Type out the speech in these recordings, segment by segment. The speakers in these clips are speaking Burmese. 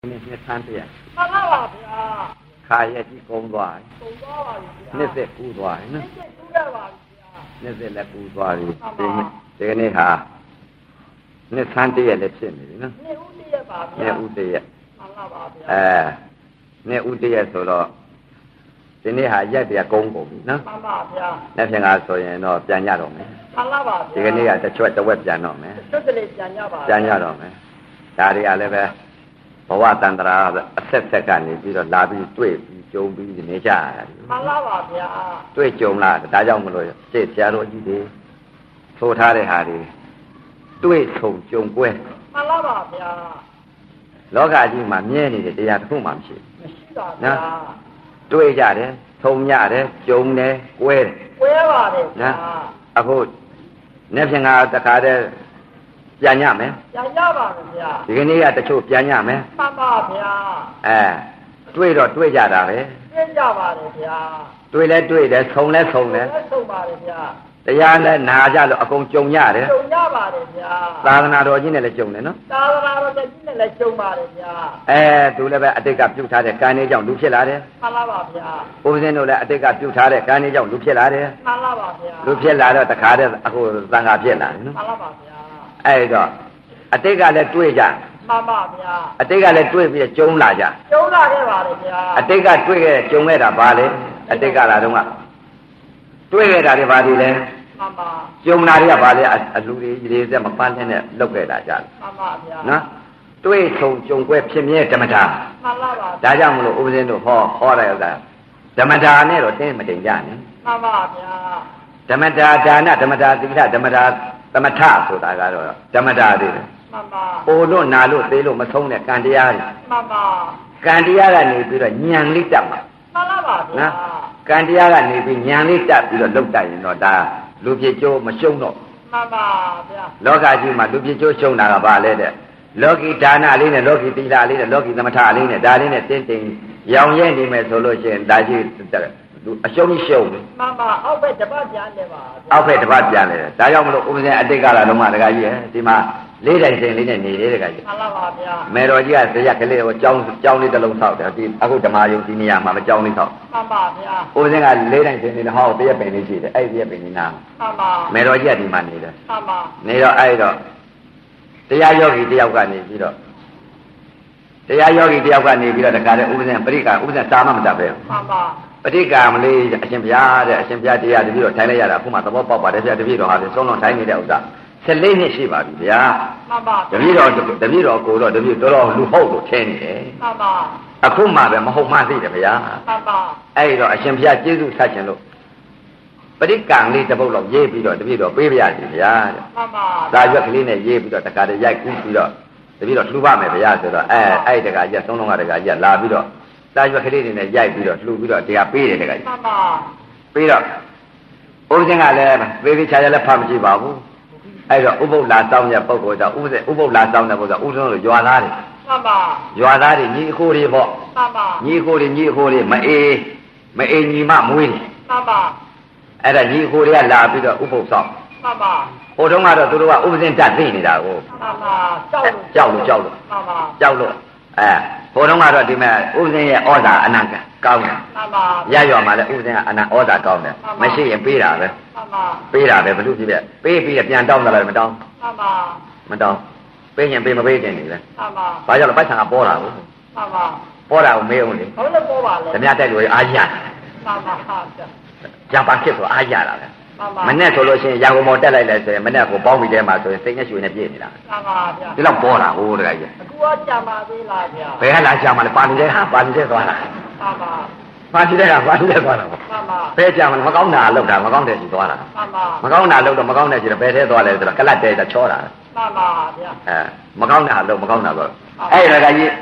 နှစ်ဆန်းတည်းမှန်ပါပါဗျာခါရက်ကြီးကုန်းသွားပြီကုန်းသွားပါပြီဗျာနှစ်သက်ကူးသွားပြီနော်နှစ်သက်ကူးရပါပြီဗျာနှစ်သက်လည်းကူးသွားပြီဒီကနေ့ဟာနှစ်ဆန်းတည်းလည်းဖြစ်နေပြီနော်နှစ်ဦးတည်းပါဗျာနှစ်ဦးတည်းမှန်ပါပါဗျာနှစ်ဦးတည်းဆိုတော့ဒီနေ့ဟာရက်တည်းကုန်းကုန်ပြီနော်မှန်ပါဗျာနှစ်ဖြင့်ကဆိုရင်တော့ပြန်ရတော့မယ်မှန်ပါပါဗျာဒီကနေ့ကတစ်ချွတ်တစ်ဝက်ပြန်တော့မယ်တစ်တလေပြန်ရပါပြန်ရတော့မယ်ဒါတွေကလည်းပဲဘဝတန္တရာအဆက်ဆက်ကနေပြီးတော့လာပြီးတွေ့ပြီးကြုံပြီးနေကြရတယ်မှန်ပါပါဗျာတွေ့ကြုံလာဒါကြောင့်မလို့ရှေ့ဆရာတော်ကြီးတွေထိုးထားတဲ့ဟာတွေတွေ့ဆုံကြုံပွဲမှန်ပါပါဗျာလောကကြီးမှာမြဲနေတဲ့တရားတစ်ခုမှမရှိပါဗျာတွေ့ကြတယ်ထုံကြတယ်ကြုံတယ်ကွဲတယ်ကွဲပါတယ်ဗျာအခုနေ့ဖြင့်ကတခါတည်းပြန်ရမယ်ပြန်ရပါမယ်ဗျာဒီကနေ့ကတချို့ပြန်ရမယ်မှန်ပါဗျာတွေ့တော့တွေ့ကြတာပဲတွေ့ကြပါတယ်ဗျာတွေ့လဲတွေ့တယ်ဆုံလဲဆုံတယ်ဆုံပါတယ်ဗျာတရားနဲ့နာကြလို့အကုန်ကြုံရတယ်ကြုံရပါတယ်ဗျာသာသနာတော်ကြီးနဲ့လည်းကြုံတယ်နော်သာသနာတော်ကြီးနဲ့လည်းကြုံပါတယ်ဗျာသူလည်းပဲအတိတ်ကပြုထားတဲ့ကံလေးကြောင့်လူဖြစ်လာတယ်မှန်ပါပါဗျာဘုရားရှင်တို့လည်းအတိတ်ကပြုထားတဲ့ကံလေးကြောင့်လူဖြစ်လာတယ်မှန်ပါပါဗျာလူဖြစ်လာတော့တခါတည်းအခုသံဃာဖြစ်လာတယ်နော်မှန်ပါပါဗျာတော့အတိတ်ကလည်းတွေ့ကြမှန်ပါဗျာအတိတ်ကလည်းတွေ့ပြီးကြုံလာကြကြုံလာခဲ့ပါတယ်ဗျာအတိတ်ကတွေ့ခဲ့ကြုံခဲ့တာဘာလဲအတိတ်ကလာတော့ကတွေ့ခဲ့တာတွေဘာတွေလဲမှန်ပါကြုံလာတွေကဘာလဲအလူတွေရေးစက်မပန်းနဲ့လောက်ခဲ့တာကြတယ်မှန်ပါဗျာနော်တွေ့ဆုံကြုံပွဲဖြစ်မြဲဓမ္မတာမှန်ပါပါဒါကြောင့်မလို့ဥပဇင်းတို့ဟောရရောက်တာဓမ္မတာနဲ့တော့တင်းမတင်ကြနဲ့မှန်ပါဗျာဓမ္မတာဒါနဓမ္မတာသီလဓမ္မတာသမထဆိုတာကတော့ဓမ္မတာတွေမှန်ပါပို့လို့နာလို့သေးလို့မဆုံးတဲ့ကံတရားတွေမှန်ပါကံတရားကနေပြီးတော့ဉာဏ်လေးတက်မှာမှန်ပါပါဗျာကံတရားကနေပြီးဉာဏ်လေးတက်ပြီးတော့လုတ်တက်ရင်တော့ဒါလူဖြစ်ကျိုးမရှုံးတော့မှန်ပါဗျာလောကကြီးမှာလူဖြစ်ကျိုးရှုံးတာကဘာလဲတဲ့လောကီဒါနလေးနဲ့လောကီသီလလေးနဲ့လောကီသမထလေးနဲ့ဒါလေးနဲ့တင်းတင်းရောင်ရဲနေမယ်ဆိုလို့ရှိရင်ဒါကြီးအရှုံးကြီးရှုံးတယ်မှန်ပါအောက်ဘက်တပတ်ပြန်တယ်ပါအောက်ဘက်တပတ်ပြန်တယ်ဒါကြောင့်မလို့ဥပဇင်အတိတ်ကလာတော့မှတခါကြီးဒီမှာလေးတိုင်စင်လေးနဲ့နေသေးတယ်တခါကြီးမှန်ပါပါဗျာမေတော်ကြီးကဇရက်ကလေးကိုကြောင်းလေးတစ်လုံးဆောက်တယ်ဒီအခုဓမ္မယုံဒီနေရာမှာမကြောင်းလေးဆောက်မှန်ပါဗျာဥပဇင်ကလေးတိုင်စင်လေးနဲ့ဟောတရက်ပင်လေးရှိတယ်အဲ့ဒီရက်ပင်လေးနားမှန်ပါမေတော်ကြီးကဒီမှာနေတယ်မှန်ပါနေတော့အဲ့တော့တရားယောဂီတယောက်ကနေပြီးတော့တရားယောဂီတယောက်ကနေပြီးတော့တခါတည်းဥပဇင်ပရိက္ခဥပဇင်စာမမတတ်ပဲမှန်ပါပဋိက္ခာမလေးအရှင်ဘုရားတဲ့အရှင်ဘုရားတရားတပည့်တော်ထိုင်လိုက်ရတာအခုမှသဘောပေါက်ပါတယ်ဗျာတပည့်တော်ဟာဆုံးလုံးထိုင်နေတဲ့ဥစ္စာ14နှစ်ရှိပါပြီဗျာမှန်ပါတပည့်တော်ကိုတော့တပည့်တော်လူဟုတ်လို့ထင်နေတယ်မှန်ပါအခုမှပဲမဟုတ်မှသိတယ်ဗျာမှန်ပါအဲ့တော့အရှင်ဘုရားကျေးဇူးဆက်ခြင်းလို့ပဋိက္ခာလေးတစ်ပုဒ်လောက်ရေးပြီးတော့တပည့်တော်ပေးပြရစီဗျာမှန်ပါဒါရွက်ကလေးနဲ့ရေးပြီးတော့တခါတည်းရိုက်ကူးပြီးတော့တပည့်တော်လှူပါမယ်ဗျာဆိုတော့အဲ့တခါကြီးဆုံးလုံးကတခါကြီးလာပြီးတော့တာရွက်ကလေးတွေနဲ့ရိုက်ပြီးတော့လှူပြီးတော့တရားပေးတယ်တခါကြီးမှန်ပါပြီးတော့ဥပဇင်ကလည်းသေသေးချာချာလည်းဖတ်မရှိပါဘူးအဲ့တော့ဥပုပ်လာစောင်းတဲ့ပုဂ္ဂိုလ်တော့ဥပုပ်လာစောင်းတဲ့ပုဂ္ဂိုလ်ဥဆုံးလို့ရွာသားတွေမှန်ပါရွာသားတွေညီအခိုးတွေပေါ့မှန်ပါညီအခိုးတွေမအေးညီမမွေးတယ်မှန်ပါအဲ့ဒါညီအခိုးတွေကလာပြီးတော့ဥပုပ်ဆောင်မှန်ပါဟိုတုန်းကတော့သူတို့ကဥပဇင်တက်သိနေတာကိုမှန်ပါကြောက်လို့မှန်ပါကြောက်လို့ဟိုတုန်းကတော့ဒီမဲ့ဥပဇင်ရဲ့ဩဇာအနံကကောင်းတယ်မှန်ပါရရွာမှာလည်းဥပဇင်ကအနံဩဇာကောင်းတယ်မရှိရင်ပေးတာပဲမှန်ပါပေးတာပဲဘလို့ဖြစ်တဲ့ပေးပြီးပြန်တောင်းတယ်လည်းမတောင်းမှန်ပါမတောင်းပေးရင်ပေးမပေးတင်နေပဲမှန်ပါဘာကြောင့်လဲပိုက်ဆံကပေါ်တာကိုမှန်ပါပေါ်တာကိုမေးအောင်လေဟုတ်လို့ပေါ်ပါလေဓမြတိုက်လို့အားရတာမှန်ပါဟာဂျပန်ဖြစ်ဆိုအားရတာပဲမနဲ့ဆိုလို့ရှိရင်ရန်ကုန်မော်တက်လိုက်လဲဆိုရင်မနဲ့ကိုပေါင်းပြီးတဲမှာဆိုရင်စိတ်နဲ့ရွှေနဲ့ပြည့်နေတာမှန်ပါဗျာဒီလောက်ပေါ်တာဟိုတခါကြီးအခုကကြာပါသေးလားဗျာဘယ်ကလာကြာမှာလဲပါနေတဲ့သွားတာမှန်ပါပါနေတဲ့သွားတာပေါ့မှန်ပါဘယ်ကြာမှာမကောင်းတာလောက်တာမကောင်းတဲ့စီသွားတာမှန်ပါမကောင်းတာလောက်တော့မကောင်းတဲ့စီတော့ဘယ်ထဲသွားလဲဆိုတော့ကလတ်တဲချောတာမှန်ပါဗျာမကောင်းတာလောက်မကောင်းတာတော့အဲ့ဒါကကြီး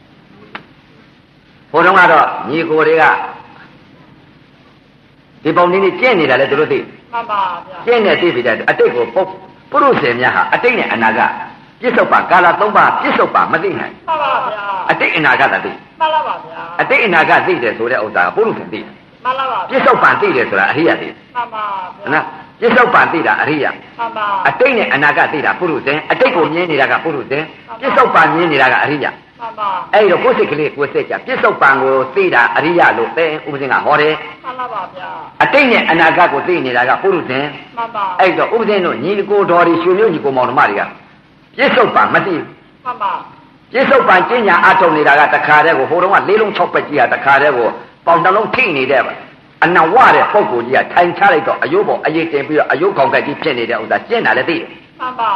ဘုံတော့ကတော့ညီကိုတွေကဒီပုံလေးကျင့်နေတာလေသူတို့သိမှန်ပါဗျာကျင့်နေသိပြီတဲ့အတိတ်ကိုပုရုษေများဟာအတိတ်နဲ့အနာဂတ်ပြစ္ဆုတ်ပါကာလ၃ပါးပြစ္ဆုတ်ပါမသိနိုင်မှန်ပါဗျာအတိတ်အနာဂတ်သိမှန်ပါပါဗျာအတိတ်အနာဂတ်သိတယ်ဆိုတဲ့ဥစ္စာကပုရုษေသိမှန်ပါပါပြစ္ဆုတ်ပါသိတယ်ဆိုတာအရိယသိမှန်ပါဗျာနော်ပြစ္ဆုတ်ပါသိတာအရိယမှန်ပါအတိတ်နဲ့အနာဂတ်သိတာပုရုษေအတိတ်ကိုမြင်နေတာကပုရုษေပြစ္ဆုတ်ပါမြင်နေတာကအရိယမှန်ပါအဲ့တော့ကိုယ်စိတ်ကလေးကိုယ်စိတ်ကြပြစ္ဆုတ်ပံကိုသိတာအရိယလို့သင်ဥပဇင်ကဟောတယ်မှန်ပါဗျာအတိတ်နဲ့အနာဂတ်ကိုသိနေတာကပုရုဇဉ်မှန်ပါအဲ့တော့ဥပဇင်တို့ညီကိုတော်ဒီရွှေမျိုးညီကိုမောင်နှမတွေကပြစ္ဆုတ်ပံမသိမှန်ပါပြစ္ဆုတ်ပံကျင့်ညာအထုတ်နေတာကတခါတည်းကိုဟိုတုန်းက၄လုံး၆ပတ်ကြီးကတခါတည်းကိုပေါင်တလုံးထိနေတဲ့အနဝတဲ့ပုံကိုကြီးကထိုင်ချလိုက်တော့အယုတ်ပေါ်အရေးတင်ပြီးတော့အယုတ်ခေါင်ကကြီးဖြစ်နေတဲ့ဥစ္စာကျင့်တာလည်းသိတယ်မှန်ပါ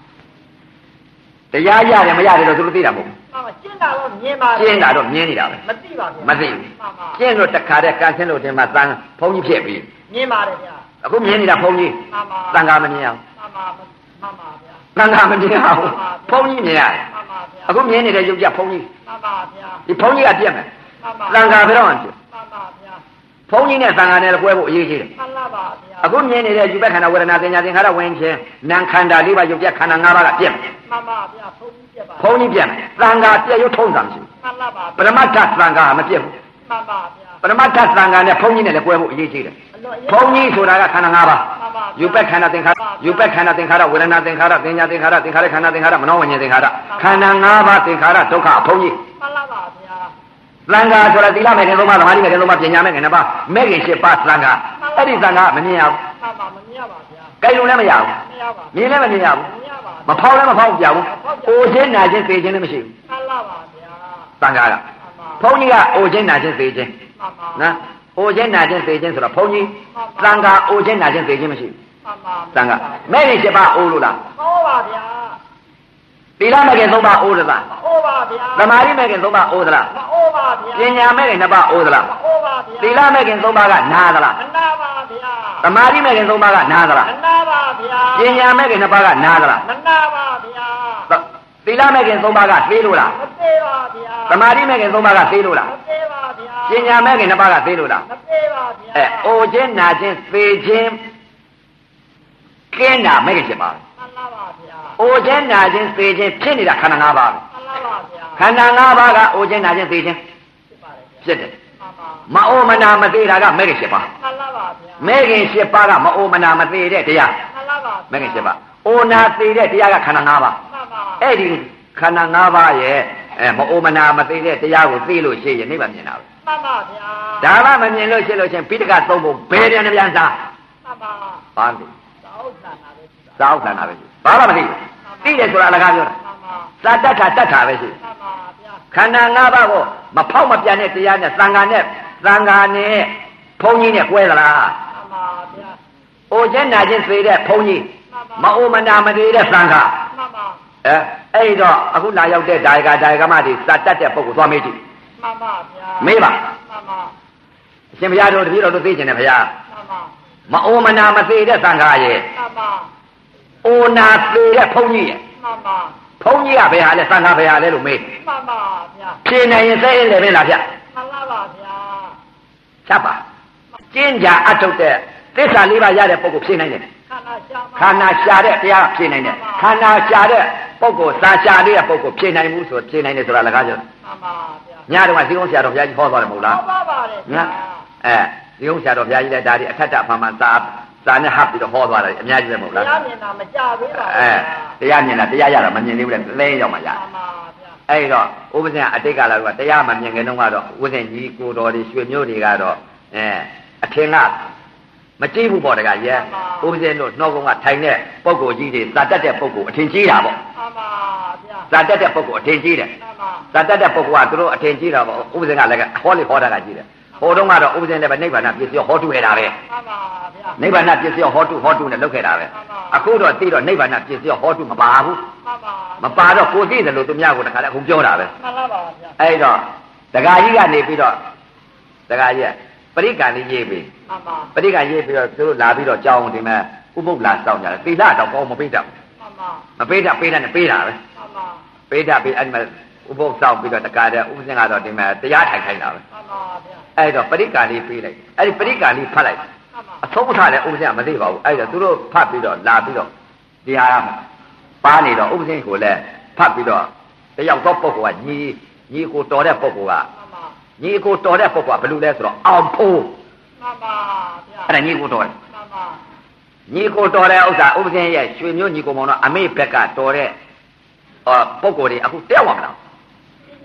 တရားရတယ်မရတယ်တော့သူတို့သိတာမဟုတ်ဘူးမှန်ပါကျင့်တာတော့မြင်ပါကျင့်တာတော့မြင်နေတာပဲမသိပါဘူးမသိဘူးကျင့်လို့တခါတည်းကန်ဆင်းလို့တင်မှာသံဖုံးကြီးဖြစ်ပြီးမြင်ပါတယ်ဗျာအခုမြင်နေတာဖုံးကြီးမှန်ပါသံဃာမမြင်အောင်မှန်ပါမှန်ပါဗျာသံဃာမမြင်အောင်ဖုံးကြီးမြင်ရတယ်မှန်ပါဗျာအခုမြင်နေတဲ့ရုပ်ကြဖုံးကြီးမှန်ပါဗျာဒီဖုံးကြီးကပြက်မယ်မှန်ပါသံဃာဘယ်တော့မှပြက်မှန်ပါဗျာဖုံးကြီးနဲ့သံဃာနဲ့လည်းကွဲဖို့အရေးကြီးတယ်မှန်ပါဗျာအခုမြင်နေတဲ့ယူဘက်ခန္ဓာဝေဒနာသင်ညာသင်္ခါရဝิญခြင်းနာခန္ဓာ၄ပါးရုပ်ပြခန္ဓာ၅ပါးကပြက်မယ်မှန်ပါဗျာဖုံးကြီးပြက်ပါဖုံးကြီးပြက်မယ်သံဃာပြက်ရုပ်ထုံးတာမရှိဘူးမှန်ပါဗျာပရမတ္ထသံဃာမပြက်ဘူးမှန်ပါဗျာပရမတ္ထသံဃာနဲ့ဖုံးကြီးနဲ့လည်းကွဲဖို့အရေးကြီးတယ်ဖုံးကြီးဆိုတာကခန္ဓာ၅ပါးယူဘက်ခန္ဓာသင်္ခါရယူဘက်ခန္ဓာသင်္ခါရဝေဒနာသင်္ခါရသင်ညာသင်္ခါရသင်္ခါရခန္ဓာသင်္ခါရမနောဝိညာဉ်သင်္ခါရခန္ဓာ၅ပါးသင်္ခါရဒုက္ခဖုံးကြီးမှန်ပါဗျာသံဃာဆိုတာသီလမဲ့ခင်သုံးပါးသမာဓိမဲ့ခင်သုံးပါးပညာမဲ့ခင်နှစ်ပါးမဲ့ခင်၈ပါးသံဃာအဲ့ဒီသံဃာမမြင်ရဘူးမှန်ပါမမြင်ရပါဗျာကြိုက်လို့လည်းမရဘူးမရပါမြင်လည်းမမြင်ရဘူးမရပါမဖောက်လည်းမဖောက်ကြဘူးအိုခြင်းနာခြင်းသိခြင်းလည်းမရှိဘူးမှန်ပါပါဗျာသံဃာကဘုန်းကြီးကအိုခြင်းနာခြင်းသိခြင်းမှန်ပါနော်အိုခြင်းနာခြင်းသိခြင်းဆိုတော့ဘုန်းကြီးသံဃာအိုခြင်းနာခြင်းသိခြင်းမရှိဘူးမှန်ပါသံဃာမဲ့ခင်၈ပါးအိုလို့လားဟောပါဗျာသီလမဲ့ခင်သုံးပါးအိုသလားဟောပါဗျာသမာဓိမဲ့ခင်သုံးပါးအိုသလားမဟောပါဗျာပညာမဲ့ခင်နှစ်ပါးအိုသလားမဟောပါဗျာသီလမဲ့ခင်သုံးပါးကနာသလားမနာပါဗျာသမာဓိမဲ့ခင်သုံးပါးကနာသလားမနာပါဗျာပညာမဲ့ခင်နှစ်ပါးကနာသလားမနာပါဗျာသီလမဲ့ခင်သုံးပါးကသေးလို့လားမသေးပါဗျာသမာဓိမဲ့ခင်သုံးပါးကသေးလို့လားမသေးပါဗျာပညာမဲ့ခင်နှစ်ပါးကသေးလို့လားမသေးပါဗျာအိုခြင်းနာခြင်းသေခြင်းကင်းတာမဲ့ခင်ဖြစ်ပါမှန်ပါပါဗျာအိုခြင်းနာခြင်းသေခြင်းဖြစ်နေတာခန္ဓာ၅ပါးမှန်ပါပါဗျာခန္ဓာ၅ပါးကအိုခြင်းနာခြင်းသေခြင်းဖြစ်တယ်မအိုမနာမသေးတာကမဲ့ခင်ဖြစ်ပါမှန်ပါပါဗျာမဲ့ခင်ဖြစ်ပါကမအိုမနာမသေးတဲ့တရားမှန်ပါပါမဲ့ခင်ဖြစ်ပါအိုနာသေးတဲ့တရားကခန္ဓာ၅ပါးမှန်ပါအဲ့ဒီခန္ဓာ၅ပါးရဲ့မအိုမနာမသေးတဲ့တရားကိုသိလို့ရှိရင်နိဗ္ဗာန်မြင်တာပဲမှန်ပါဗျာဒါမှမမြင်လို့ရှိလို့ချင်းပိဋကသုံးဖို့ဘယ်ပြန်ပြန်စားမှန်ပါဘာလို့သာဥဒ္ဒနာပဲသာဥဒ္ဒနာပဲဘာမှမသိဘူးသိတယ်ဆိုတာအလကားပြောတာသာတ္ထတ္ထာပဲရှိမှန်ပါဗျာခန္ဓာ၅ပါးကိုမဖောက်မပြန်တဲ့တရားနဲ့သံဃာနဲ့ဘုန်းကြီးနဲ့ကွဲသလားမှန်ပါဗျာအိုခြင်းနာခြင်းသေတဲ့ဘုန်းကြီးမအိုမနာမသေးတဲ့သံဃာမှန်ပါအဲ့တော့အခုလာရောက်တဲ့ဒါယကမတွေစတတ်တဲ့ပုဂ္ဂိုလ်သွားမေးကြည့်မှန်ပါဗျာမေးပါမှန်ပါအရှင်ဘုရားတို့တပည့်တော်တို့သိကျင်တယ်ဘုရားမှန်ပါမအိုမနာမသေးတဲ့သံဃာရဲ့မှန်ပါအိုနာသေးတဲ့ဘုန်းကြီးရဲ့မှန်ပါဘုန်းကြီးကဘယ်ဟာလဲသံဃာဘယ်ဟာလဲလို့မေးမှန်ပါဗျာဖြေနိုင်ရင်သိရင်လည်းမင်းလားဗျာမှန်ပါပါဗျာချက်ပါကျင့်ကြအထုတ်တဲ့သစ္စာ၄ပါးရတဲ့ပုဂ္ဂိုလ်ဖြေနိုင်တယ်ခန္ဓာရှာတဲ့တရားဖြေနိုင်တယ်ခန္ဓာရှာတဲ့ပုဂ္ဂိုလ်သာရှာတဲ့ပုဂ္ဂိုလ်ဖြေနိုင်မှုဆိုဖြေနိုင်တယ်ဆိုတာလည်းကားပြောမှန်ပါဗျာညတော့ဇီးုံဆရာတော်ဘုရားကြီးဟောသွားတယ်မဟုတ်လားဟောပါပါတယ်ညဇီးုံဆရာတော်ဘုရားကြီးလည်းဒါဒီအထက်တဖာမှစာနဲ့ဟပ်ပြီးတော့ဟောသွားတယ်အများကြီးပဲမဟုတ်လားတရားမြင်တာမကြသေးပါဘူးတရားမြင်တာတရားရတာမမြင်သေးဘူးလေလဲရောက်မှရမှန်ပါဗျာအဲ့တော့ဥပဇင်အတိတ်ကလာကတရားမမြင်ခင်တုန်းကတော့ဥပဇင်ကြီးကိုတော်တွေရွှေမျိုးတွေကတော့အထင်ကမကြည့်ဘူးပေါ့တကရဲ့ဥပဇင်းတို့နှောကုန်းကထိုင်တဲ့ပုဂ္ဂိုလ်ကြီးတွေသာတက်တဲ့ပုဂ္ဂိုလ်အထင်ကြီးတာပေါ့မှန်ပါဗျာသာတက်တဲ့ပုဂ္ဂိုလ်အထင်ကြီးတယ်သာတက်တဲ့ပုဂ္ဂိုလ်ကသူတို့အထင်ကြီးတာပေါ့ဥပဇင်းကလည်းဟောလေဟောတာကကြီးတယ်ဟိုတုန်းကတော့ဥပဇင်းလည်းပဲနိဗ္ဗာန်ပစ္စည်းဟောတုခဲ့တာပဲမှန်ပါဗျာနိဗ္ဗာန်ပစ္စည်းဟောတုနဲ့လုပ်ခဲ့တာပဲအခုတော့သိတော့နိဗ္ဗာန်ပစ္စည်းဟောတုမပါဘူးမှန်ပါမပါတော့ကိုသိတယ်လို့သူများကတခါလည်းအခုပြောတာပဲမှန်ပါပါဗျာအဲ့တော့ဒကာကြီးကနေပြီးတော့ဒကာကြီးကပရိက္ခဏလေးရေးပြီးမှန်ပါပရိက္ခရေးပြီးတော့သူတို့လာပြီးတော့ကြောင်းဒီမဲ့ဥပုပ်လာစောင့်ကြတယ်သီလတော့ကောင်းမပေးတတ်ဘူးမှန်ပါမပေးတတ်ပေးတယ်နဲ့ပေးတာပဲမှန်ပါပေးတတ်ပြီးအဲ့ဒီမဲ့ဥပုပ်စောင့်ပြီးတော့တကားတဲ့ဥပဇင်ကတော့ဒီမဲ့တရားထိုင်ခိုင်းတာပဲမှန်ပါဗျာအဲ့တော့ပရိက္ခလေးပေးလိုက်အဲ့ဒီပရိက္ခလေးဖတ်လိုက်အဆုံးထားတယ်ဥပဇင်ကမသိပါဘူးအဲ့တော့သူတို့ဖတ်ပြီးတော့လာပြီးတော့တရားပါနေတော့ဥပဇင်ကိုလည်းဖတ်ပြီးတော့တယောက်တော့ပုဂ္ဂိုလ်ကညီကိုတော်တဲ့ပုဂ္ဂိုလ်ကညီကိုတော်တဲ့ပုဂ္ဂိုလ်ကဘယ်လိုလဲဆိုတော့အောင်ဖို့မှန်ပါဗျာအဲ့ဒါညီကိုတော်တယ်မှန်ပါညီကိုတော်တဲ့ဥစ္စာဥပဇင်းရဲ့ရွှေမျိုးညီကိုမောင်တော့အမေဘက်ကတော်တဲ့ပုဂ္ဂိုလ်တွေအခုတယောက်မှမလားပ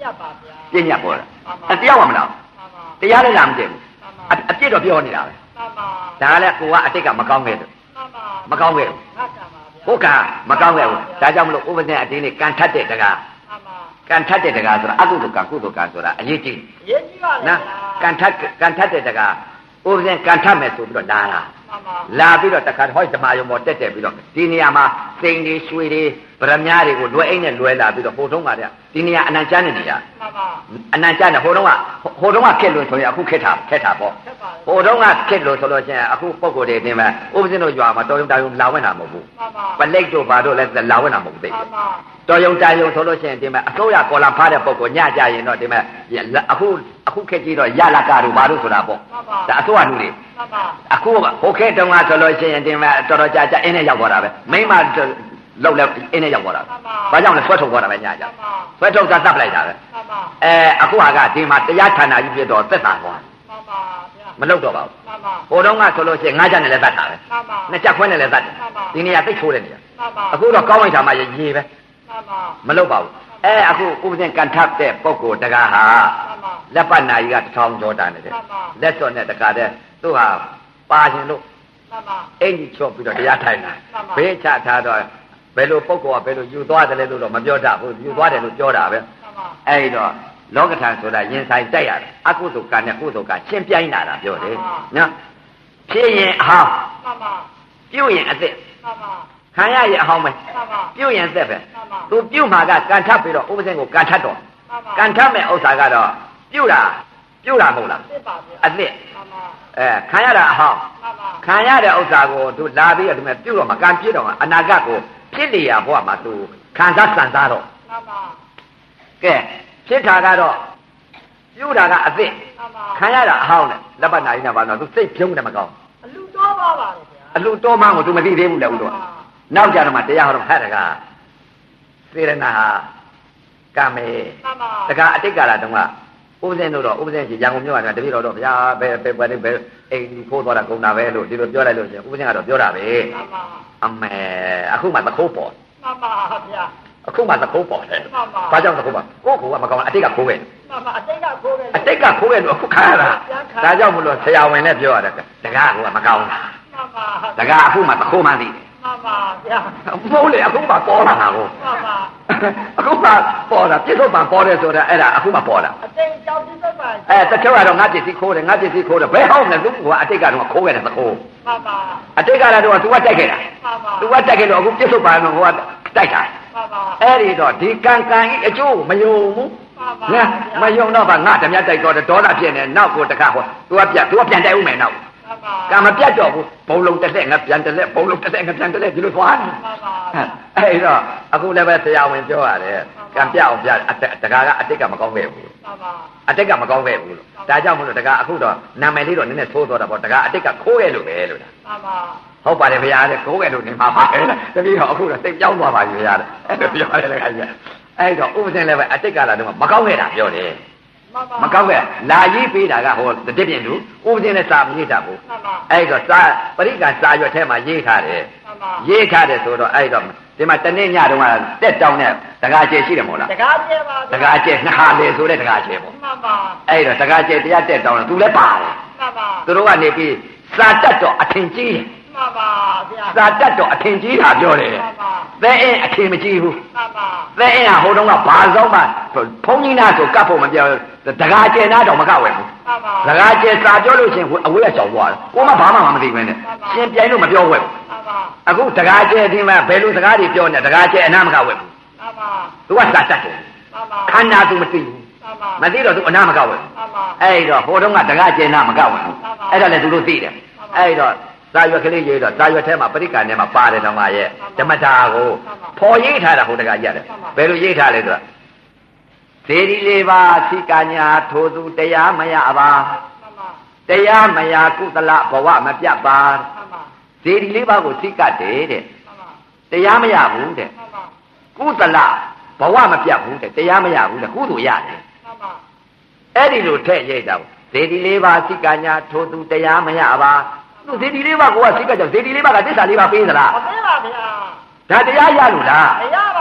ညတ်ပါဗျာပြညတ်ပေါ်တာတရားမှမလားတရားလည်းလာမသိဘူးအပြစ်တော့ပြောနေတာပဲဒါလည်းကိုကအတိတ်ကမကောင်းခဲ့တယ်မကောင်းခဲ့ဘူးဟုတ်ကဲ့မကောင်းခဲ့ဘူးဒါကြောင့်မလို့ဥပဒေအတင်းနဲ့ကန်ထတ်တဲ့တကားကန်ထတ်တဲ့တကားဆိုတာအကုသိုလ်ကံကုသိုလ်ကံဆိုတာအရေးကြီးပါလေနော်ကန်ထတ်တဲ့တကားဥပဒေကန်ထတ်မယ်ဆိုပြီးတော့လာပြီးတော့တခါဟောဓမ္မယုံပေါ်တက်ပြီးတော့ဒီနေရာမှာစိန်တွေရွှေတွေဗရမ ्या တွေကိုလွယ်အိတ်နဲ့လွယ်လာပြီးတော့ဟိုတုန်းကတည်းကဒီနေရာအနံကျမ်းနေနေတာအနံကျမ်းနေဟိုတုန်းကခက်လို့ဆိုရင်အခုခက်တာပေါ့ဟိုတုန်းကခက်လို့ဆိုလို့ချင်းအခုပုံကိုယ်တွေတင်မဲ့ဥပဇင်းတို့ရွာမှာတော်ရုံတာယုံလာဝင်တာမဟုတ်ဘူးပလိတ်တို့ဘာတို့လည်းလာဝင်တာမဟုတ်ဘူးသိတယ်တော်ရုံတာယုံဆိုလို့ချင်းတင်မဲ့အစိုးရကော်လာဖားတဲ့ပုံကိုညကြရင်တော့တင်မဲ့အခုခက်ကြီးတော့ရလာကတို့ဘာတို့ဆိုတာပေါ့ဒါအစိုးရလူတွေအခုဟိုခဲတုန်းကဆိုလို့ရှိရင်တင်မဲ့တော်တော်ကြာအင်းနဲ့ရောက်သွားတာပဲမိမလောက်လဲအင်းနဲ့ရောက်သွားတာဘာကြောင့်လဲဆွဲထုတ်သွားတာပဲညကြဆွဲထုတ်တာတပ်လိုက်တာပဲအခုဟာကဒီမှာတရားဌာနကြီးပြတော့သက်သာသွားမလောက်တော့ပါဘူးဟိုတုန်းကဆိုလို့ရှိရင်၅ချက်နဲ့လည်းသတ်တာပဲနှစ်ချက်ခွဲနဲ့လည်းသတ်တယ်ဒီနေရာသိချိုးတဲ့နေရာအခုတော့ကောင်းလိုက်တာမှရေပဲမလောက်ပါဘူးအခုဥပဒေကန်ထပ်တဲ့ပုဂ္ဂိုလ်တကားဟာလက်ပတ်နာကြီးက1000ကျော်တန်းနေတယ်လက်စော်နဲ့တကားတဲ့သူ့ဟာပါရှင်လို့အင်ကြီးချော့ပြီးတော့တရားထိုင်တာဘေးချထားတော့ဘယ်လိုပုဂ္ဂိုလ်ကဘယ်လိုယူသွားတယ်လဲလို့တော့မပြောတတ်ဘူးယူသွားတယ်လို့ပြောတာပဲအဲ့တော့လောကထံဆိုတာရင်ဆိုင်တိုက်ရတယ်အကုသိုလ်ကံနဲ့ကုသိုလ်ကံရှင်းပြိုင်းလာတာပြောတယ်နော်ဖြစ်ရင်အဟောင်းပြုတ်ရင်အသက်ခံရရင်အဟောင်းပဲပြုတ်ရင်သက်ပဲသူပြုတ်မှာကကန်ထပ်ပြီးတော့ဥပဇင်းကိုကန်ထပ်တော့ကန်ထပ်မဲ့ဥစ္စာကတော့ပြုတ်တာမဟုတ်လားအသက်ခံရတာအဟောင်းခံရတဲ့ဥစ္စာကိုသူလာပြီးတော့ဒီမဲ့ပြုတ်တော့မကန်ပြည့်တော့အနာဂတ်ကိုဖြစ်လျာဘဝမှာသူခံစားတော့ကဲဖြစ်တာကတော့ပြုတ်တာကအသက်ခံရတာအဟောင်းနဲ့လက်ပတ်နာရီနဲ့ပါတော့သူစိတ်ဖြုံးတယ်မကောင်းအလူတော်ပါပါလေဗျာအလူတော်မှကိုသူမသိသေးဘူးလေဦးတော့နောက်ကြတော့မှတရားဟောတော့ဟဲ့တကားစေရနာဟာကမေတကားအတိတ်ကာလတုန်းကဥပဇင်းတို့တော့ဥပဇင်းကြီးရန်ကုန်မြို့ကတပည့်တော်တော့ဗျာဘယ်အိမ်ခိုးသွားတာကုန်တာပဲလို့ဒီလိုပြောလိုက်လို့ရှင်ဥပဇင်းကတော့ပြောတာပဲအမေအခုမှသခိုးပေါ်မှန်ပါဗျာအခုမှသခိုးပေါ်တယ်ဘာကြောင့်သခိုးပါကိုကမကောင်းအတိတ်ကခိုးခဲ့မှန်ပါအတိတ်ကခိုးခဲ့လို့အခုခါရတာဒါကြောင့်မလို့ဆရာဝန်နဲ့ပြောရတယ်တကားကမကောင်းတာမှန်ပါတကားအခုမှသခိုးမှသိတယ်မှန်ပါဗျာမဟုတ်လေအခုမှပေါ်လာတာကိုမှန်ပါအခုမှပေါ်တာပြစ္ဆုတ်ပံပေါ်တယ်ဆိုတာအဲ့ဒါအခုမှပေါ်တာအတိတ်ကြောင့်ပြစ္ဆုတ်ပံတချို့ကတော့ငါပစ္စည်းခိုးတယ်ဘယ်ဟောင်းလဲသူကအတိတ်ကတော့ခိုးခဲ့တယ်သခိုးမှန်ပါအတိတ်ကတော့သူကတိုက်ခဲ့တာမှန်ပါသူကတိုက်ခဲ့လို့အခုပြစ္ဆုတ်ပံတော့ဟိုကတိုက်တာမှန်ပါအဲ့ဒီတော့ဒီကံကြီးအကျိုးမယုံဘူးမှန်ပါမယုံတော့ဗာငါဓမြတိုက်တော့ဒေါသဖြစ်နေနောက်ကိုတခါဟောသူကပြန်တိုက်ဦးမယ်နောက်ကံမပြတ်တော့ဘူးဘုံလုံးတစ်လက်ငါပြန်တစ်လက်ဘုံလုံးတစ်လက်ငါပြန်တစ်လက်ဒီလိုသွားနေအဲ့တော့အခုလည်းပဲဆရာဝန်ပြောရတယ်ကံပြအောင်ပြတကားကအတိတ်ကမကောင်းခဲ့ဘူးအတိတ်ကမကောင်းခဲ့ဘူးလို့ဒါကြောင့်မလို့တကားအခုတော့နာမည်လေးတော့နည်းနည်းသိုးသွားတာပေါ့တကားအတိတ်ကခိုးခဲ့လို့ပဲလို့ဟုတ်ပါတယ်ဗျာတဲ့ခိုးခဲ့လို့နေမှာပါပဲတပည့်တော့အခုတော့သိပြောင်းသွားပါပြီဗျာတဲ့အဲ့လိုပြောရတယ်လည်းခင်ဗျအဲ့တော့ဥပဇင်းလည်းပဲအတိတ်ကလာတော့မကောင်းခဲ့တာပြောတယ်မကောင်းခဲ့လာရေးပေးတာကဟိုတစ်ပြင်းသူဥပဇင်းနဲ့စာမရေးတာဘူးအဲ့တော့စာပရိက္ခစာရွက်ထဲမှာရေးထားတယ်ဆိုတော့အဲ့တော့ဒီမှာတနေ့ညတုန်းကတက်တောင်းတဲ့တကားကျဲရှိတယ်မို့လားတကားကျဲပါတကားကျဲနှစ်ဟာလေဆိုတဲ့တကားကျဲပေါ့မှန်ပါအဲ့တော့တကားကျဲတရားတက်တောင်းတယ်သူလည်းပါတယ်မှန်ပါသူတို့ကနေပြီးစာတက်တော့အထင်ကြီးတယ်မှန်ပါဗျာစာတက်တော့အထင်ကြီးတာပြောတယ်မှန်ပါသဲအင်းအထင်မကြီးဘူးမှန်ပါသဲအင်းကဟိုတုန်းကဘာဆုံးမှဘုန်းကြီးနာဆိုကပ်ဖို့မပြောတကားကျဲနာတော့မကဝယ်ဘူးမှန်ပါတကားကျဲစာပြောလို့ရှင်အဝေးကကြောက်သွားတယ်ကိုမဘာမှမသိဘဲနဲ့ရှင်ပြိုင်လို့မပြောဝယ်ဘူးမှန်ပါအခုတကားကျဲဒီမှာဘယ်လိုစကားတွေပြောနေတကားကျဲအနာမကဝယ်ဘူးမှန်ပါသူကစာတက်တယ်မှန်ပါခန္ဓာသူမသိဘူးမသိတော့သူအနာမကဝယ်ဘူးမှန်ပါအဲ့တော့ဟိုတုန်းကတကားကျဲနာမကဝယ်ဘူးအဲ့ဒါလည်းသူတို့သိတယ်အဲ့တော့စာရွက်ကလေးရေးတော့စာရွက်ထဲမှာပရိက္ခနဲ့မှာပါတယ်တော့မှရဲ့ဓမ္မတာကိုဖော်ရေးထားတာဟိုတကရတယ်ဘယ်လိုရေးထားလဲဆိုတော့သေဒီလေးပါးသိကညာထိုသူတရားမရပါတရားမရကုသလဘဝမပြတ်ပါသေဒီလေးပါးကိုသိကတယ်တဲ့တရားမရဘူးတဲ့ကုသလဘဝမပြတ်ဘူးတဲ့တရားမရဘူးတဲ့ကုသိုလ်ရတယ်အဲ့ဒီလိုထည့်ရေးတာသေဒီလေးပါးသိကညာထိုသူတရားမရပါသူဇေဒီလေးပါးကိုကစိတ်ကကြောင့်ဇေဒီလေးပါးကသစ္စာလေးပါးပေးသလားမပေးပါဗျာဒါတရားရလို့လားမရပါ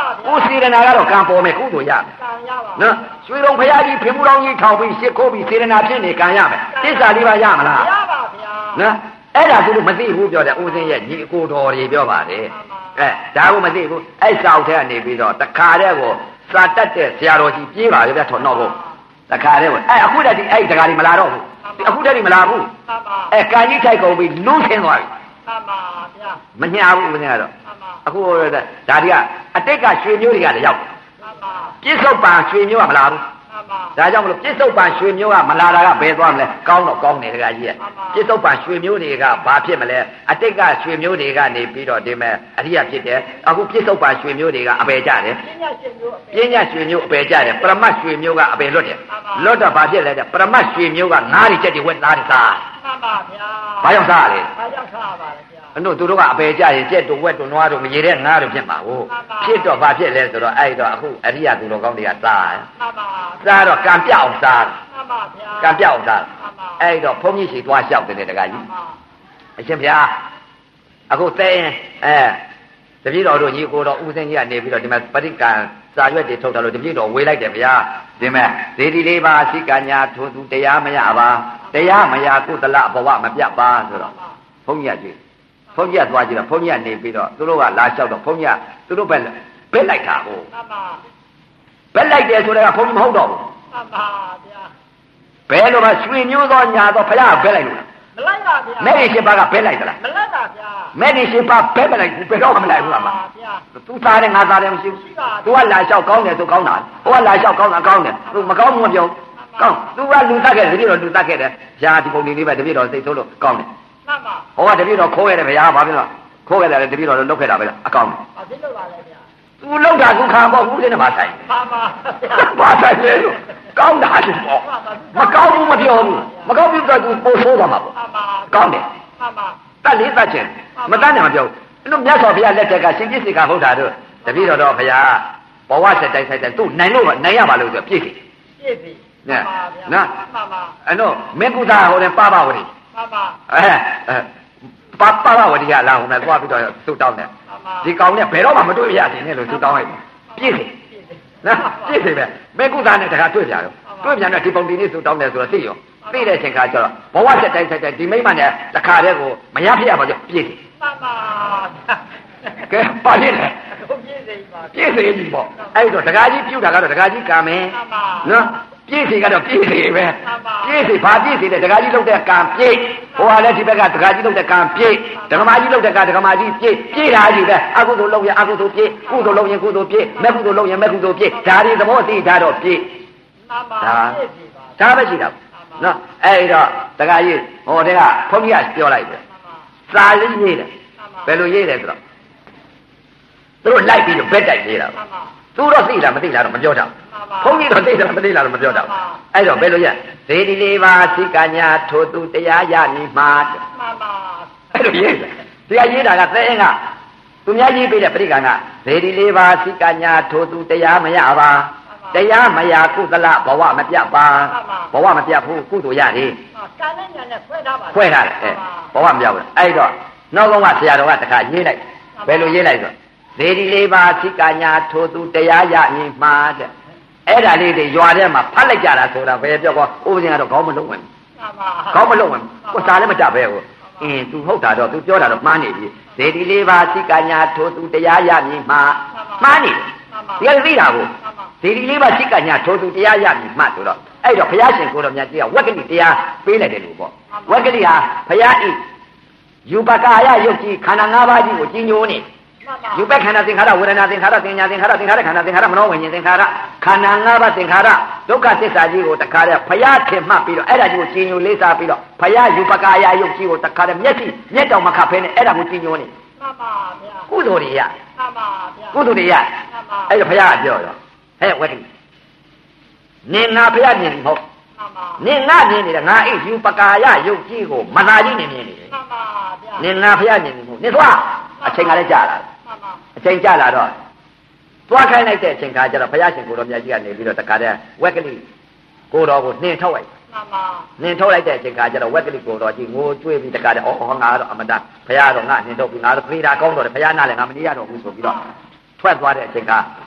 ကိုစေရနာကတော့ကံပေါ်မယ်ကုသိုလ်ရမယ်နော်ရွှေတော်ဘုရားကြီးဖင်မှုတော်ကြီးထောင်ပြီးရှစ်ခိုးပြီးစေရနာဖြစ်နေကံရမယ်သစ္စာလေးပါးရမလားရပါဗျာနော်အဲ့ဒါသူတို့မသိဘူးပြောတယ်ဦးစင်းရဲ့ညီအကိုတော်တွေပြောပါတယ်ဒါကိုမသိဘူးအဲ့စာအုပ်ထဲကနေပြီးတော့တခါတည်းကိုစာတတ်တဲ့ဆရာတော်ကြီးပြေးပါလေဗျထော်တော့ဘူးတခါတည်းကိုအခုတည်းဒီအဲ့တခါဒီမလာတော့ဘူးအခုတည်းဒီမလာဘူးကံကြီးထိုက်ကုန်ပြီးလူးဆင်းသွားပြီမှန်ပါဗျာမညာဘူးဦးစင်းကတော့အခုဒါတွေကအတိတ်ကရွှေမျိုးတွေကလည်းရောက်ပြစ္ဆုတ်ပံရွှေမျိုးကမလာဘူးဒါကြောင့်မလို့ပြစ္ဆုတ်ပံရွှေမျိုးကမလာတာကဘယ်သွားမလဲကောင်းတော့ကောင်းတယ်တကကြီးပြစ္ဆုတ်ပံရွှေမျိုးတွေကဘာဖြစ်မလဲအတိတ်ကရွှေမျိုးတွေကနေပြီးတော့ဒီမဲ့အရိယာဖြစ်တယ်အခုပြစ္ဆုတ်ပံရွှေမျိုးတွေကအပယ်ကြတယ်ပညာရွှေမျိုးအပယ်ကြတယ်ပရမတ်ရွှေမျိုးကအပယ်လွတ်တယ်လွတ်တော့ဘာဖြစ်လဲတဲ့ပရမတ်ရွှေမျိုးကငါးတွေချက်တွေဝက်သားတွေစားမှန်ပါဗျာဘာကြောင့်စားလဲဘာကြောင့်စားပါလဲတို့သူတို့ကအပေကြရင်ကြက်တို့ဝက်တို့နွားတို့မရေတဲ့ငါးတို့ဖြစ်မှာဟုတ်ဖြစ်တော့ဘာဖြစ်လဲဆိုတော့အဲ့တော့အခုအရိယာသူတော်ကောင်းတွေကစားစားတော့ကံပြောက်စားကံပြောက်စားအဲ့တော့ဘုန်းကြီးရှိသွားလျှောက်တယ်တကကြီးအရှင်ဘုရားအခုသဲရင်တပည့်တော်တို့ညီကိုတော်ဦးစင်းကြီးကနေပြီးတော့ဒီမှာပရိကံစာရွက်တွေထုတ်ထားလို့တပည့်တော်ဝေလိုက်တယ်ဗျာဒီမဲ့ဒေဒီလေးပါစိကညာထိုသူတရားမရပါတရားမရကုသလဘဝမပြတ်ပါဆိုတော့ဘုန်းကြီးကကြည့်ဘုန်းကြီးကသွားကြည့်တော့ဘုန်းကြီးကနေပြီးတော့သူတို့ကလာလျှောက်တော့ဘုန်းကြီးကသူတို့ပဲဘက်လိုက်တာဟုတ်ဘက်လိုက်တယ်ဆိုတော့ဘုန်းကြီးမဟုတ်တော့ဘူးမှန်ပါဗျာဘယ်လိုမှရွှေမျိုးသောညာသောဘုရားဘက်လိုက်လို့မလိုက်ပါဗျာမဲ့ဒီရှိပါကဘက်လိုက်သလားမလိုက်ပါဗျာမဲ့ဒီရှိပါဘက်မလိုက်ဘူးဘယ်တော့မှမလိုက်ဘူးအမသူသားတယ်ငါသားတယ်မရှိဘူးသူကလာလျှောက်ကောင်းတယ်သူကောင်းတာဟိုကလာလျှောက်ကောင်းတာကောင်းတယ်သူမကောင်းဘူးမပြောကောင်းသူကလူတက်ခဲ့တယ်တပည့်တော်လူတက်ခဲ့တယ်ဗျာဒီပုံလေးပဲတပည့်တော်စိတ်ဆိုးလို့ကောင်းတယ်မှန်ပါဟိုကတပည့်တော်ခိုးရတယ်ဗျာဘာဖြစ်လို့ခိုးရတယ်တပည့်တော်လုတ်ခဲ့တာပဲအကောင်းတယ်ဘာဖြစ်လို့ပါလဲဗျာသူလုတ်တာသူခံပေါ့ဘူးတဲ့မှာဆိုင်မှန်ပါဘာဆိုင်လဲကောင်းတာသူပေါ့မကောင်းဘူးမပြောဘူးမကောင်းဘူးတော့သူပို့ဆိုးသွားမှာပေါ့ကောင်းတယ်မှန်ပါတက်လေးတက်ချင်းမတတ်နဲ့မပြောဘူးအဲ့လိုမြတ်စွာဘုရားလက်ထက်ကရှင်ပြည့်စိကဟုတ်တာတို့တပည့်တော်ဘုရားဘဝဆက်တိုင်းဆိုင်တိုင်းသူ့နိုင်လို့နိုင်ရပါလို့ဆိုပြည့်စီပြည့်စီနော်နော်အဲ့တော့မေကုသဟိုတဲ့ပပဝတိမှန်ပါပပဝတိကလာဟိုမှာသွားပြီးတော့သူ့တောင်းတယ်ဒီကောင်နဲ့ဘယ်တော့မှမတွေ့ရသေးနဲ့လို့သူတောင်းလိုက်ပြည့်စီနော်ပြည့်စီပဲမေကုသနဲ့တခါတွေ့ကြတော့တွေ့ပြန်တော့ဒီပုံဒီနေ့သူ့တောင်းတယ်ဆိုတော့သိရောသိတဲ့အချိန်ခါကျတော့ဘဝဆက်တိုင်းဆိုင်တိုင်းဒီမိမနဲ့တခါတည်းကိုမရဖြစ်ရပါကြောပြည့်စီမှန်ပါကဲပါလိမ့်မယ်ပြည့်စီပါပြည့်စီကြီးပေါ့အဲ့တော့တခါကြီးပြုတ်တာကတော့တခါကြီးကံမယ်နော်ပြည့်စီကတော့ပြည့်စီပဲပြည့်စီဘာပြည့်စီလဲတခါကြီးလုပ်တဲ့ကံပြည့်ဟိုဟာလည်းဒီဘက်ကတခါကြီးလုပ်တဲ့ကံပြည့်ဒကမာကြီးလုပ်တဲ့ကံဒကမာကြီးပြည့်ပြည့်တာကြီးပဲအကုသိုလ်လုပ်ရင်အကုသိုလ်ပြည့်ကုသိုလ်လုပ်ရင်ကုသိုလ်ပြည့်မဲ့ကုသိုလ်လုပ်ရင်မဲ့ကုသိုလ်ပြည့်ဒါတွေသဘောသိတာတော့ပြည့်ဒါပဲရှိတာနော်အဲ့တော့တခါကြီးဟိုတဲ့ကဘုန်းကြီးကပြောလိုက်တယ်စာလေးရေးတယ်ဘယ်လိုရေးတယ်ဆိုတော့သူတို့လိုက်ပြီးတော့ဘက်တိုက်ရေးတာသူတော့သိလားမသိလားတော့မပြောကြဘူးဘုန်းကြီးတော့သိလားမသိလားတော့မပြောကြဘူးအဲ့တော့ဘယ်လိုရဒေဒီလေးပါစိကညာထိုသူတရားရမည်မှာမှန်ပါအဲ့လိုရေးတယ်တရားရေးတာကသဲအင်းကသူများရေးပေးတဲ့ပြိက္ခာကဒေဒီလေးပါစိကညာထိုသူတရားမရပါတရားမရကုသလဘဝမပြတ်ပါဘဝမပြတ်ဘူးကုသိုလ်ရတယ်ကံနဲ့ညာနဲ့ခွဲထားပါခွဲထားတယ်ဘဝမပြတ်ဘူးအဲ့တော့နောက်ဆုံးကဆရာတော်ကတခါရေးလိုက်ဘယ်လိုရေးလိုက်ဆိုဒေဒီလေးပါစိကညာထိုသူတရားရမည်မှာတဲ့အဲ့ဒါလေးတွေရွာထဲမှာဖတ်လိုက်ကြတာဆိုတာဘယ်ပြောကောဥပဒေကတော့ခေါင်းမလုံးဝင်ခေါင်းမလုံးဝင်ကိုစားလည်းမတတ်ပဲဟုတ်သူဟုတ်တာတော့သူပြောတာတော့မှားနေပြီဒေဒီလေးပါစိကညာထိုသူတရားရမည်မှာမှားနေတယ်ဒီကသိတာကိုဒေဒီလေးပါစိကညာထိုသူတရားရမည်မှာဆိုတော့အဲ့တော့ဘုရားရှင်ကိုတော်မြတ်ကြီးကဝက်ကလိတရားပေးလိုက်တယ်လို့ပေါ့ဝက်ကလိဟာဘုရားဤယူပကာယယုတ်ကြီးခန္ဓာ၅ပါးကြီးကိုကြီးညိုနေယူပခန္ဓာသင်္ခါရဝေဒနာသင်္ခါရသင်ညာသင်္ခါရသင်္ခါရခန္ဓာသင်္ခါရမနောဝိညာဉ်သင်္ခါရခန္ဓာ၅ပါးသင်္ခါရဒုက္ခသစ္စာကြီးကိုတခါတည်းဘုရားခင်မှတ်ပြီးတော့အဲ့ဒါကြီးကိုကြီးညိုလေးစားပြီးတော့ဘုရားယူပကာယယုတ်ကြီးကိုတခါတည်းမျက်တောင်မခတ်ဖဲနဲ့အဲ့ဒါကိုကြီးညိုနေမှန်ပါဗျာကုသိုလ်တွေရမှန်ပါဗျာကုသိုလ်တွေရအဲ့ဒါဘုရားကပြောတော့ဟဲ့ဝက်တိနင်ငါဘုရားမြင်မဟုတ်နင်ငါမြင်နေတယ်ငါအိယူပကာယယုတ်ကြီးကိုမသာကြီးနေမြင်နေတယ်မှန်ပါဗျာနင်ငါဘုရားမြင်နေဘူးနင်သွားအချိန်ကလည်းကြာလာအချိန်ကြာလာတော့သွားခိုင်းလိုက်တဲ့အချိန်ခါကျတော့ဘုရားရှင်ကိုတော်မြတ်ကြီးကနေပြီးတော့တခါတည်းဝက်ကလိကိုတော်ကိုနှင်ထုတ်လိုက်မှန်ပါနှင်ထုတ်လိုက်တဲ့အချိန်ခါကျတော့ဝက်ကလိကိုတော်ကြီးငိုကြွေးပြီးတခါတည်းဩငါတော့အမတဘုရားတော်ငါနှင်ထုတ်ပြီးငါတော့ပြေးတာကောင်းတော့တယ်ဘုရားနာလည်းငါမနေရတော့ဘူးဆိုပြီးတော့ထွက်သွားတဲ့အချိန်ခါ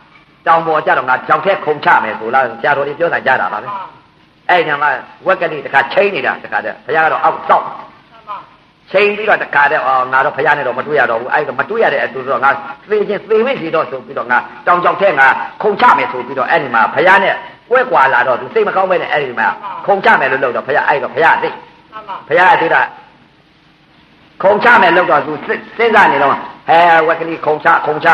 တောင်ပေါ်ကြတော့ငါကြောက်တဲ့ခုံချမယ်ဆိုလားဆရာတော်ကြီးပြောတာကြားတာပါပဲအဲ့ညမှာဝက်ကလေးတခါချိန်နေတာတခါတည်းဘုရားကတော့အောက်စောက်ချိန်ပြီးတော့တခါတည်းငါတော့ဘုရားနဲ့တော့မတွေ့ရတော့ဘူးအဲ့တော့မတွေ့ရတဲ့အတူတော့ငါသေချင်းသေဝိစီတော့ဆိုပြီးတော့ငါတောင်ကြောက်တဲ့ငါခုံချမယ်ဆိုပြီးတော့အဲ့ဒီမှာဘုရားနဲ့ကွဲကွာလာတော့သူစိတ်မကောင်းပဲနဲ့အဲ့ဒီမှာခုံချမယ်လို့လုပ်တော့ဘုရားအဲ့တော့ဘုရားသိဘုရားကသိတာခုံချမယ်လို့တော့သူစဉ်းစားနေတော့ဝက်ကလေးခုံချ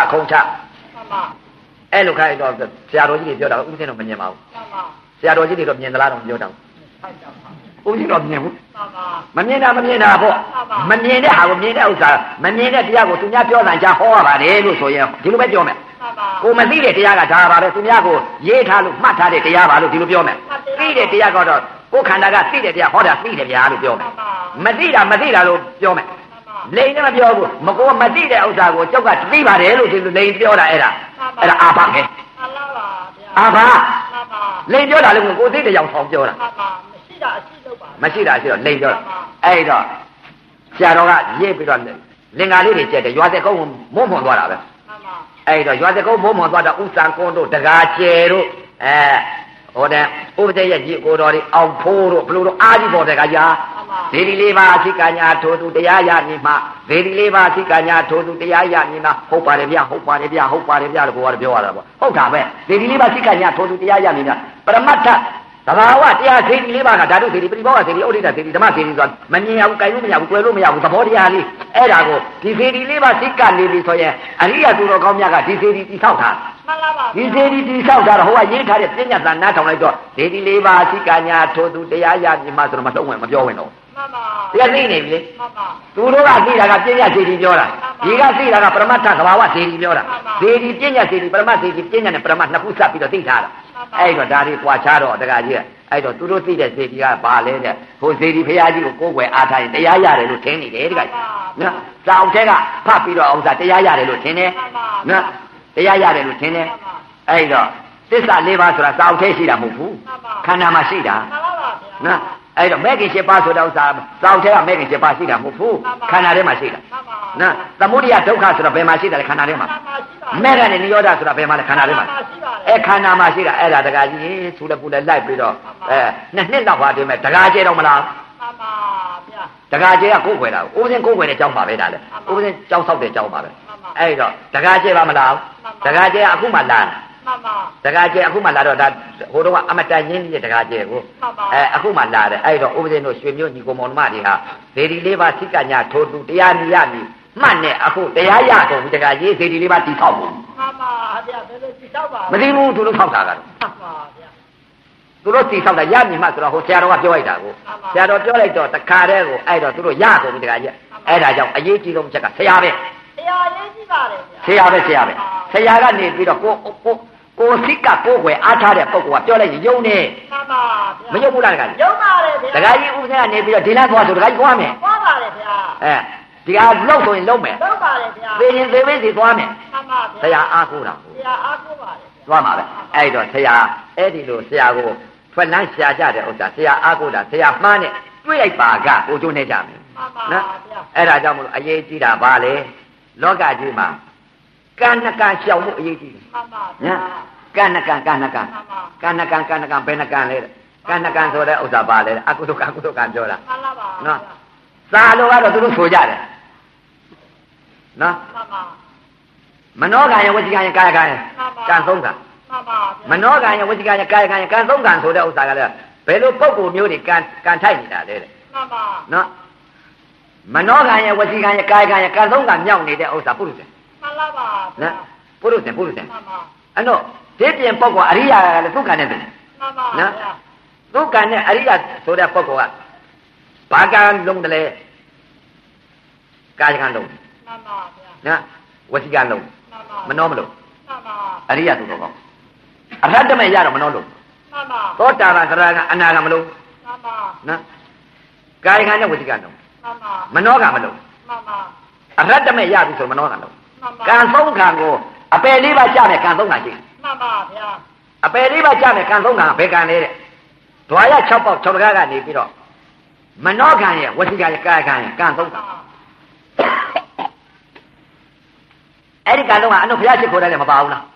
အဲ့လိုခိုင်းတော့ဆရာတော်ကြီးတွေပြောတာဥပဒေတော့မမြင်ပါဘူးဆရာတော်ကြီးတွေတော့မြင်သလားတော့မပြောတော့ဘူးဥပဒေတော့မြင်ဘူးမမြင်တာပေါ့မမြင်တဲ့ဟာကိုမြင်တဲ့ဥစ္စာမမြင်တဲ့တရားကိုသူများပြောတာကြားဟောရပါတယ်လို့ဆိုရင်ဒီလိုပဲပြောမယ်ကိုမသိတဲ့တရားကဒါပါပဲသူများကိုရေးထားလို့မှတ်ထားတဲ့တရားပါလို့ဒီလိုပြောမယ်သိတဲ့တရားကတော့ကိုယ်ခန္ဓာကသိတဲ့တရားဟောတာသိတယ်ဗျာလို့ပြောမယ်မသိတာလို့ပြောမယ်လိန်နဲ့မပြောဘူးမကိုမသိတဲ့ဥစ္စာကိုကျောက်ကသိပါတယ်လို့ဒီလိုလိန်ပြောတာအဲ့ဒါအာဘပဲအာဘလိန်ပြောတာလည်းကိုသိတဲ့ရောက်ဆောင်ပြောတာမရှိတာအရှိတော့လိန်ပြောတာအဲ့တော့ဆရာတော်ကရေးပြီးတော့လင်္ကာလေးတွေကျက်တယ်ရွာသက်ကုန်းမုန်းဖွန်သွားတာပဲအဲ့တော့ရွာသက်ကုန်းမုန်းဖွန်သွားတော့ဥစ္စာကွန်းတို့တကားကျယ်တို့ဟိုတဲ့ဥပဒေရဲ့ကြီးကိုတော်တွေအောင်ဖိုးတို့ဘလို့တို့အားကြီးပေါ်တဲ့ကကြာဗေဒီလေးပါအသိကညာထိုးသူတရားရမည်မှာဗေဒီလေးပါအသိကညာထိုးသူတရားရမည်မှာဟုတ်ပါတယ်ဗျလို့ကိုကတော့ပြောရတာပေါ့ဟုတ်တာပဲဗေဒီလေးပါအသိကညာထိုးသူတရားရမည်မှာပရမတ္ထသဘာဝတရားဗေဒီလေးပါကဓာတုဗေဒီပရိဘောဂဗေဒီဩဒိတဗေဒီဓမ္မဗေဒီဆိုတာမမြင်ရဘူး၊ကြိုင်လို့မရဘူး၊တွေ့လို့မရဘူးသဘောတရားလေးအဲ့ဒါကိုဒီဗေဒီလေးပါသိကနေပြီဆိုရင်အရိယသူတော်ကောင်းများကဒီဗေဒီတိဆောက်တာဒီစေဒီတိဆောက်တာတော့ဟိုကရေးထားတဲ့ပြညာသာနားထောင်လိုက်တော့ဒေဒီလေးပါသိကညာထိုးသူတရားရမြင်မှဆိုတော့မတော့ဝင်မပြောဝင်တော့တရားသိနေပြီလေသူတို့ကသိတာကပြညာစေဒီပြောတာဒီကသိတာကပရမတ္ထသဘာဝစေဒီပြောတာစေဒီပြညာစေဒီပရမစေဒီပြညာနဲ့ပရမနှစ်ခုစပ်ပြီးတော့သိထားတာအဲ့တော့ဒါတွေပွားချတော့တကကြီးကအဲ့တော့သူတို့သိတဲ့စေဒီကဘာလဲတဲ့ဟိုစေဒီဖရာကြီးကိုကိုးကွယ်အားထားရင်တရားရတယ်လို့ထင်နေတယ်တကကြီးနော်စာအုပ်ထဲကဖတ်ပြီးတော့ဥစ္စာတရားရတယ်လို့ထင်တယ်နော်တရားရတယ်လို့ထင်တယ်အဲ့တော့သစ္စာ၄ပါးဆိုတာစာအုပ်ထဲရှိတာမဟုတ်ဘူးခန္ဓာမှာရှိတာနော်အဲ့တော့မဲခင်၈ပါးဆိုတာဥစ္စာစာအုပ်ထဲကမဲခင်၈ပါးရှိတာမဟုတ်ဘူးခန္ဓာထဲမှာရှိတာနော်သမုဒိယဒုက္ခဆိုတာဘယ်မှာရှိတယ်လဲခန္ဓာထဲမှာမဲရနဲ့နိရောဓဆိုတာဘယ်မှာလဲခန္ဓာထဲမှာခန္ဓာမှာရှိတာအဲ့ဒါတကားကြီးသူလည်းပူလည်းလိုက်ပြီးတော့နှစ်လောက်ပါတည်းမဲ့တကားကျဲတော့မလားတကားကျဲကကိုယ်ွယ်တာကိုဥပဇင်းကိုယ်ွယ်တဲ့ကြောင်းပါပဲဒါလေဥပဇင်းကြောင်းဆောက်တဲ့ကြောင်းပါပဲအဲ့တော့တကားကျဲပါမလားတကားကျဲအခုမှလာတကားကျဲအခုမှလာတော့ဒါဟိုတော့အမတန်ရင်းကြီးတကားကျဲကိုအခုမှလာတယ်အဲ့တော့ဥပဇင်းတို့ရွှေမျိုးညီကိုမောင်မတွေဟာဗေဒီလေးပါသိကညာထိုးသူတရားမြည်ရမည်မှတ်နဲ့အခုတရားရကုန်ပြီတကားကြီးဗေဒီလေးပါတိဆောက်ဘူးမှန်ပါဗျာဘယ်လိုတိဆောက်ပါမသိဘူးသူတို့ဆောက်တာကတော့မှန်ပါဗျာသူတို့တိဆောက်တာရမြည်မှဆိုတော့ဟိုဆရာတော်ကပြောလိုက်တာကိုဆရာတော်ပြောလိုက်တော့တခါတည်းကိုအဲ့တော့သူတို့ရကုန်ပြီတကားကြီးအဲ့ဒါကြောင့်အရေးကြီးဆုံးချက်ကဆရာပဲဆရာရေးကြည့်ပါတယ်ဆရာပဲဆရာကနေပြီးတော့ကိုစိတ်ကကိုယ်ွယ်အားထားတဲ့ပုဂ္ဂိုလ်ကပြောလိုက်ရင်ယုံနေမှန်ပါဗျာမယုံဘူးလားတခါကြီးယုံပါတယ်ဗျာတခါကြီးဥပဒေကနေပြီးတော့ဒီလသွားဆိုတခါကြီးသွားမယ်သွားပါတယ်ဗျာဒီကလောက်ဆိုရင်လုံးမယ်လုံးပါတယ်ဗျာသေရင်သေပေးစီသွားမယ်မှန်ပါဗျာဆရာအားကိုးတာဆရာအားကိုးပါတယ်သွားမှာပဲအဲ့တော့ဆရာအဲ့ဒီလိုဆရာကိုထွက်လန်းရှာကြတဲ့ဥစ္စာဆရာအားကိုးတာဆရာမှားနဲ့တွေးလိုက်ပါကကိုကျိုးနေကြမယ်နော်အဲ့ဒါကြောင့်မလို့အရေးကြီးတာပါလေလောကကြီးမှာကံနှကံရှောင်မှုအရေးကြီးတယ်မှန်ပါဗျာကံနှကံဘယ်နှကံလဲကံနှကံဆိုတဲ့ဥစ္စာပါလေအကုသိုလ်ကံပြောတာမှန်ပါပါနော်သာလိုကတော့သူတို့ဆိုကြတယ်နော်မှန်ပါမနောကံရဲ့ဝစီကံရဲ့ကာယကံရဲ့ကံသုံးကံမှန်ပါမနောကံရဲ့ဝစီကံရဲ့ကာယကံရဲ့ကံသုံးကံဆိုတဲ့ဥစ္စာကလည်းဘယ်လိုပုံကိုမျိုးတွေကံထိုက်နေတာလဲတဲ့မှန်ပါနော်မနောကံရဲ့ဝစီကံရဲ့ကာယကံရဲ့ကံသုံးကံမြောက်နေတဲ့ဥစ္စာပုရုษမှန်ပါပါနော်ပုရုษမှန်ပါအဲ့တော့ဒီပြင်ပုဂ္ဂိုလ်အရိယာကလည်းသူ့ကံနဲ့တယ်မှန်ပါနော်သူ့ကံနဲ့အရိယာဆိုတဲ့ပုဂ္ဂိုလ်ကဘာကံလုံးတယ်လဲကာယကံလုံးမှန်ပါဗျာနော်ဝစီကံလုံးမနှောမလို့မှန်ပါအရိယသူတော်ကောင်းအရဟတမေရတော့မနှောလို့မှန်ပါသောတာပန်သရဂံအနာဂံမလို့မှန်ပါနော်ကာယကံနဲ့ဝစီကံလုံးမှန်ပါမနှောကံမလို့မှန်ပါအရဟတမေရပြီဆိုမနှောကံလုံးမှန်ပါကံသုံးကံကိုအပယ်လေးပါးကြမယ်ကံသုံးကံရှိမှန်ပါဗျာအပယ်လေးပါးကြမယ်ကံသုံးကံဘယ်ကံလဲတဲ့ဓွာရ6ပေါက်6တကားကနေပြီးတော့မနောကံရဲ့ဝစီကံရဲ့ကာယကံရဲ့ကံသုံးကံအဲ့ဒီကံတော့ကအနုဘုရားရှိခိုးတယ်လည်းမပါဘူးလားပါပါ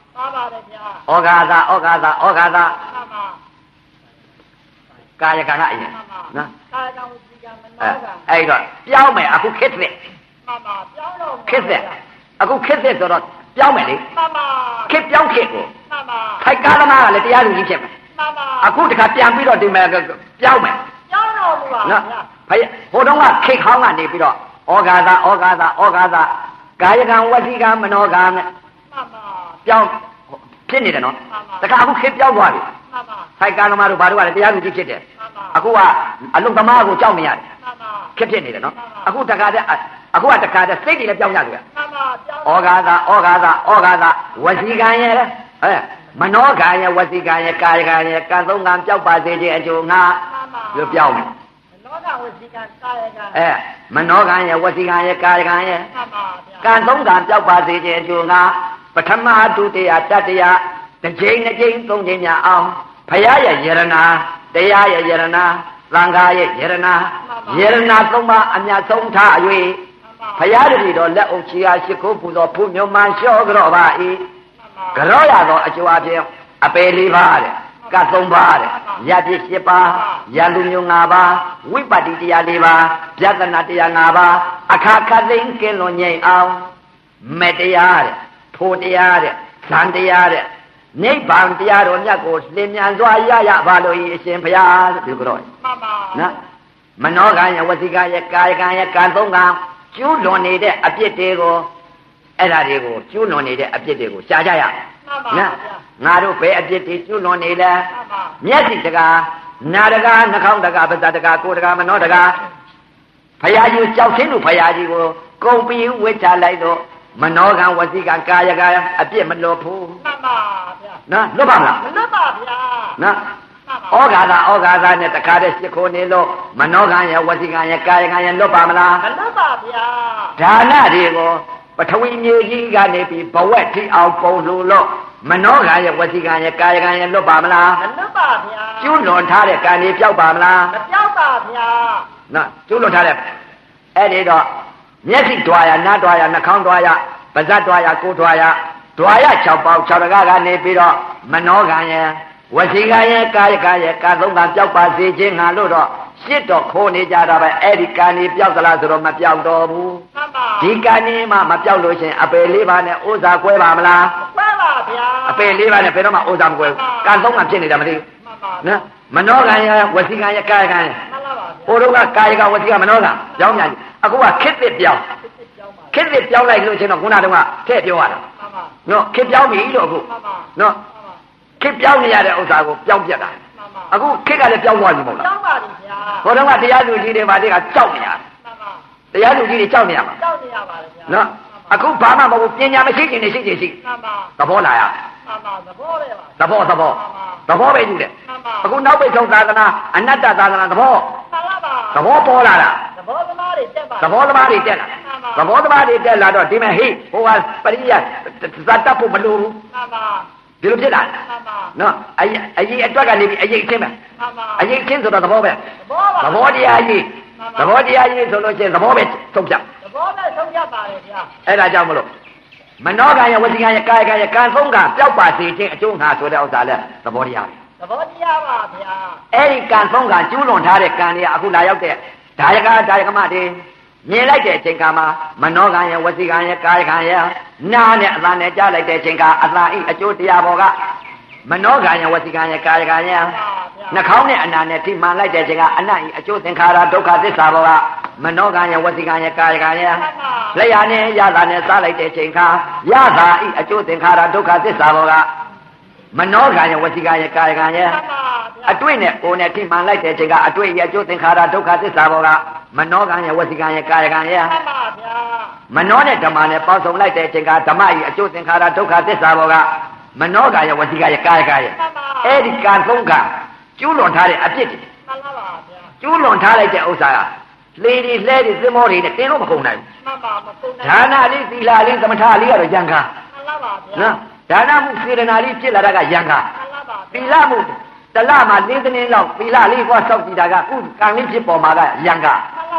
ပါတယ်ဗျာဩဃာသဩဃာသဩဃာသမှန်ပါကာယကံကအရင်မှန်ပါနော်ကာယကံဝစီကံမနောကံအဲ့တော့ပြောင်းမယ်အခုခစ်တဲ့မှန်ပါပြောင်းတော့ခစ်တဲ့အခုခစ်တဲ့ဆိုတော့ပြောင်းမယ်လေမှန်ပါခစ်ပြောင်းခစ်ကိုမှန်ပါခိုက်ကားသမားကလည်းတရားလူကြီးဖြစ်မယ်မှန်ပါအခုတခါပြန်ပြီးတော့ဒီမဲ့ပြောင်းမယ်ပြောင်းတော့ဘူးပါနော်ဗျာဖယားဟိုတုန်းကခိတ်ခေါင်းကနေပြီးတော့ဩဃာသဩဃာသဩဃာသကာယကံဝစီကံမနောကံနဲ့မှန်ပါပြောင်းဖြစ်နေတယ်နော်မှန်ပါတခါအခုခိတ်ပြောင်းသွားပြီမှန်ပါခိုက်ကားသမားတို့ဘာတို့ကလည်းတရားလူကြီးဖြစ်တယ်မှန်ပါအခုကအလုံသမားကိုကြောက်နေရတယ်မှန်ပါခက်ဖြစ်နေတယ်နော်အခုတခါတည်းအခုကတခါတည်းစိတ်တွေလည်းပြောင်းရပြီမှန်ပါပြောင်းဩဃာသဩဃာသဩဃာသဝစီကံရဲ့ဟဲ့မနောကံရဲ့ဝစီကံရဲ့ကာယကံရဲ့ကံသုံးကံပြောက်ပါစေခြင်းအကျိုးငါမှန်ပါလို့ပြောင်းမယ်နောကဝစီကံကာယကံမနောကံရဲ့ဝစီကံရဲ့ကာယကံရဲ့မှန်ပါဗျာကံသုံးကံပြောက်ပါစေခြင်းအကျိုးငါပထမဒုတိယတတိယတစ်ကြိမ်နှစ်ကြိမ်သုံးကြိမ်များအောင်ဘုရားရဲ့ယရနာတရားရဲ့ယရနာသံဃာရဲ့ယရနာယရနာသုံးပါအမြတ်ဆုံးထား၍ဘုရားတပည့်တော်လက်အုပ်ချီအားရှိခိုးပူသောဖူးမြုံမှန်လျှော့ကြော့ပါ၏ကြော့ရသောအကျိုးအပြင်အပေ၄ပါးတဲ့ကတ်၃ပါးတဲ့ယတိ၈ပါးယလူမျိုး၅ပါးဝိပတ္တိတရား၄ပါးပြဿနာတရား၅ပါးအခါခတ်သိမ်းကင်းလွန်ငြိမ်အောင်မေတ္တရားတဲ့ထိုတရားတဲ့ဇန်တရားတဲ့နိဗ္ဗာန်တရားတော်မြတ်ကိုလင်းမြန်စွာရရပါလို့ဤအရှင်ဘုရားဒီကြောမှန်ပါနော်မနောကံရဲ့ဝစီကံရဲ့ကာယကံရဲ့ကံသုံးကံကျူးလွန်နေတဲ့အပြစ်တွေကိုအဲ့ဒါတွေကိုကျူးလွန်နေတဲ့အပြစ်တွေကိုရှားကြရမှန်ပါနော်ဗျာငါတို့ဘယ်အပြစ်တွေကျူးလွန်နေလဲမှန်ပါမျက်စိတကာနာတကာနှာခေါင်းတကာပါးစပ်တကာကိုယ်တကာမနောတကာဖရာကြီးကြောက်ဆင်းလို့ဖရာကြီးကိုကုန်ပြီးဝိချလိုက်တော့မနောကံဝစီကံကာယကံအပြစ်မလွတ်ဘူးမှန်ပါဗျာနော်လွတ်ပါမလားမလွတ်ပါဗျာနော်မှန်ပါဩဃာသနဲ့တခါတည်းရှ िख ိုးနေလို့မနောကံရဲ့ဝစီကံရဲ့ကာယကံရဲ့လွတ်ပါမလားမလွတ်ပါဗျာဒါနတွေကိုပထဝီမြေကြီးကနေပြီးဘဝက်ထိအောင်ပုံလို့လို့မနောကံရဲ့ဝစီကံရဲ့ကာယကံရဲ့လွတ်ပါမလားမလွတ်ပါဗျာကျွလွန်ထားတဲ့ကံတွေပြောက်ပါမလားမပြောက်ပါဗျာနော်ကျွလွန်ထားတဲ့အဲ့ဒီတော့မျက်စိတွာရနားတွာရနှာခေါင်းတွာရပါးစပ်တွာရကိုယ်တွာရတွာရ6ပေါက်6တကားကနေပြီးတော့မနောကံရဲ့ဝစီကံရဲ့ကာယကံရဲ့ကာသုံးကံပြောက်ပါစေခြင်းငါလို့တော့ရှစ်တော့ခိုးနေကြတာပဲအဲ့ဒီကံတွေပြောက်သလားဆိုတော့မပြောက်တော့ဘူးမှန်ပါဒီကံนี้မှမပြောက်လို့ရှင်အပေ၄ပါးနဲ့ဥစ္စာကွဲပါမလားမကွဲပါဗျာအပေ၄ပါးနဲ့ဘယ်တော့မှဥစ္စာမကွဲဘူးကံသုံးကံဖြစ်နေတာမသိဘူးမှန်ပါနော်မနောကံရဲ့ဝစီကံရဲ့ကာယကံရဲ့မှန်ပါပါဗျာဟိုတုန်းကကာယကံဝစီကံမနောကံပြောင်းပြန်ပြီအခုကခစ်သစ်ပြောင်းပြောင်းပါခစ်သစ်ပြောင်းလိုက်လို့ရှင်တော့ခုနတုန်းကထည့်ပြောရတာမှန်ပါနော်ခစ်ပြောင်းပြီလို့အခုမှန်ပါနော်ခစ်ပြောင်းနေရတဲ့ဥစ္စာကိုပြောင်းပြတ်တာမှန်ပါအခုခစ်ကလည်းပြောင်းသွားပြီမဟုတ်လားပြောင်းပါပြီဗျာဟိုတုန်းကတရားသူကြီးတွေဗာတွေကကြောက်နေရတယ်မှန်ပါတရားသူကြီးတွေကြောက်နေရမှာကြောက်နေရပါတယ်ဗျာနော်အခုဘာမှမဟုတ်ဘူးပညာမရှိခြင်းနဲ့ရှိခြင်းရှိမှန်ပါသဘောလာရမှန်ပါသဘောပဲပါသဘောသဘောသဘောပဲယူတယ်မှန်ပါအခုနောက်ပိတ်ဆုံးသာသနာအနတ္တသာသနာသဘောမှန်ပါပါသဘောပေါ်လာတာသဘောသမားတွေတက်ပါသဘောသမားတွေတက်လာသဘောသမားတွေတက်လာတော့ဒီမဲ့ဟိဟိုကပရိယဇတ်တပ်ဖို့မလိုဘူးမှန်ပါဒီလိုဖြစ်လာမှန်ပါနော်အရေးအတွက်ကနေပြီးအရေးချင်းပဲမှန်ပါအရေးချင်းဆိုတော့သဘောပဲသဘောပါသဘောတရားကြီးသဘောတရားကြီးဆိုလို့ချင်းသဘောပဲသုံးပြသဘောနဲ့ဆုံးဖြတ်ပါတယ်ဗျာအဲ့ဒါကြောင့်မလို့မနောကံရဲ့ဝစီကံရဲ့ကာယကံရဲ့ကံသုံးကံပျောက်ပါစေခြင်းအကျိုးငါဆိုတဲ့ဥစ္စာလဲသဘောတရားပဲသဘောတရားပါဗျာအဲ့ဒီကံသုံးကံကျူးလွန်ထားတဲ့ကံတွေကအခုလာရောက်တဲ့ဒါယကဒါယကမတွေမြင်လိုက်တဲ့အချိန်ကမှမနောကံရဲ့ဝစီကံရဲ့ကာယကံရဲ့နာနဲ့အသံနဲ့ကြားလိုက်တဲ့အချိန်ကအသံဤအကျိုးတရားပေါ်ကမနောကံရဲ့ဝစီကံရဲ့ကာယကံရဲ့နှာခေါင်းနဲ့အနာနဲ့ထိမှန်လိုက်တဲ့အချိန်ကအနတ်ဤအကျိုးသင်္ခါရဒုက္ခသစ္စာပေါ်ကမနောကံရဲ့ဝစီကံရဲ့ကာယကံရဲ့လက်ရနဲ့ရတာနဲ့စားလိုက်တဲ့အချိန်ခါရတာဤအကျိုးသင်္ခါရဒုက္ခသစ္စာပေါ်ကမနောကံရဲ့ဝစီကံရဲ့ကာယကံရဲ့မှန်ပါဗျာအတွေ့နဲ့ကိုယ်နဲ့ထိမှန်လိုက်တဲ့အချိန်ကအတွေ့ရဲ့အကျိုးသင်္ခါရဒုက္ခသစ္စာပေါ်ကမနောကံရဲ့ဝစီကံရဲ့ကာယကံရဲ့မှန်ပါဗျာမနောနဲ့ဓမ္မနဲ့ပေါင်းစုံလိုက်တဲ့အချိန်ကဓမ္မရဲ့အကျိုးသင်္ခါရဒုက္ခသစ္စာပေါ်ကမနောကံရဲ့ဝစီကံရဲ့ကာယကံရဲ့အဲ့ဒီကံသုံးကံကျူးလွန်ထားတဲ့အပြစ်တွေမှန်ပါပါဗျာကျူးလွန်ထားလိုက်တဲ့ဥစ္စာကလေဒီလှဲဒီသင်္ဘောတွေနဲ့တင်းလို့မကုန်နိုင်ဘူးမှန်ပါမကုန်နိုင်ဒါနလေးသီလလေးသမထလေးကတော့ယံကာမှန်ပါပါဗျာနော်ဒါနမှုစေတနာလေးဖြစ်လာတာကယံကာမှန်ပါပါသီလမှုတလမှာ၄သင်းလောက်သီလလေးကစောက်ကြည့်တာကဥကံလေးဖြစ်ပေါ်မှာကယံကာမှန်ပါ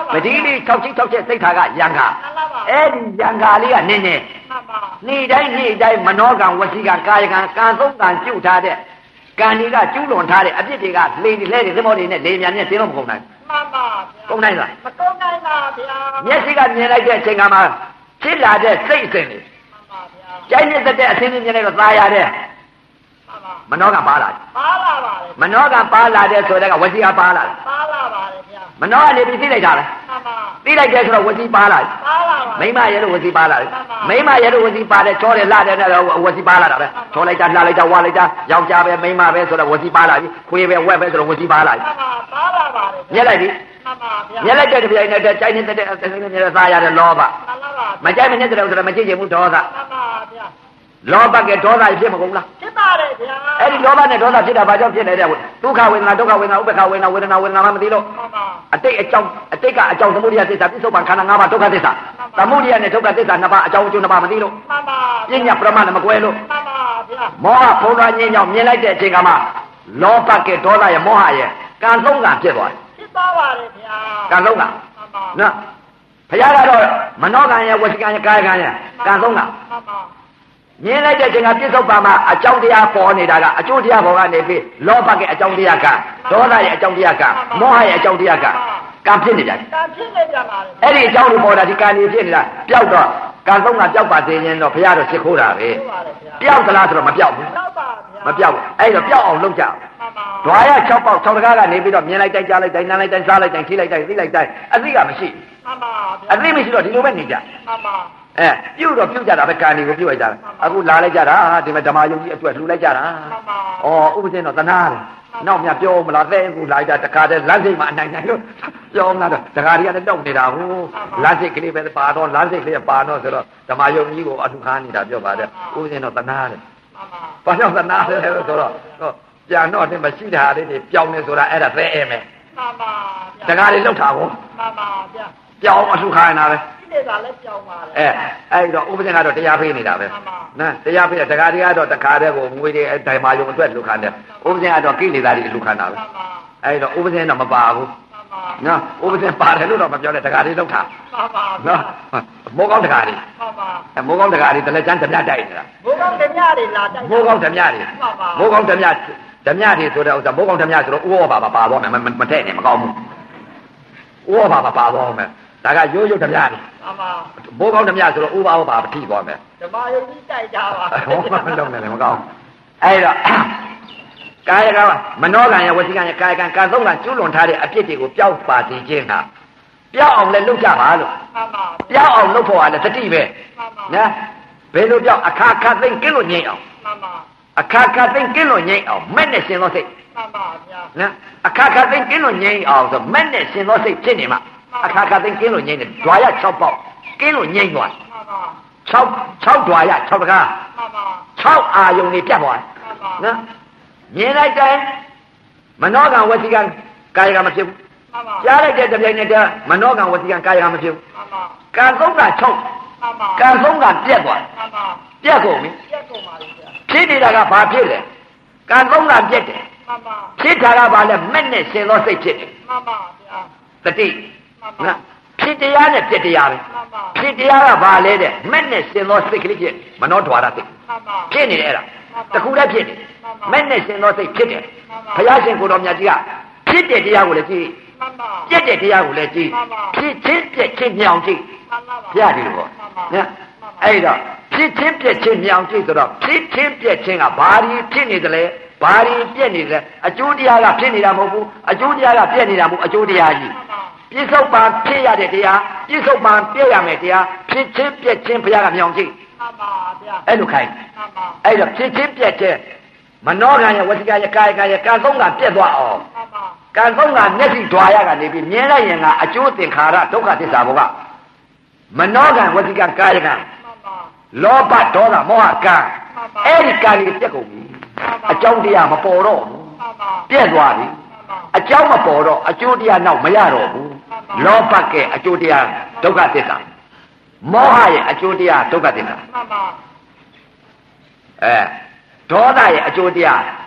ပတိလေး6ချက်6ချက်သိတာကယံခါမှန်ပါပါအဲ့ဒီယံခါလေးကနင်းနေမှန်ပါနေ့တိုင်းမနောကံဝစီကံကာယကံကံသုံးကံပြုတ်ထားတဲ့ကံတွေကကျူးလွန်ထားတဲ့အပြစ်တွေကလေတွေလဲတွေသမောတွေနဲ့လေမြန်နဲ့တင်းလို့မကုန်နိုင်မှန်ပါကုန်နိုင်လားမကုန်နိုင်ပါဗျာမျက်စိကမြင်လိုက်တဲ့အချိန်ကမှဖြစ်လာတဲ့စိတ်အစဉ်တွေမှန်ပါဗျာကြိုက်နေတဲ့အစဉ်တွေမြင်လိုက်တော့သာရတဲ့မှန်ပါမနောကံပါလာတယ်ပါလာပါလေမနောကံပါလာတဲ့ဆိုတဲ့ကဝစီကပါလာတယ်ပါလာပါလေဗျာမနောကနေပြီးသိလိုက်တာပဲမှန်ပါသိလိုက်တယ်ဆိုတော့ဝစီပါလာတယ်ပါလာပါမိမရဲ့လို့ဝစီပါလာတယ်မိမရဲ့လို့ဝစီပါတယ်ချောတယ်လှတယ်နဲ့တော့ဝစီပါလာတာပဲချောလိုက်တာလှလိုက်တာဝါလိုက်တာယောက်ျားပဲမိမပဲဆိုတော့ဝစီပါလာပြီခွေးပဲဝက်ပဲဆိုတော့ဝစီပါလာပြီမှန်ပါပါလာပါလေမြက်လိုက်ပြီမှန်ပါဗျာမြက်လိုက်တဲ့တပြိုင်နက်တည်းကြိုက်နေတဲ့သားရတဲ့လောဘမှန်ပါမကြိုက်မနေတဲ့တော့ဆိုတော့မကြည့်ချင်ဘူးဒေါသမှန်ပါဗျာလောဘကဒေါသဖြစ်မကုန်လားဖြစ်ပါတယ်ဗျာအဲ့ဒီလောဘနဲ့ဒေါသဖြစ်တာဘာကြောင့်ဖြစ်လဲတဲ့ဒုက္ခဝေဒနာဒုက္ခဝေဒနာဥပ္ပခဝေဒနာဝေဒနာမှမသိလို့မှန်ပါအတိတ်ကအကြောင်းသမုဒိယသစ္စာပြစ္ဆုတ်ပံခန္ဓာ၅ပါးဒုက္ခသစ္စာသမုဒိယနဲ့ဒုက္ခသစ္စာ၂ပါးအကြောင်းအကျိုး၂ပါးမသိလို့မှန်ပါပညာပရမနဲ့မကွဲလို့မှန်ပါဗျာမောဟဖုံးလွှမ်းခြင်းကြောင့်မြင်လိုက်တဲ့အချိန်ကမှလောဘကဒေါသရဲ့မောဟရဲ့ကံသုံးကံဖြစ်သွားတယ်ဖြစ်သွားပါတယ်ဗျာကံသုံးကံမှန်ပါနော်ဘုရားကတော့မနောကံရဲ့ဝစီကံရဲ့ကာယကံရဲ့ကံသုံးကံမှန်ပါမြင်လိုက်တဲ့အချိန်ကပြစ္ဆုတ်ပါမှာအကြောင်းတရားပေါ်နေတာကအကျိုးတရားပေါ်ကနေပြီးလောဘရဲ့အကြောင်းတရားကဒေါသရဲ့အကြောင်းတရားကမောဟရဲ့အကြောင်းတရားကကံဖြစ်နေကြတယ်ကံဖြစ်နေကြပါလေအဲ့ဒီအကြောင်းတွေပေါ်တာဒီကံတွေဖြစ်နေတာပျောက်တော့ကံသုံးကပျောက်ပါသေးရင်တော့ဘုရားတော့စစ်ခိုးတာပဲဟုတ်ပါတယ်ဗျာပျောက်သလားဆိုတော့မပျောက်ဘူးတော့ပါဗျာမပျောက်ဘူးအဲ့တော့ပျောက်အောင်လုပ်ကြအောင်မှန်ပါဓွာရ6ပေါက်6တကားကနေပြီးတော့မြင်လိုက်တိုင်းကြားလိုက်တိုင်းနားလိုက်တိုင်းစားလိုက်တိုင်းထိလိုက်တိုင်းသိလိုက်တိုင်းအသိကမရှိမှန်ပါဗျာအသိမရှိတော့ဒီလိုပဲနေကြမှန်ပါပြုတ်တော့ပြုတ်ကြတာပဲကံတွေကိုပြုတ်လိုက်ကြတာအခုလာလိုက်ကြတာဒီမှာဓမ္မယုံကြီးအတွက်လှူလိုက်ကြတာမှန်ပါဩဥပဇင်းတော့သနာတယ်နောက်မြပြောမလားတဲ့အခုလာကြတခါတည်းလမ်းစိတ်မှာအနိုင်နိုင်လို့ပြောမလားတော့တခါတည်းကလည်းတောက်နေတာဟိုလမ်းစိတ်ကလေးပဲပါတော့လမ်းစိတ်ကလေးပါတော့ဆိုတော့ဓမ္မယုံကြီးကိုအထုခါနေတာပြောပါတယ်ဥပဇင်းတော့သနာတယ်မှန်ပါဘာကြောင့်သနာလဲဆိုတော့ပြန်တော့ဒီမရှိတာလေးတွေပြောင်းနေဆိုတာအဲ့ဒါသဲအဲမယ်မှန်ပါတခါလေးလောက်တာကိုမှန်ပါဗျာပြောင်းအထုခါနေတာပဲဒီလေသာလည်းပြောင်းပါလေအဲ့တော့ဥပဇင်းကတော့တရားဖေးနေတာပဲနော်တရားဖေးတခါတည်းကတော့တခါတည်းကိုငွေတွေဓမ္မယုံအတွက်လူခံတယ်ဥပဇင်းကတော့ကိလေသာတွေလူခံတာပဲမှန်ပါအဲ့တော့ဥပဇင်းတော့မပါဘူးမှန်ပါနော်ဥပဇင်းပါတယ်လို့တော့မပြောနဲ့တခါတည်းလောက်တာမှန်ပါနော်မိုးကောင်းတခါတည်းမှန်ပါမိုးကောင်းတခါတည်းတလက်ချမ်းဓမြတိုက်နေတာဘိုးကောင်းဓမြတွေလာတိုက်မိုးကောင်းဓမြတွေမိုးကောင်းဓမြဓမြတွေဆိုတဲ့ဥစ္စာမိုးကောင်းဓမြဆိုတော့ဥဩဘာပါတော့မယ်မထည့်နဲ့မကောင်းဘူးဥဩဘာပါတော့မယ်ဒါကရိုးရိုးဓမြတွေမှန်ပါမိုးကောင်းဓမြဆိုတော့ဥပါဘာထိသွားမယ်ဓမ္မယုံကြီးတိုက်ကြပါဟောမလုံးနဲ့လည်းမကောင်းအဲ့တော့ကာယကမနောကံရဲ့ဝစီကံရဲ့ကာယကံကံသုံးကံကျွလွန်ထားတဲ့အပြစ်တွေကိုပျောက်ပါစေခြင်းဟာပျောက်အောင်လည်းလုပ်ကြပါလို့မှန်ပါပျောက်အောင်လုပ်ဖို့ကလည်းတတိပဲမှန်ပါနော်ဘယ်လိုပျောက်အခါခါသိမ့်ကင်းလို့ငြိမ့်အောင်မှန်ပါအခါခါသိမ့်ကင်းလို့ငြိမ့်အောင်မဲ့နဲ့ရှင်သောစိတ်မှန်ပါဗျာနော်အခါခါသိမ့်ကင်းလို့ငြိမ့်အောင်ဆိုမဲ့နဲ့ရှင်သောစိတ်ဖြစ်နေမှာအခါခါသိမ့်ကင်းလို့ငြိမ့်တယ်ဓွာရ6ပေါက်ကင်းလို့ငြိမ့်သွားမှန်ပါ 6ဓွာရ6တကားမှန်ပါ 6အာယုန်တွေပြတ်သွားမှန်ပါနော်မြင်လိုက်တိုင်းမနောကံဝစီကံကာယကံမဖြစ်ဘူးမှန်ပါကြားလိုက်တဲ့တပြိုင်နက်တည်းမနောကံဝစီကံကာယကံမဖြစ်ဘူးမှန်ပါကံသုံးက6 မှန်ပါကံသုံးကပြတ်သွားမှန်ပါပြတ်ကုန်ပြီပြတ်ကုန်ပါလေဗျာဖြစ်နေတာကဘာဖြစ်လဲကံသုံးကပြတ်တယ်မှန်ပါဖြစ်တာကဘာလဲမဲ့နဲ့ရှင်သောစိတ်ဖြစ်တယ်မှန်ပါဗျာတတိမှန်ပါနော်ဖြစ်တရားနဲ့ပြတ်တရားပဲမှန်ပါဖြစ်တရားကဘာလဲတဲ့မဲ့နဲ့ရှင်သောစိတ်ကလေးဖြစ်မနောဓွာရစိတ်မှန်ပါဖြစ်နေတယ်အဲ့ဒါတခုတည်းဖြစ်တယ်မဲ့နဲ့ရှင်သောစိတ်ဖြစ်တယ်မှန်ပါဘုရားရှင်ကိုတော်မြတ်ကြီးကဖြစ်တဲ့တရားကိုလည်းကြည့်မှန်ပါပြက်တဲ့တရားကိုလည်းကြည့်ဖြစ်ချင်းပြက်ချင်းမြောင်ကြည့်မှန်ပါဘုရားဒီလိုပေါ့နော်အဲ့တော့ဖြစ်ချင်းပြက်ချင်းမြောင်ကြည့်ဆိုတော့ဖြစ်ချင်းပြက်ချင်းကဘာဒီဖြစ်နေတယ်လဲဘာဒီပြက်နေတယ်အကျိုးတရားကဖြစ်နေတာမဟုတ်ဘူးအကျိုးတရားကပြက်နေတာမဟုတ်အကျိုးတရားကြီးမှန်ပါပြစ္ဆုတ်ပံဖြစ်ရတဲ့တရားပြစ္ဆုတ်ပံပြည့်ရမယ်တရားဖြစ်ချင်းပြက်ချင်းဘုရားကမြောင်ကြည့်မှန်ပါဗျာအဲ့လိုခိုင်းမှန်ပါအဲ့တော့ဖြစ်ချင်းပြက်ချင်းမနောကံရဲ့ဝစီကံရဲ့ကာယကံရဲ့ကံသုံးကံပြက်သွားအောင်မှန်ပါကံသုံးကမျက်စိဓွာရကနေပြီးမြင်လိုက်ရင်ကအကျိုးသင်္ခါရဒုက္ခသစ္စာဘောကမနောကံဝစီကံကာယကံမှန်ပါလောဘဒေါသမောဟကံအဲ့ဒီကံကြီးပြက်ကုန်ပြီအကြောင်းတရားမပေါ်တော့ဘူးမှန်ပါပြက်သွားပြီမှန်ပါအကြောင်းမပေါ်တော့အကျိုးတရားနောက်မရတော့ဘူးလောဘကဲအကျိုးတရားဒုက္ခသစ္စာမောဟရဲ့အကျိုးတရားဒုက္ခသစ္စာမှန်ပါဒေါသရဲ့အကျိုးတရားဒ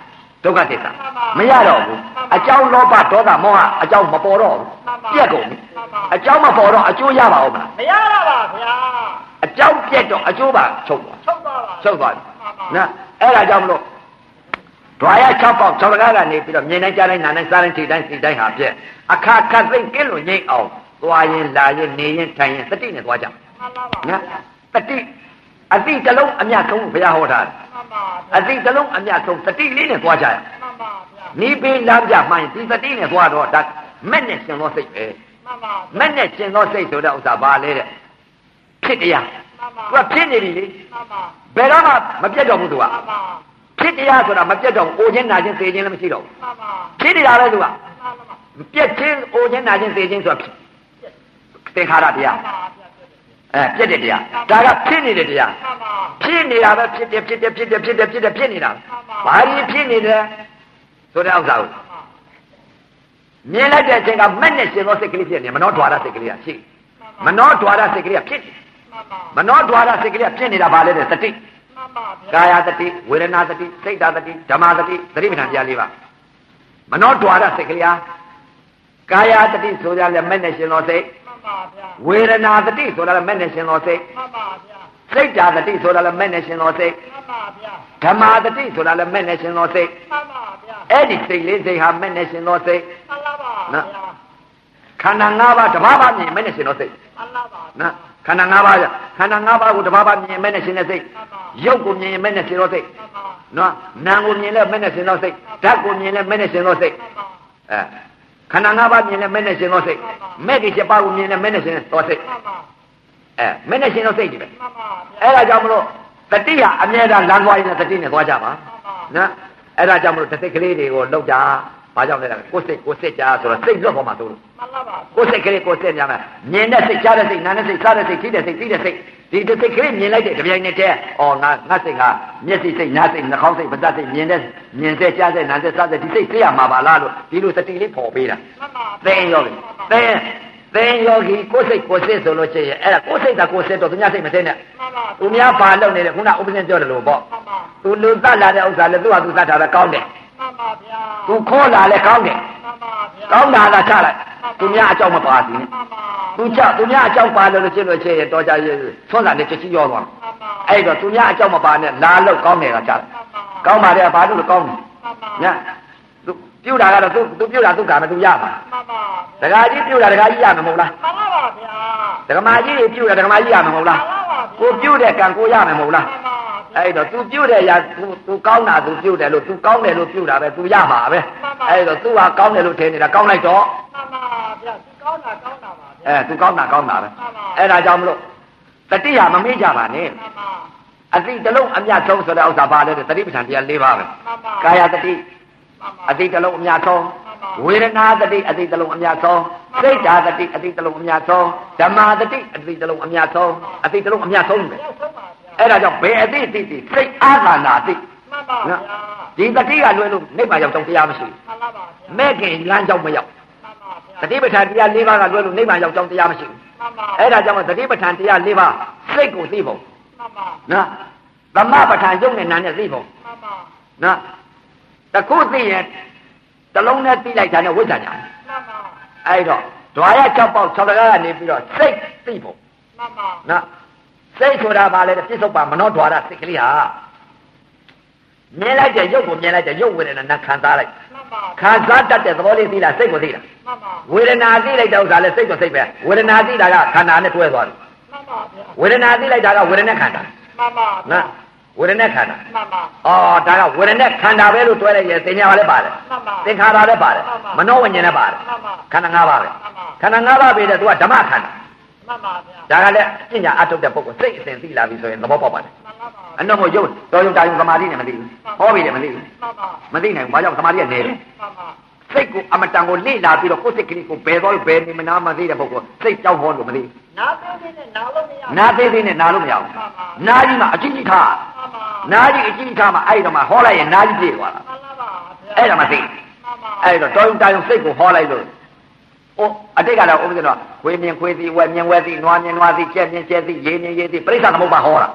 ဒုက္ခသစ္စာမရတော့ဘူးအကြောင်းလောဘဒေါသမောဟအကြောင်းမပေါ်တော့ဘူးပြက်ကုန်ပြီအကြောင်းမပေါ်တော့အကျိုးရပါဦးမလားမရတော့ပါဗျာအကြောင်းပြက်တော့အကျိုးပါချုပ်သွားပြီနော်အဲ့ဒါကြောင့်မလို့ဓွာရ6ပေါက်6လကားကနေပြီးတော့မြင်တိုင်းကြားတိုင်းနားတိုင်းစားတိုင်းထိတိုင်းစီတိုင်းဟာပြက်အခါခတ်သိမ့်ကင်းလို့ငြိမ့်အောင်သွားရင်လာရင်နေရင်ထိုင်ရင်တတိနဲ့သွားကြနော်တတိအတိတလုံးအမြတ်ဆုံးဘုရားဟောတာအတိတလုံးအမြတ်ဆုံးတတိလေးနဲ့သွားကြရနိဗ္ဗာန်လမ်းပြမှရင်ဒီတတိနဲ့သွားတော့ဒါမဲ့နဲ့ရှင်သောစိတ်ပဲမဲ့နဲ့ရှင်သောစိတ်ဆိုတဲ့ဥစ္စာဘာလဲတဲ့ဖြစ်တရားသူကဖြစ်နေပြီလေဘယ်တော့မှမပြတ်တော့ဘူးသူကဖြစ်တရားဆိုတာမပြတ်တော့ဘူးအိုခြင်းနာခြင်းသေခြင်းလည်းမရှိတော့ဘူးဖြစ်နေတာပဲသူကပြက်ခြင်းအိုခြင်းနာခြင်းသေခြင်းဆိုတာသင်္ခါရတရားပြက်တဲ့တရားဒါကဖြစ်နေတဲ့တရားဖြစ်နေတာပဲဖြစ်တယ်ဖြစ်နေတာဘာကြီးဖြစ်နေတယ်ဆိုတဲ့ဥစ္စာကိုမြင်လိုက်တဲ့အချိန်ကမဲ့နဲ့ရှင်သောစိတ်ကလေးဖြစ်နေမနောဓွာရစိတ်ကလေးကရှိမနောဓွာရစိတ်ကလေးကဖြစ်မနောဓွာရစိတ်ကလေးကဖြစ်နေတာဘာလဲတဲ့တတိကာယတတိဝေဒနာတတိစိတ်တတိဓမ္မတတိသတိပဋ္ဌာန်တရား၄ပါးမနောဓွာရစိတ်ကလေးဟာကာယတတိဆိုကြလဲမဲ့နဲ့ရှင်သောစိတ်ဝေဒနာတတိဆိုတာလည်းမဲ့နဲ့ရှင်သောစိတ်စိတ်ဓာတတိဆိုတာလည်းမဲ့နဲ့ရှင်သောစိတ်ဓမ္မတတိဆိုတာလည်းမဲ့နဲ့ရှင်သောစိတ်အဲ့ဒီစိတ်လေးစိတ်ဟာမဲ့နဲ့ရှင်သောစိတ်နော်ခန္ဓာ၅ပါးတဘာဘာမြင်မဲ့နဲ့ရှင်သောစိတ်နော်ခန္ဓာ၅ပါးခန္ဓာ၅ပါးကိုတဘာဘာမြင်မဲ့နဲ့ရှင်တဲ့စိတ်ရုပ်ကိုမြင်ရင်မဲ့နဲ့ရှင်သောစိတ်နော်နာမ်ကိုမြင်လဲမဲ့နဲ့ရှင်သောစိတ်ဓာတ်ကိုမြင်လဲမဲ့နဲ့ရှင်သောစိတ်ခန္ဓာ၅ပါးမြင်လဲမဲ့နဲ့ရှင်သောစိတ်မဲ့ဒီ7ပါးကိုမြင်လဲမဲ့နဲ့ရှင်သောစိတ်မဲ့နဲ့ရှင်သောစိတ်ဒီပဲအဲ့ဒါကြောင့်မလို့တတိယအမြဲတမ်းလမ်းသွားရင်တတိနဲ့သွားကြပါနော်အဲ့ဒါကြောင့်မလို့တစ်စိတ်ကလေးတွေကိုလောက်ကြဘာကြောင့်လဲကိုယ်စိတ်ကြားဆိုတော့စိတ်လွတ်ပေါ်မှာသို့လို့ကိုယ်စိတ်ကလေးကိုယ်စိတ်များမယ်မြင်တဲ့စိတ်ကြားတဲ့စိတ်နားတဲ့စိတ်စားတဲ့စိတ်ထိတဲ့စိတ်သိတဲ့စိတ်ဒီတစ်စိတ်ကလေးမြင်လိုက်တဲ့တပြိုင်နက်တည်းအော်ငါစိတ်ကမျက်စိစိတ်နားစိတ်နှာခေါင်းစိတ်ပါးစိတ်မြင်တဲ့ကြားတဲ့နားတဲ့စားတဲ့ဒီစိတ်သိရမှာပါလားလို့ဒီလိုတတိလေးပေါ်ပေးတာသင်ရောသင်ယောဂီကိုယ်စိတ်ဆိုလို့ရှိရင်အဲ့ဒါကိုယ်စိတ်ကကိုယ်စိတ်တော့သူများစိတ်မသိနဲ့သူများဘာလုပ်နေလဲခုနဥပဒေပြောတယ်လို့ပေါ့သူလူသတ်လာတဲ့ဥစ္စာလည်းသူ့ဟာသူသတ်တာပဲကောင်းတယ်သူခေါ်လာလဲကောင်းတယ်ကောင်းတာလားချလိုက်သူများအကြောင်းမပါဘူးသူများအကြောင်းပါလို့ရှင်းလို့ရှိရင်တော်ကြရေးဆွမ်းစာနဲ့ချက်ချင်းရောသွားအဲ့တော့သူများအကြောင်းမပါနဲ့လာလို့ကောင်းတယ်ကချလိုက်ကောင်းပါတယ်ဘာလို့ကောင်းလဲညသူပြုတ်တာကတော့သူပြုတ်တာသူကမသူရမှာဒကာကြီးပြုတ်တာဒကာကြီးရမှာမဟုတ်လားမှန်ပါပါဗျာဒကာမကြီးတွေပြုတ်တာဒကာမကြီးရမှာမဟုတ်လားကိုပြုတ်တဲ့ကံကိုရမှာမဟုတ်လားအဲ့တော့ तू ပြုတ်တဲ့ရာ तू ကောင်းတာ तू ပြုတ်တယ်လို့ तू ကောင်းတယ်လို့ပြုတ်တာပဲ तू ရမှာပဲအဲ့တော့ तू ဟာကောင်းတယ်လို့ထင်နေတာကောင်းလိုက်တော့မှန်ပါဗျာ तू ကောင်းတာပါဗျာ तू ကောင်းတာပဲအဲ့ဒါကြောင့်မလို့တတိယမမေ့ကြပါနဲ့အတိတလုံးအမြတ်ဆုံးဆိုတဲ့ဥစ္စာပါလဲတတိပဋ္ဌာန်တရား၄ပါးပဲကာယတတိအတိတလုံးအမြတ်ဆုံးဝေဒနာတတိအတိတလုံးအမြတ်ဆုံးစိတ်ဓာတတိအတိတလုံးအမြတ်ဆုံးဓမ္မတတိအတိတလုံးအမြတ်ဆုံးအတိတလုံးအမြတ်ဆုံးပဲအဲ့ဒါကြောင့်ဘယ်အတိစိတ်အာဃာနာတိမှန်ပါဗျာဒီတတိကလွယ်လို့နိဗ္ဗာန်ရောက်တော့တရားမရှိမှန်ပါဗျာမဲ့ခင်လမ်းကြောင်းမရောက်မှန်ပါဗျာတတိပဋ္ဌာန်တရား၄ပါးကလွယ်လို့နိဗ္ဗာန်ရောက်တော့တရားမရှိဘူးမှန်ပါအဲ့ဒါကြောင့်တတိပဋ္ဌာန်တရား၄ပါးစိတ်ကိုသိဖို့မှန်ပါနော်သမပဋ္ဌာန်ယုတ်နဲ့နာနဲ့သိဖို့မှန်ပါနော်တခုသိရင်တလုံးနဲ့သိလိုက်တာနဲ့ဝိဇ္ဇာညာမှန်ပါအဲ့တော့ဓွာရ6ပေါက်6တကားကနေပြီးတော့စိတ်သိဖို့မှန်ပါနော်စိတ်ဆိုတာဘာလဲပြစ္ဆုတ်ပါမနောဓွာရစိတ်ကလေးဟာမြင်လိုက်တဲ့ရုပ်ကိုမြင်လိုက်တဲ့ရုပ်ဝေဒနာခံစားလိုက်ခံစားတတ်တဲ့သဘောလေးသိလားစိတ်ကိုသိလားဝေဒနာသိလိုက်တဲ့ဥစ္စာလဲစိတ်ကိုစိတ်ပဲဝေဒနာသိတာကခန္ဓာနဲ့တွဲသွားတယ်ဝေဒနာသိလိုက်တာကဝေဒနာခန္ဓာမှန်ပါနော်ဝေဒနာခန္ဓာမှန်ပါအော်ဒါကဝေဒနာခန္ဓာပဲလို့တွဲလိုက်ရင်သင်ညာလည်းပါတယ်သင်္ခါရလည်းပါတယ်မနောဝိညာဉ်လည်းပါတယ်ခန္ဓာ၅ပါးပဲခန္ဓာ၅ပါးပဲတဲ့သူကဓမ္မခန္ဓာမှန်ပါဗျာဒါကလည်းပညာအထုတ်တဲ့ပုဂ္ဂိုလ်စိတ်အစဉ်သိလာပြီဆိုရင်သဘောပေါက်ပါတယ်မှန်ပါပါအနှုတ်ကိုရုပ်တော်ရုံတာယုံသမာဓိနဲ့မသိဘူးဟောပြီတယ်မသိဘူးမှန်ပါမသိနိုင်ဘူးဘာကြောင့်သမာဓိကနေတယ်မှန်ပါစိတ်ကိုအမတန်ကိုလေ့လာပြီးတော့ကိုယ်စိတ်ကလေးကိုဘယ်သွားလို့ဘယ်နေမနာမသိတဲ့ပုဂ္ဂိုလ်စိတ်ကြောက်ဟောလို့မသိနာသေးသေးနဲ့နာလို့မရနာသေးသေးနဲ့နာလို့မရဘူးနာကြီးမှာအကြီးကြီးထားနာကြီးအကြီးကြီးထားမှာအဲ့တော့မှဟောလိုက်ရင်နာကြီးပြေသွားတာမှန်ပါပါအဲ့ဒါမှသိအဲ့တော့တော်ရုံတာယုံစိတ်ကိုဟောလိုက်လို့အိုးအတိတ်ကတော့ဥပဒေတော့ခွေးမြင်ခွေးသိဝဲမြင်ဝဲသိနွားမြင်နွားသိကျက်မြင်ကျက်သိရေမြင်ရေသိပြိဿသမုပ္ပါဟောတာ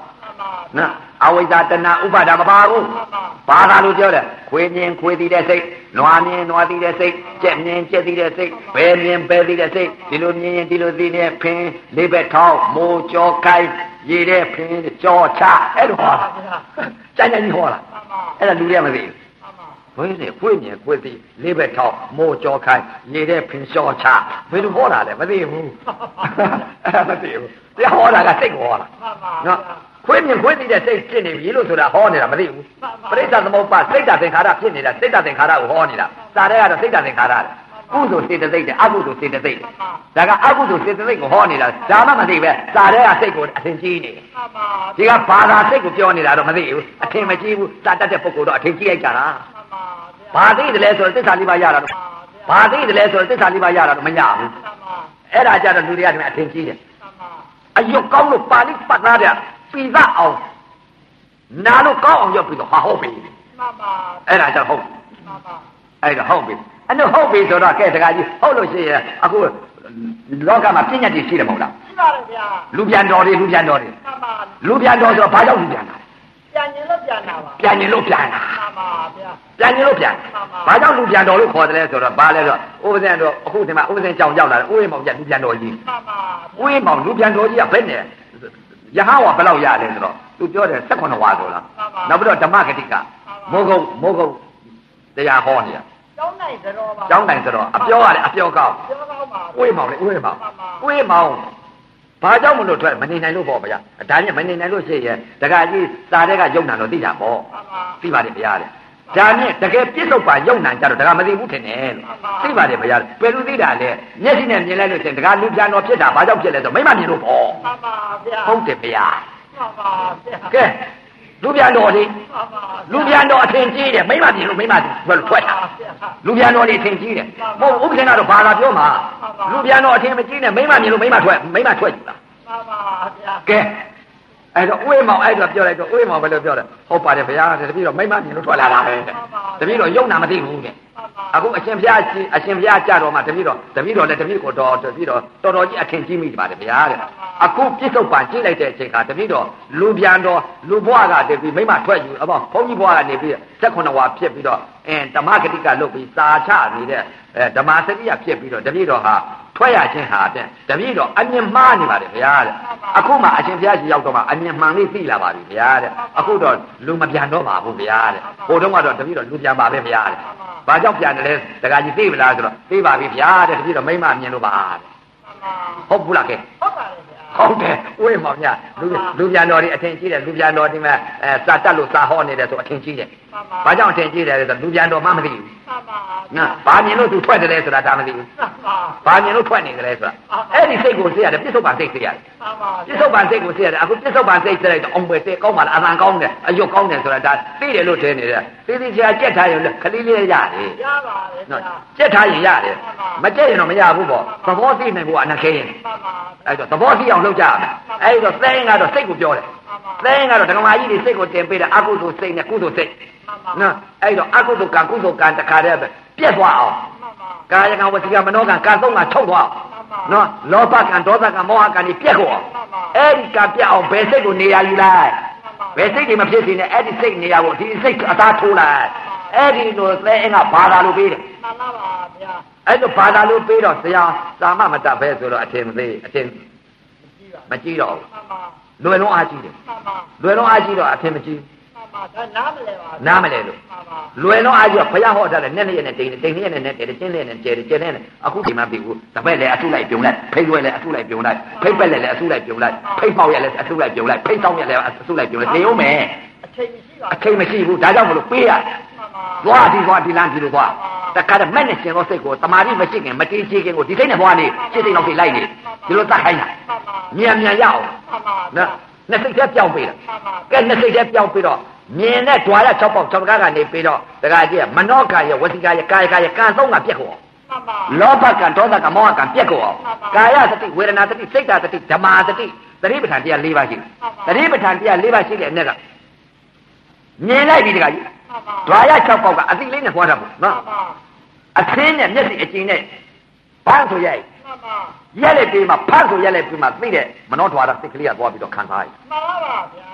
နော်အဝိဇ္ဇာတဏဥပါဒမပါဘူးဘာသာလို့ပြောတယ်ခွေမြင်ခွေသိတဲ့စိတ်နွားမြင်နွားသိတဲ့စိတ်ကြက်မြင်ကြက်သိတဲ့စိတ်ဘယ်မြင်ဘယ်သိတဲ့စိတ်ဒီလိုမြင်ရင်ဒီလိုသိနေဖင်လေးဘက်ထောင်းမိုးကြောကိုက်ရေတဲ့ဖင်ကြောချအဲ့လိုဟောကျန်ကြီးဟောလားအဲ့ဒါလူတွေကမသိဘူးဘယ်နဲ့ခွေမြင်ခွေသိလေးဘက်ထောင်းမိုးကြောကိုက်ရေတဲ့ဖင်ကြောချဘယ်လိုဟောတာလဲမသိဘူးအဲ့မသိဘူးတရားဟောတာကစိတ်ဟောတာနော်ခွေးမြင်ခွေးသိတဲ့စိတ်ဖြစ်နေပြီလို့ဆိုတာဟောနေတာမသိဘူးပရိစ္ဆသမုပ္ပါစိတ်တသင်္ခါရဖြစ်နေတာစိတ်တသင်္ခါရကိုဟောနေတာစာထဲကတော့စိတ်တသင်္ခါရကုသိုလ်စေတသိက်တဲ့အကုသိုလ်စေတသိက်ဒါကအကုသိုလ်စေတသိက်ကိုဟောနေတာဒါမှမသိပဲစာထဲကစိတ်ကိုအထင်ကြီးနေဒီကဘာသာစိတ်ကိုပြောနေတာတော့မသိဘူးအထင်မကြီးဘူးစာတတ်တဲ့ပုဂ္ဂိုလ်တော့အထင်ကြီးလိုက်ကြတာဘာသိတယ်လဲဆိုတော့သစ္စာလေးပါးရတာတော့ဘာသိတယ်လဲဆိုတော့သစ္စာလေးပါးရတာတော့မရဘူးအဲ့ဒါကြတော့လူတွေကဒီမှာအထင်ကြီးတယ်အယုတ်ကောင်းလို့ပါဠိပတ်သားတဲ့ပိသအောင်နာလို့ကောင်းအောင်ရောက်ပြီးတော့ဟာဟုတ်ပြီအဲ့ဒါကြောင့်ဟုတ်အဲ့ဒါဟုတ်ပြီအဲ့တော့ဟုတ်ပြီဆိုတော့ကဲတခါကြီးဟုတ်လို့ရှိရင်အခုလောကမှာပြည့်ညတ်တွေရှိတယ်မဟုတ်လားရှိပါတယ်ဗျာလူပြန်တော်တွေလူပြန်တော်တွေလူပြန်တော်ဆိုတော့ဘာကြောင့်လူပြန်တာပြန်ရင်လို့ပြန်တာပါပြန်ရင်လို့ပြန်တာမှန်ပါဗျာပြန်ရင်လို့ပြန်ဘာကြောင့်လူပြန်တော်လို့ခေါ်တယ်လဲဆိုတော့ဘာလဲဆိုတော့ဥပဇင်တော့အခုဒီမှာဥပဇင်ကြောင်ရောက်လာတယ်ဥယျာဉ်မောင်ကျလူပြန်တော်ကြီးမှန်ပါဥယျာဉ်မောင်လူပြန်တော်ကြီးကဘယ်နဲ့ယဟဝါဘယ်လောက်ရလဲဆိုတော့သူပြောတယ်18ဝါဆိုလားနောက်ပြီးတော့ဓမ္မဂတိကမိုးကုတ်တရားဟောနေတာကျောင်းနိုင်သတော်ပါကျောင်းနိုင်သတော်အပြောရတယ်အပြောကောင်းဥယျာဉ်မောင်လေဥယျာဉ်မောင်ဘာကြောင့်မလို့ထွက်မနေနိုင်လို့ပေါ့ဗျာဒါညမနေနိုင်လို့ရှိရင်တခါကြီးစာတဲ့ကယုံနာတော့သိတာပေါ့သိပါတယ်ဗျာတဲ့ဒါနဲ့တကယ်ပြစ္ဆုတ်ပါယုံနာကြတော့တခါမသိဘူးထင်တယ်လို့သိပါတယ်ဗျာဘယ်လိုသိတာလဲမျက်စိနဲ့မြင်လိုက်လို့ရှိရင်တခါလူပြန်တော်ဖြစ်တာဘာကြောင့်ဖြစ်လဲဆိုမိမမြင်လို့ပေါ့မှန်ပါဗျာဟုတ်တယ်ဗျာမှန်ပါဗျာကဲလူပြန်တော်ဒီလူပြန်တော်အထင်ကြီးတယ်မိမမြင်လို့မိမထွက်တာလူပြန်တော်ဒီအထင်ကြီးတယ်မဟုတ်ဥပဒေကတော့ဘာသာပြောမှာလူပြန်တော်အထင်မကြီးနဲ့မိမမြင်လို့မိမထွက်ယူတာမှန်ပါဗျာကဲအဲ့တော့ဥယျာဉ်မောင်အဲ့တော့ပြောလိုက်တော့ဥယျာဉ်မောင်ဘယ်လိုပြောလဲဟုတ်ပါတယ်ဗျာတပည့်တော်မိမမြင်လို့ထွက်လာတာပဲတပည့်တော်ယုံနာမသိဘူးတဲ့အခုအရှင်ဘုရားကြတော့မှတပည့်တော်လည်းတပည့်ကိုတော်ကြီးအထင်ကြီးမိပါတယ်ဗျာတဲ့အခုပြစ္ဆုတ်ပံကြည့်လိုက်တဲ့အချိန်ခါတပည့်တော်လူပြန်တော်လူဘွားကတပည့်မိမထွက်ယူအမောဘုန်းကြီးဘွားကနေပြီး18ဝါဖြစ်ပြီးတော့ဓမ္မဂတိကလုပ်ပြီးစာချနေတဲ့ဓမ္မစရိယဖြစ်ပြီးတော့တပည့်တော်ဟာထွက်ရခြင်းဟာတဲ့တပည့်တော်အမြင်မှားနေပါတယ်ဗျာတဲ့အခုမှအရှင်ဘုရားကြီးရောက်တော့မှအမြင်မှန်လေးသိလာပါပြီဗျာတဲ့အခုတော့လူမပြန်တော့ပါဘူးဗျာတဲ့ဟိုတုန်းကတော့တပည့်တော်လူပြန်ပါပဲဗျာတဲ့ဘာကြောင့်ပြန်တယ်လဲတခါကြီးသိမလားဆိုတော့သိပါပြီဗျာတဲ့တပည့်တော်မိမမြင်လို့ပါတဲ့ဟုတ်ဘူးလားကဲဟုတ်ပါတယ်ဗျာဟုတ်တယ်ဥယျာဉ်မောင်များလူပြန်တော်တွေအထင်ကြီးတယ်လူပြန်တော်ဒီမှာစာတက်လို့စာဟောနေတယ်ဆိုအထင်ကြီးတယ်ဘာကြောင့်အထင်ကြီးတယ်လဲဆိုလူပြန်တော်မှမသိဘူးနော်ဘာမြင်လို့သူထွက်တယ်လဲဆိုတာဒါမသိဘူးဘာမြင်လို့ထွက်နေတယ်လဲဆိုတာအဲ့ဒီစိတ်ကိုသိရတယ်ပြစ္ဆုတ်ပံစိတ်သိရတယ်ပြစ္ဆုတ်ပံစိတ်ကိုသိရတယ်အခုပြစ္ဆုတ်ပံစိတ်သိလိုက်တော့အောင်ပဲသိကောင်းပါလားအမှန်ကောင်းတယ်အယုတ်ကောင်းတယ်ဆိုတာဒါသိတယ်လို့ထင်နေတယ်သိဆရာကြက်ထားရင်ခလေးလေးရတယ်ရပါတယ်နော်ကြက်ထားရင်ရတယ်မကြက်ရင်တော့မရဘူးပေါ့သဘောသိနိုင်ဖို့အနခဲရင်အဲ့တော့သဘောသိအောင်လုပ်ကြရမယ်အဲ့တော့သဲရင်ကတော့စိတ်ကိုပြောတယ်သဲရင်ကတော့ဓမ္မကြီးတွေစိတ်ကိုတင်ပေးတယ်အကုသိုလ်စိတ်နဲ့ကုသိုလ်စိတ်နော်အဲ့တော့အကုသိုလ်ကံကုသိုလ်ကံတခါတည်းပဲပြက်သွားအောင်ကာယကံဝစီကံမနောကံကံသုံးကံထုတ်သွားအောင်နော်လောဘကံဒေါသကံမောဟကံတွေပြက်ကုန်အောင်အဲ့ဒီကံပြက်အောင်ဘယ်စိတ်ကိုနေရာယူလိုက်ဘယ်စိတ်တွေမဖြစ်စေနဲ့အဲ့ဒီစိတ်နေရာကိုဒီစိတ်အသာထိုးလိုက်အဲ့ဒီလိုသဲအင်းကဘာသာလို့ပေးတယ်မှန်ပါပါဗျာအဲ့တော့ဘာသာလို့ပေးတော့ဆရာစာမမတတ်ပဲဆိုတော့အထင်မသေးအထင်မကြည့်တော့ဘူးလွယ်လုံးအားကြီးတယ်လွယ်လုံးအားကြီးတော့အထင်မကြီးဒါနားမလဲပါနားမလဲလို့လွယ်လုံးအားကြီးတော့ဘုရားဟောထားတယ်နဲ့နဲ့တိန်နဲ့နဲ့တဲချင်းနဲ့ကျဲနဲ့အခုဒီမှာပြီဘူးတပည့်လည်းအထုလိုက်ပြုံလိုက်ဖိတ်ရွယ်လည်းအထုလိုက်ပြုံလိုက်ဖိတ်ပက်လည်းအထုလိုက်ပြုံလိုက်ဖိတ်ပေါက်ရလည်းအထုလိုက်ပြုံလိုက်ဖိတ်ဆောင်ရလည်းအထုလိုက်ပြုံလိုက်နေဦးမယ်အချိန်မရှိဘူးဒါကြောင့်မလို့ပေးရသွားဒီလမ်းဒီလိုသွားတခါတည်းမဲ့နဲ့ရှင်သောစိတ်ကိုတမာတိမရှိခင်မတေးချေခင်ကိုဒီစိတ်နဲ့ဘွားနေစိတ်လောက်ထိလိုက်နေဒီလိုတတ်ခိုင်းတာမြန်ရအောင်နော်နှစ်စိတ်ထဲပြောင်းပေးတာကဲနှစ်စိတ်ထဲပြောင်းပြီးတော့မြင်တဲ့ဓွာရ6ပေါက်6ကားကနေပြီးတော့တခါကြီးကမနောကရဝစီကရကာယကရကံသုံးကပြက်ကုန်လောဘကံဒေါသကံမောဟကံပြက်ကုန်ကာယသတိဝေဒနာသတိစိတ်ဓာတ်သတိဓမ္မာသတိသတိပဋ္ဌာန်တရား၄ပါးရှိတယ်သတိပဋ္ဌာန်တရား၄ပါးရှိတဲ့အ내ကမြင်လိုက်ပြီတခါကြီးဓွာရ6ပေါက်ကအသိလေးနဲ့ဟောတာပေါ့နော်အသင်းနဲ့မျက်စိအကျဉ်းနဲ့ဘာဆိုရိုက်ရက်လက်ပြီးမှဖတ်ဆိုရက်လက်ပြီးမှသိတဲ့မနောဓွာရစိတ်ကလေးကသွားပြီးတော့ခံစားရမှန်ပါပါဗျာ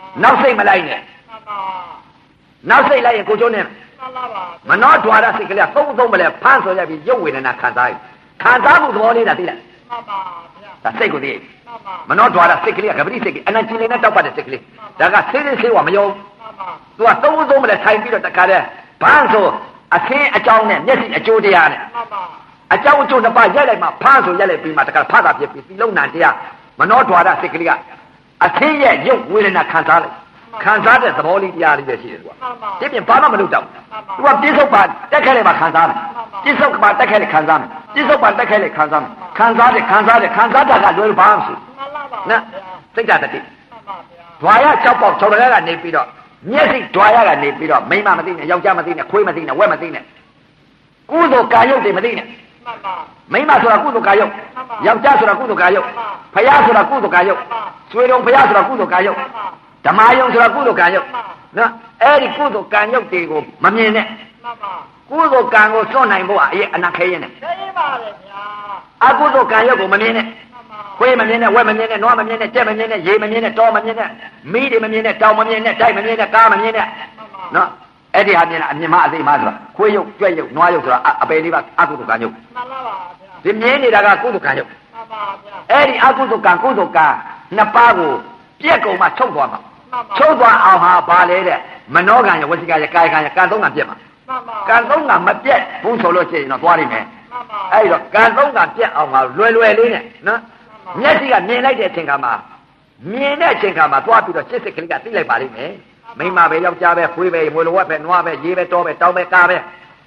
နောက်စိတ်မလိုက်နဲ့နောက်စိတ်လိုက်ရင်ကိုကျိုးနဲ့မနှောဓွာရစိတ်ကလေးသုံးသုံးမလဲဖမ်းဆိုရပြီးရုပ်ဝေဒနာခံစားခံစားမှုသဘောလေးတာသိလားဒါစိတ်ကိုသိမနှောဓွာရစိတ်ကလေးကပတိစိတ်ကအနံ့ချင်းလေးနဲ့တောက်ပတ်တဲ့စိတ်ကလေးဒါကဆေးလေးဆေးဝမယုံသူကသုံးသုံးမလဲထိုင်ပြီးတော့တခါတည်းဘန်းဆိုအခင်းအကြောင်းနဲ့မျက်စိအကျိုးတရားနဲ့အကြောင်းအကျိုးနှစ်ပါးရိုက်လိုက်မှဖမ်းဆိုရိုက်လိုက်ပြီးမှတခါဖတ်တာဖြစ်ပြီးပြီးလုံးနံတရားမနှောဓွာရစိတ်ကလေးကအခင်းရဲ့ရုပ်ဝေဒနာခံစားလိုက်ခံစားတဲ့သဘောလေးတရားလေးပဲရှိတယ်ကွာဒီပြင်ဘာမှမလုပ်တော့သူကပြစ္ဆုတ်ပါတက်ခဲ့လိုက်မှခံစားမယ်ပြစ္ဆုတ်ပါတက်ခဲ့လိုက်ခံစားမယ်ပြစ္ဆုတ်ပါတက်ခဲ့လိုက်ခံစားမယ်ခံစားတာကလွယ်ဘာမှမရှိနော်စိတ်ဓာတ်တတိဓွာရ6ပေါက်6ရကနေပြီးတော့မျက်စိဓွာရကနေပြီးတော့မိန်းမမသိနဲ့ယောက်ျားမသိနဲ့ခွေးမသိနဲ့ဝက်မသိနဲ့ကုသိုလ်ကာယုတ်တွေမသိနဲ့မိန်းမဆိုတာကုသိုလ်ကာယုတ်ယောက်ျားဆိုတာကုသိုလ်ကာယုတ်ဖယားဆိုတာကုသိုလ်ကာယုတ်ဆွေတော်ဖယားဆိုတာကုသိုလ်ကာယုတ်ဓမ္မယုံဆိုတာကုသိုလ်ကံယုတ်နော်အဲ့ဒီကုသိုလ်ကံယုတ်တွေကိုမမြင်နဲ့ကုသိုလ်ကံကိုစွန့်နိုင်ဖို့အရေးအနာခဲရင်နဲ့သိပါလေဗျာအကုသိုလ်ကံယုတ်ကိုမမြင်နဲ့ခွေးမမြင်နဲ့ဝက်မမြင်နဲ့နွားမမြင်နဲ့ကြက်မမြင်နဲ့ရေမမြင်နဲ့တောမမြင်နဲ့မီးတွေမမြင်နဲ့တောင်မမြင်နဲ့တိုက်မမြင်နဲ့ကားမမြင်နဲ့နော်အဲ့ဒီဟာမြင်တာအမြင်မအသိမဆိုတာခွေးယုတ်ကြွက်ယုတ်နွားယုတ်ဆိုတာအပယ်လေးပါအကုသိုလ်ကံယုတ်မှန်ပါပါဗျာဒီမြင်နေတာကကုသိုလ်ကံယုတ်မှန်ပါဗျာအဲ့ဒီအကုသိုလ်ကံကုသိုလ်ကံနှစ်ပါးကိုပြက်ကုန်မှထုတ်သွားမှာချုပ်သွားအောင်ဟာဘာလဲတဲ့မနောကံရဝစီကရကာယကံရကံသုံးကံပြက်မှာကံသုံးကံမပြက်ဘူးဆိုလို့ရှိရင်တော့သွားနိုင်မယ်အဲ့တော့ကံသုံးကံပြက်အောင်ဟာလွယ်လွယ်လေးနဲ့နော်မျက်စိကမြင်လိုက်တဲ့အချိန်ခါမှာမြင်တဲ့အချိန်ခါမှာသွားပြီးတော့စစ်စစ်ကလေးကသိလိုက်ပါလိမ့်မယ်မိမပဲယောက်ျားပဲခွေးပဲမွေလဝက်ပဲနွားပဲရေပဲတောပဲတောင်ပဲကားပဲ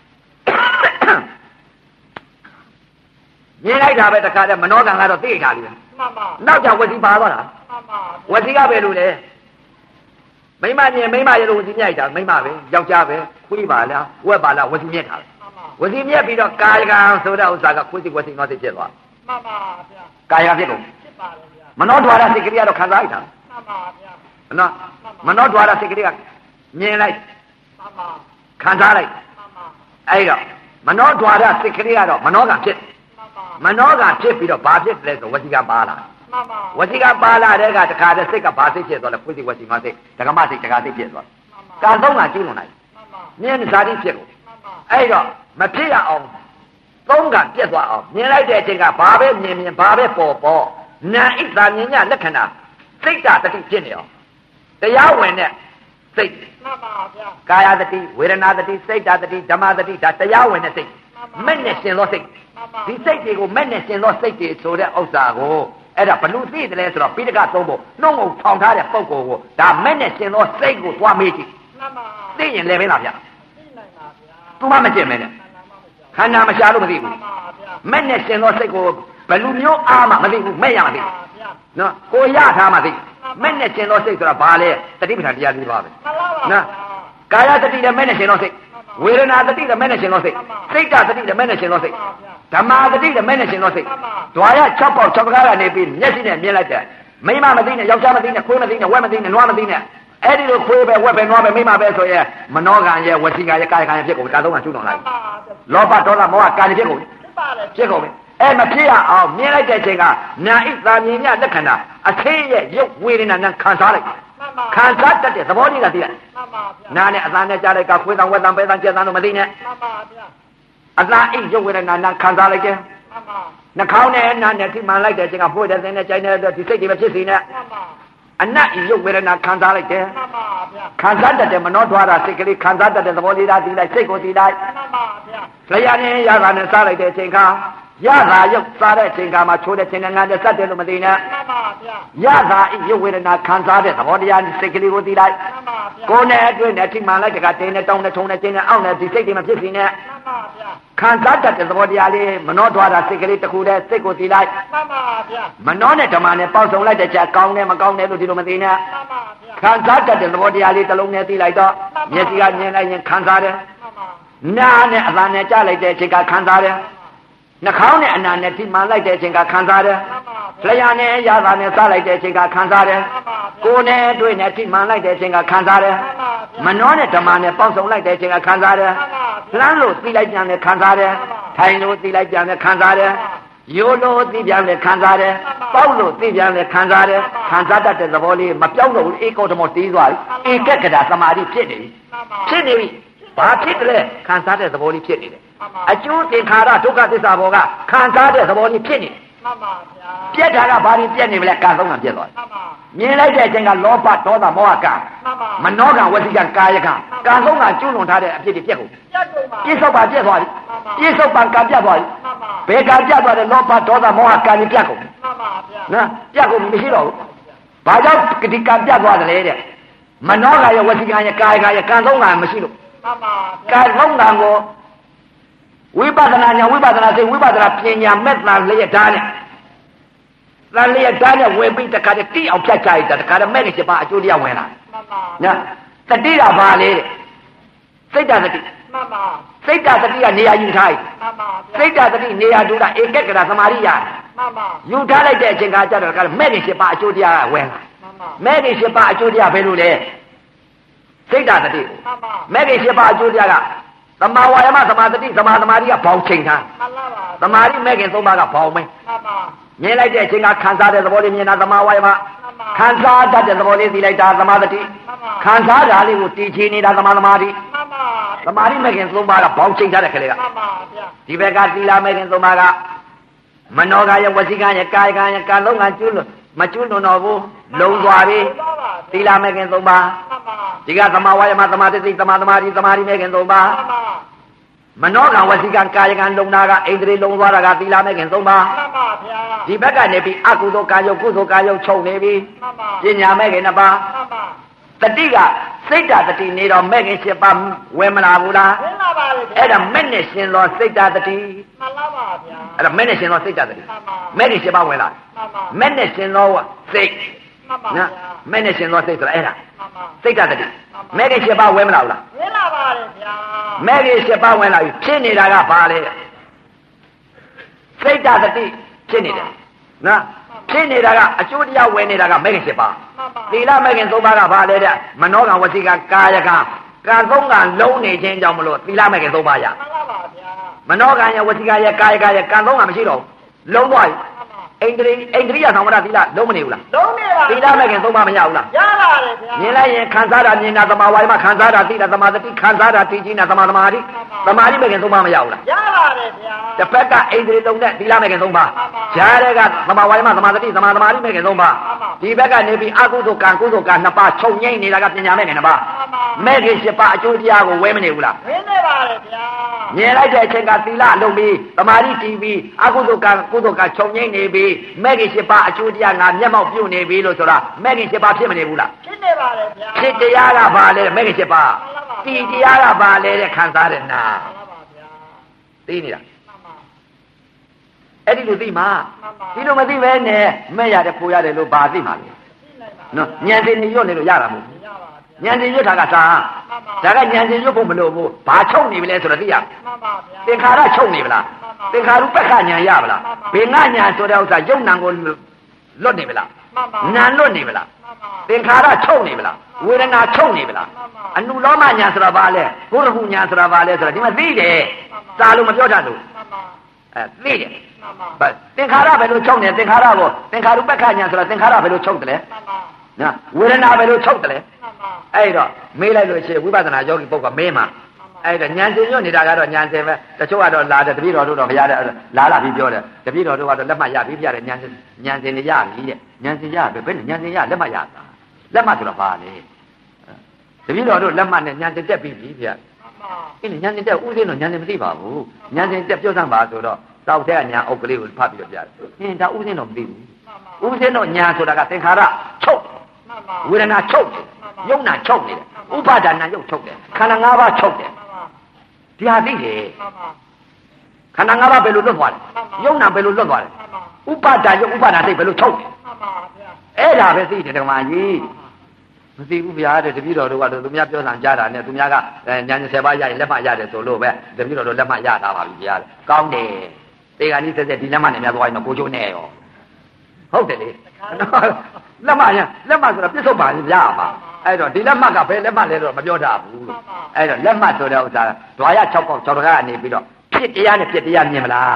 မြင်လိုက်တာပဲတခါတည်းမနောကံကတော့သိထားလိမ့်မယ်နောက်ကြဝစီပါသွားတာဝစီကပဲလို့လေမိမမြင်မိမရလို့ဝစီမြတ်တာမိမပဲယောက်ျားပဲခွေးပါလားဝက်ပါလားဝစီမြတ်တာဝစီမြတ်ပြီးတော့ကာယကံဆိုတဲ့ဥစ္စာကခွေးစိဝစီငေါစိဖြစ်သွားမှန်ပါဗျာကာယကဖြစ်ကုန်ဖြစ်ပါလေဗျာမနောဓွာရစိတ်ကလေးကတော့ခံစားလိုက်တာမှန်ပါဗျာနော်မနောဓွာရစိတ်ကလေးကမြင်လိုက်မှန်ပါခံစားလိုက်မှန်ပါအဲ့တော့မနောဓွာရစိတ်ကလေးကတော့မနောကဖြစ်မနောကဖြစ်ပြီးတော့ဘာဖြစ်လဲဆိုဝစီကပါလာဝစီကပါလာတဲ့ကတခါတည်းစိတ်ကဘာစိတ်ဖြစ်သွားလဲခွေးစိဝစီငေါစိတ်ဒကမစိတ်ဒကာစိတ်ဖြစ်သွားကံသုံးကကျူးလွန်လိုက်မြင်ဇာတိဖြစ်ကုန်အဲ့တော့မဖြစ်ရအောင်သုံးကပြက်သွားအောင်မြင်လိုက်တဲ့အချိန်ကဘာပဲမြင်ဘာပဲပေါ်နာဣသာမြင်ညလက္ခဏာစိတ်ဓာတ်တတိဖြစ်နေအောင်တရားဝင်တဲ့စိတ်မှန်ပါဗျာကာယတတိဝေဒနာတတိစိတ်ဓာတ်တတိဓမ္မတတိဒါတရားဝင်တဲ့စိတ်မဲ့နဲ့ရှင်သောစိတ်ဒီစိတ်တွေကိုမဲ့နဲ့ရှင်သောစိတ်တွေဆိုတဲ့ဥစ္စာကိုအဲ့ဒါဘလူသိတယ်လဲဆိုတော့ပိဋကသုံးဖို့နှုံးကိုထောင်ထားတဲ့ပုံကိုဒါမဲ့နဲ့ရှင်သောစိတ်ကိုသွားမေးကြည့်မှန်ပါသိရင်လည်းပဲလားဗျာသိနိုင်ပါဗျာသူမှမကျင်မဲနဲ့ခန္ဓာမရှာလို့မသိဘူးမဲ့နဲ့ရှင်သောစိတ်ကိုဘလူမျိုးအားမှမသိဘူးမဲ့ရမှာသိနော်ကိုရထားမှသိမဲ့နဲ့ရှင်သောစိတ်ဆိုတာဘာလဲတတိပဋ္ဌာန်တရား၄ပါးပဲနော်ကာယတတိလည်းမဲ့နဲ့ရှင်သောစိတ်ဝေဒနာတတိလည်းမဲ့နဲ့ရှင်သောစိတ်စိတ်ဓာတ်တတိလည်းမဲ့နဲ့ရှင်သောစိတ်ဓမ္မတတိလည်းမဲ့နဲ့ရှင်သောစိတ်ဓွာရ6ပေါက်6ကားကနေပြီးမျက်စိနဲ့မြင်လိုက်တဲ့မိမမသိနဲ့ယောက်ျားမသိနဲ့ခွေးမသိနဲ့ဝက်မသိနဲ့နွားမသိနဲ့အဲ့ဒီလိုခွေးပဲဝက်ပဲနွားပဲမိမပဲဆိုရဲမနောကံရဲ့ဝစီကံရဲ့ကာယကံရဲ့ဖြစ်ကုန်ကာသုံးကံကျွလွန်လိုက်လောဘဒေါသမောဟကံဖြစ်ကုန်ဖြစ်ကုန်ပြီအဲ့မဖြစ်ရအောင်မြင်လိုက်တဲ့အချိန်ကနာဣသာမြင်ညလက္ခဏာအသိရဲ့ရုပ်ဝေဒနာနဲ့ခံစားလိုက်ခံစားတတ်တဲ့သဘောလေးကသိလိုက်နာနဲ့အသာနဲ့ကြားလိုက်ကခွေးတံဝက်တံပဲတံကျက်တံတို့မသိနဲ့အသာအိရုပ်ဝေဒနာနဲ့ခံစားလိုက်တယ်နှာခေါင်းနဲ့နာနဲ့ထိမှန်လိုက်တဲ့အချိန်ကပွေတဲ့သင်းနဲ့ကြိုင်တဲ့ဒီစိတ်တွေမဖြစ်စေနဲ့အနတ်ဤရုပ်ဝေဒနာခံစားလိုက်တယ်ခံစားတတ်တဲ့မနောဓွာရစိတ်ကလေးခံစားတတ်တဲ့သဘောလေးသားသိလိုက်စိတ်ကိုသိလိုက်လျာနဲ့ရတာနဲ့စားလိုက်တဲ့အချိန်ခါရတာရုပ်စားတဲ့အချိန်ခါမှာချိုးတဲ့ချိန်နဲ့ငါနဲ့စက်တယ်လို့မသိနဲ့ရတာဤရုပ်ဝေဒနာခံစားတဲ့သဘောတရားစိတ်ကလေးကိုသိလိုက်ကိုယ်နဲ့အတွင်းနဲ့ထိမှန်လိုက်တဲ့ကတင်းနဲ့တောင်းနဲ့ထုံနဲ့ချင်းနဲ့အောင့်နဲ့ဒီစိတ်တွေမဖြစ်စေနဲ့ခံစားတတ်တဲ့သဘောတရားလေးမနောဓွာရစိတ်ကလေးတစ်ခုတည်းစိတ်ကိုသိလိုက်မနောနဲ့ဓမ္မနဲ့ပေါက်ဆုံလိုက်တဲ့ချက်ကောင်းတယ်မကောင်းတယ်လို့ဒီလိုမသိနဲ့ခံစားတတ်တဲ့သဘောတရားလေးတစ်လုံးနဲ့သိလိုက်တော့မျက်စိကမြင်လိုက်ရင်ခံစားတယ်နားနဲ့အသံနဲ့ကြားလိုက်တဲ့အချိန်ကခံစားတယ်နှာခေါင်းနဲ့အနာနဲ့ထိမှန်လိုက်တဲ့အချိန်ကခံစားတယ်လျှာနဲ့ရတာနဲ့စားလိုက်တဲ့အချိန်ကခံစားတယ်ကိုယ်နဲ့တွေ့နဲ့ထိမှန်လိုက်တဲ့အချိန်ကခံစားတယ်မနှောနဲ့ဓမ္မနဲ့ပေါင်းစုံလိုက်တဲ့အချိန်ကခံစားတယ်လှမ်းလို့သိလိုက်ပြန်နဲ့ခံစားတယ်ထိုင်လို့သိလိုက်ပြန်နဲ့ခံစားတယ်ရိုးလို့သိပြန်လဲခံစားတယ်ပေါက်လို့သိပြန်လဲခံစားတယ်ခံစားတတ်တဲ့သဘောလေးမပြောင်းတော့ဘူးဧကောဓမောတီးသွားပြီဧကကတာသမာဓိဖြစ်နေပြီဖြစ်နေပြီဘာဖြစ်တယ်လဲခံစားတဲ့သဘောလေးဖြစ်နေတယ်အကျိုးသင်္ခါရဒုက္ခသစ္စာဘောကခံစားတဲ့သဘောလေးဖြစ်နေတယ်မှန်ပါဗျာပြက်တာကဘာတွေပြက်နေမလဲကံသုံးကံပြက်သွားတယ်မြင်လိုက်တဲ့အချိန်ကလောဘဒေါသမောဟကံမနောကံဝစီကံကာယကံကံသုံးကံကျွလွန်ထားတဲ့အဖြစ်တွေပြက်ကုန်ပြစ္ဆုတ်ပါပြက်သွားပြီပြစ္ဆုတ်ပါကံပြက်သွားပြီဘယ်ကံပြက်သွားတယ်လောဘဒေါသမောဟကံတွေပြက်ကုန်မှန်ပါဗျာနော်ပြက်ကုန်မရှိတော့ဘူးဘာကြောင့်ဒီကံပြက်သွားတယ်လဲတဲ့မနောကံရဲ့ဝစီကံရဲ့ကာယကံရဲ့ကံသုံးကံမရှိလို့မှန်ပါကံသုံးကံကိုဝိပဿနာဉာဏ်ဝိပဿနာစိတ်ဝိပဿနာပညာမဲ့တာလျက်ဓာတ်နဲ့သံလျက်ဓာတ်နဲ့ဝင်ပြီးတခါတည်းတိအောင်ဖြတ်ချလိုက်တာတခါတည်းမဲ့ကြီးပါအကျိုးတရားဝင်လာမှန်ပါနော်တတိကဘာလဲတဲ့စိတ်တသတိမှန်ပါစိတ်တသတိကနေရာယူထားမှန်ပါစိတ်တသတိနေရာတူတာဧကကရသမာဓိရမှန်ပါယူထားလိုက်တဲ့အချိန်ကကြတော့တခါမဲ့ကြီးပါအကျိုးတရားကဝင်လာမှန်ပါမဲ့ကြီးပါအကျိုးတရားဘယ်လိုလဲစိတ်တသတိမှန်ပါမဲ့ကြီးပါအကျိုးတရားကသမာဝါယမသမာသတိသမာသမာဓိကဘောင်ချိန်ထားမှန်ပါပါသမာဓိမဲ့ခင်သုံးပါးကဘောင်မဲမှန်ပါမြင်လိုက်တဲ့အချိန်ကခံစားတဲ့သဘောလေးမြင်တာသမာဝါယမခံစားတတ်တဲ့သဘောလေးသိလိုက်တာသမာဓိခံစားတာလေးကိုတည်ချနေတာသမာသမာဓိမှန်ပါသမာဓိမဲ့ခင်သုံးပါးကဘောင်ချိန်ထားတဲ့ခလေးကမှန်ပါဗျာဒီဘက်ကသီလမဲ့ခင်သုံးပါးကမနောကရဲ့ဝစီကံရဲ့ကာယကံရဲ့ကံလုံးကကျွလွန်မကျွလွန်တော့ဘူးလုံသွားပြီသီလမဲ့ခင်သုံးပါးမှန်ပါဒီကသမာဝါယမသမာဓိသမာသမာဓိသမာဓိမဲ့ခင်သုံးပါးမှန်ပါမနောကံဝစီကံကာယကံလုံနာကဣန္ဒြေလုံသွားတာကသီလမဲ့ခင်သုံးပါးမှန်ပါဗျာဒီဘက်ကနေပြီးအကုသိုလ်ကာယုကုသိုလ်ကာယုချုပ်နေပြီမှန်ပါပညာမဲ့ခင်နှစ်ပါးမှန်ပါတတိကစိတ်ဓာတတိနေတော့မဲ့ခင်7ပါးဝင်မလာဘူးလားဝင်လာပါလေအဲ့ဒါမဲ့နဲ့ရှင်သောစိတ်ဓာတတိမှန်လားပါဗျာအဲ့ဒါမဲ့နဲ့ရှင်သောစိတ်ဓာတတိမဲ့ခင်7ပါးဝင်လာမှန်ပါမဲ့နဲ့ရှင်သောစိတ်မှန်ပါဗျာမဲ့နဲ့ရှင်သောစိတ်ဆိုတာအဲ့ဒါမှန်ပါစိတ်ဓာတတိမဲ့ခင်7ပါးဝင်မလာဘူးလားဝင်လာပါလေဗျာမဲ့ခင်7ပါးဝင်လာပြီဖြစ်နေတာကဘာလဲစိတ်ဓာတတိဖြစ်နေတယ်နော်ဖြစ်နေတာကအကျိုးတရားဝင်နေတာကမဲ့ခင်7ပါးသီလမဲ့ခင်3ပါးကဘာလဲတဲ့မနောကံဝစီကံကာယကံကံ3ကံလုံးနေခြင်းကြောင့်မလို့သီလမဲ့ခင်3ပါးရမှန်ပါပါဗျာမနောကံရဲ့ဝစီကံရဲ့ကာယကံရဲ့ကံ3ကံမရှိတော့ဘူးလုံးသွားပြီဣန္ဒြေယသမ္မာသီလလုံးမနေဘူးလားလုံးနေပါသီလမဲ့ခင်3ပါးမရဘူးလားရပါတယ်ဗျာမြင်လိုက်ရင်ခံစားတာမြင်တာသမာဝါယမခံစားတာသိတာသမာသတိခံစားတာသိခြင်းတာသမာသမာဓိသမာဓိမဲ့ခင်3ပါးမရဘူးလားရပါတယ်ဗျာတစ်ဖက်ကဣန္ဒြေလုံးနဲ့သီလမဲ့ခင်3ပါးဈာတဲ့ကသမာဝါယမသမာသတိသမာသမာဓိမဲ့ခင်3ပါးဒီဘက်ကနေပြီးအကုသိုလ်ကံကုသိုလ်ကံ2ပါးချုပ်ငိမ့်နေတာကပညာမဲ့ခင်2ပါးမဲ့ခင်7ပါးအကျိုးတရားကိုဝဲမနေဘူးလားဝဲနေပါတယ်ဗျာမြင်လိုက်တဲ့အချိန်ကသီလလုံးပြီးသမာဓိတည်ပြီးအကုသိုလ်ကံကုသိုလ်ကံချုပ်ငိမ့်နေပြီးမဲ့ခင်7ပါးအကျိုးတရားငါမျက်မှောက်ပြုတ်နေပြီလို့ဆိုတာမဲ့ခင်7ပါးဖြစ်မနေဘူးလားဖြစ်နေပါတယ်ဗျာဖြစ်တရားကဘာလဲမဲ့ခင်7ပါးတည်တရားကဘာလဲတဲ့ခံစားတဲ့နာသိနေတာအဲ့ဒီလိုသိမှာဒီလိုမသိပဲနဲ့မဲ့ရတယ်ပူရတယ်လို့ဘာသိမှာလဲနော်ဉာဏ်သိနေရွတ်နေလို့ရတာမဟုတ်ဘူးဉာဏ်သိရွတ်တာကသာဒါကဉာဏ်သိရွတ်ဖို့မလိုဘူးဘာချုပ်နေပြီလဲဆိုတော့သိရသင်္ခါရချုပ်နေဗလားသင်္ခါရုပ္ပခဉာဏ်ရဗလားဘယ်ငါဉာဏ်ဆိုတဲ့ဥစ္စာယုံနံကိုလွတ်နေဗလားနာလွတ်နေဗလားသင်္ခါရချုပ်နေဗလားဝေဒနာချုပ်နေဗလားအနုလောမဉာဏ်ဆိုတာဘာလဲဘုရဟုဉာဏ်ဆိုတာဘာလဲဆိုတာဒီမှာသိတယ်စာလို့မပြောတတ်ဘူးသိတယ်သင်္ခါရဘယ်လိုချုပ်နေသင်္ခါရကိုသင်္ခါရုပ္ပခဉာဏ်ဆိုတာသင်္ခါရဘယ်လိုချုပ်တယ်လဲနော်ဝေဒနာဘယ်လိုချုပ်တယ်လဲအဲ့တော့မေးလိုက်လို့ရှိရင်ဝိပဿနာယောဂီပုဂ္ဂိုလ်မင်းမှာအဲ့တော့ဉာဏ်စင်ညွတ်နေတာကတော့ဉာဏ်စင်ပဲတချို့ကတော့လာတယ်တပည့်တော်တို့တော့မရတဲ့လာလာပြီးပြောတယ်တပည့်တော်တို့ကတော့လက်မှတ်ရပြီးပြတယ်ဉာဏ်စင်တွေရပြီတဲ့ဉာဏ်စင်ရဘယ်နဲ့ဉာဏ်စင်ရလက်မှတ်ရတာလက်မှတ်ဆိုတော့ဘာလဲတပည့်တော်တို့လက်မှတ်နဲ့ဉာဏ်စင်တက်ပြီးပြီဗျအဲ့ဒီဉာဏ်စင်တက်ဥစဉ်တော့ဉာဏ်စင်မသိပါဘူးဉာဏ်စင်တက်ပြောစမ်းပါဆိုတော့တောက်တဲ့ဉာဏ်အုပ်ကလေးကိုဖတ်ပြီးတော့ပြတယ်ဟင်ဒါဥစဉ်တော့မသိဘူးဥစဉ်တော့ဉာဏ်ဆိုတာကသင်္ခါရချုပ်ဝေဒနာချုပ်တယ်ယုံနာချုပ်နေတယ်ဥပါဒနာယုတ်ချုပ်တယ်ခန္ဓာ၅ပါးချုပ်တယ်ဒီဟာသိတယ်ခန္ဓာ၅ပါးဘယ်လိုလွတ်သွားလဲယုံနာဘယ်လိုလွတ်သွားလဲဥပါဒယုတ်ဥပါဒသိဘယ်လိုချုပ်လဲအဲ့ဒါပဲသိတယ်ဓမ္မကြီးမသိဘူးဗျာတဲ့တပည့်တော်တို့ကတော့သူများပြောစံကြားတာနဲ့သူများကညာ10ပါးရရင်လက်မှတ်ရတယ်ဆိုလို့ပဲတပည့်တော်တို့လက်မှတ်ရတာပါပြီဗျာကောင်းတယ်တေဂာနီးဆက်ဆက်ဒီလက်မှတ်နဲ့များသွားရင်တော့ကိုချိုးနဲ့ရောဟုတ်တယ်လေလက်မှတ်ဆိုတာပြစ္ဆုတ်ပါရရပါအဲ့တော့ဒီလက်မှတ်ကဘယ်လက်မှတ်လဲတော့မပြောတာဘူးလို့အဲ့တော့လက်မှတ်ဆိုတဲ့ဥစ္စာဓွာရ6ပေါက်6တကားကနေပြီးတော့ဖြစ်တရားနဲ့ဖြစ်တရားမြင်မလား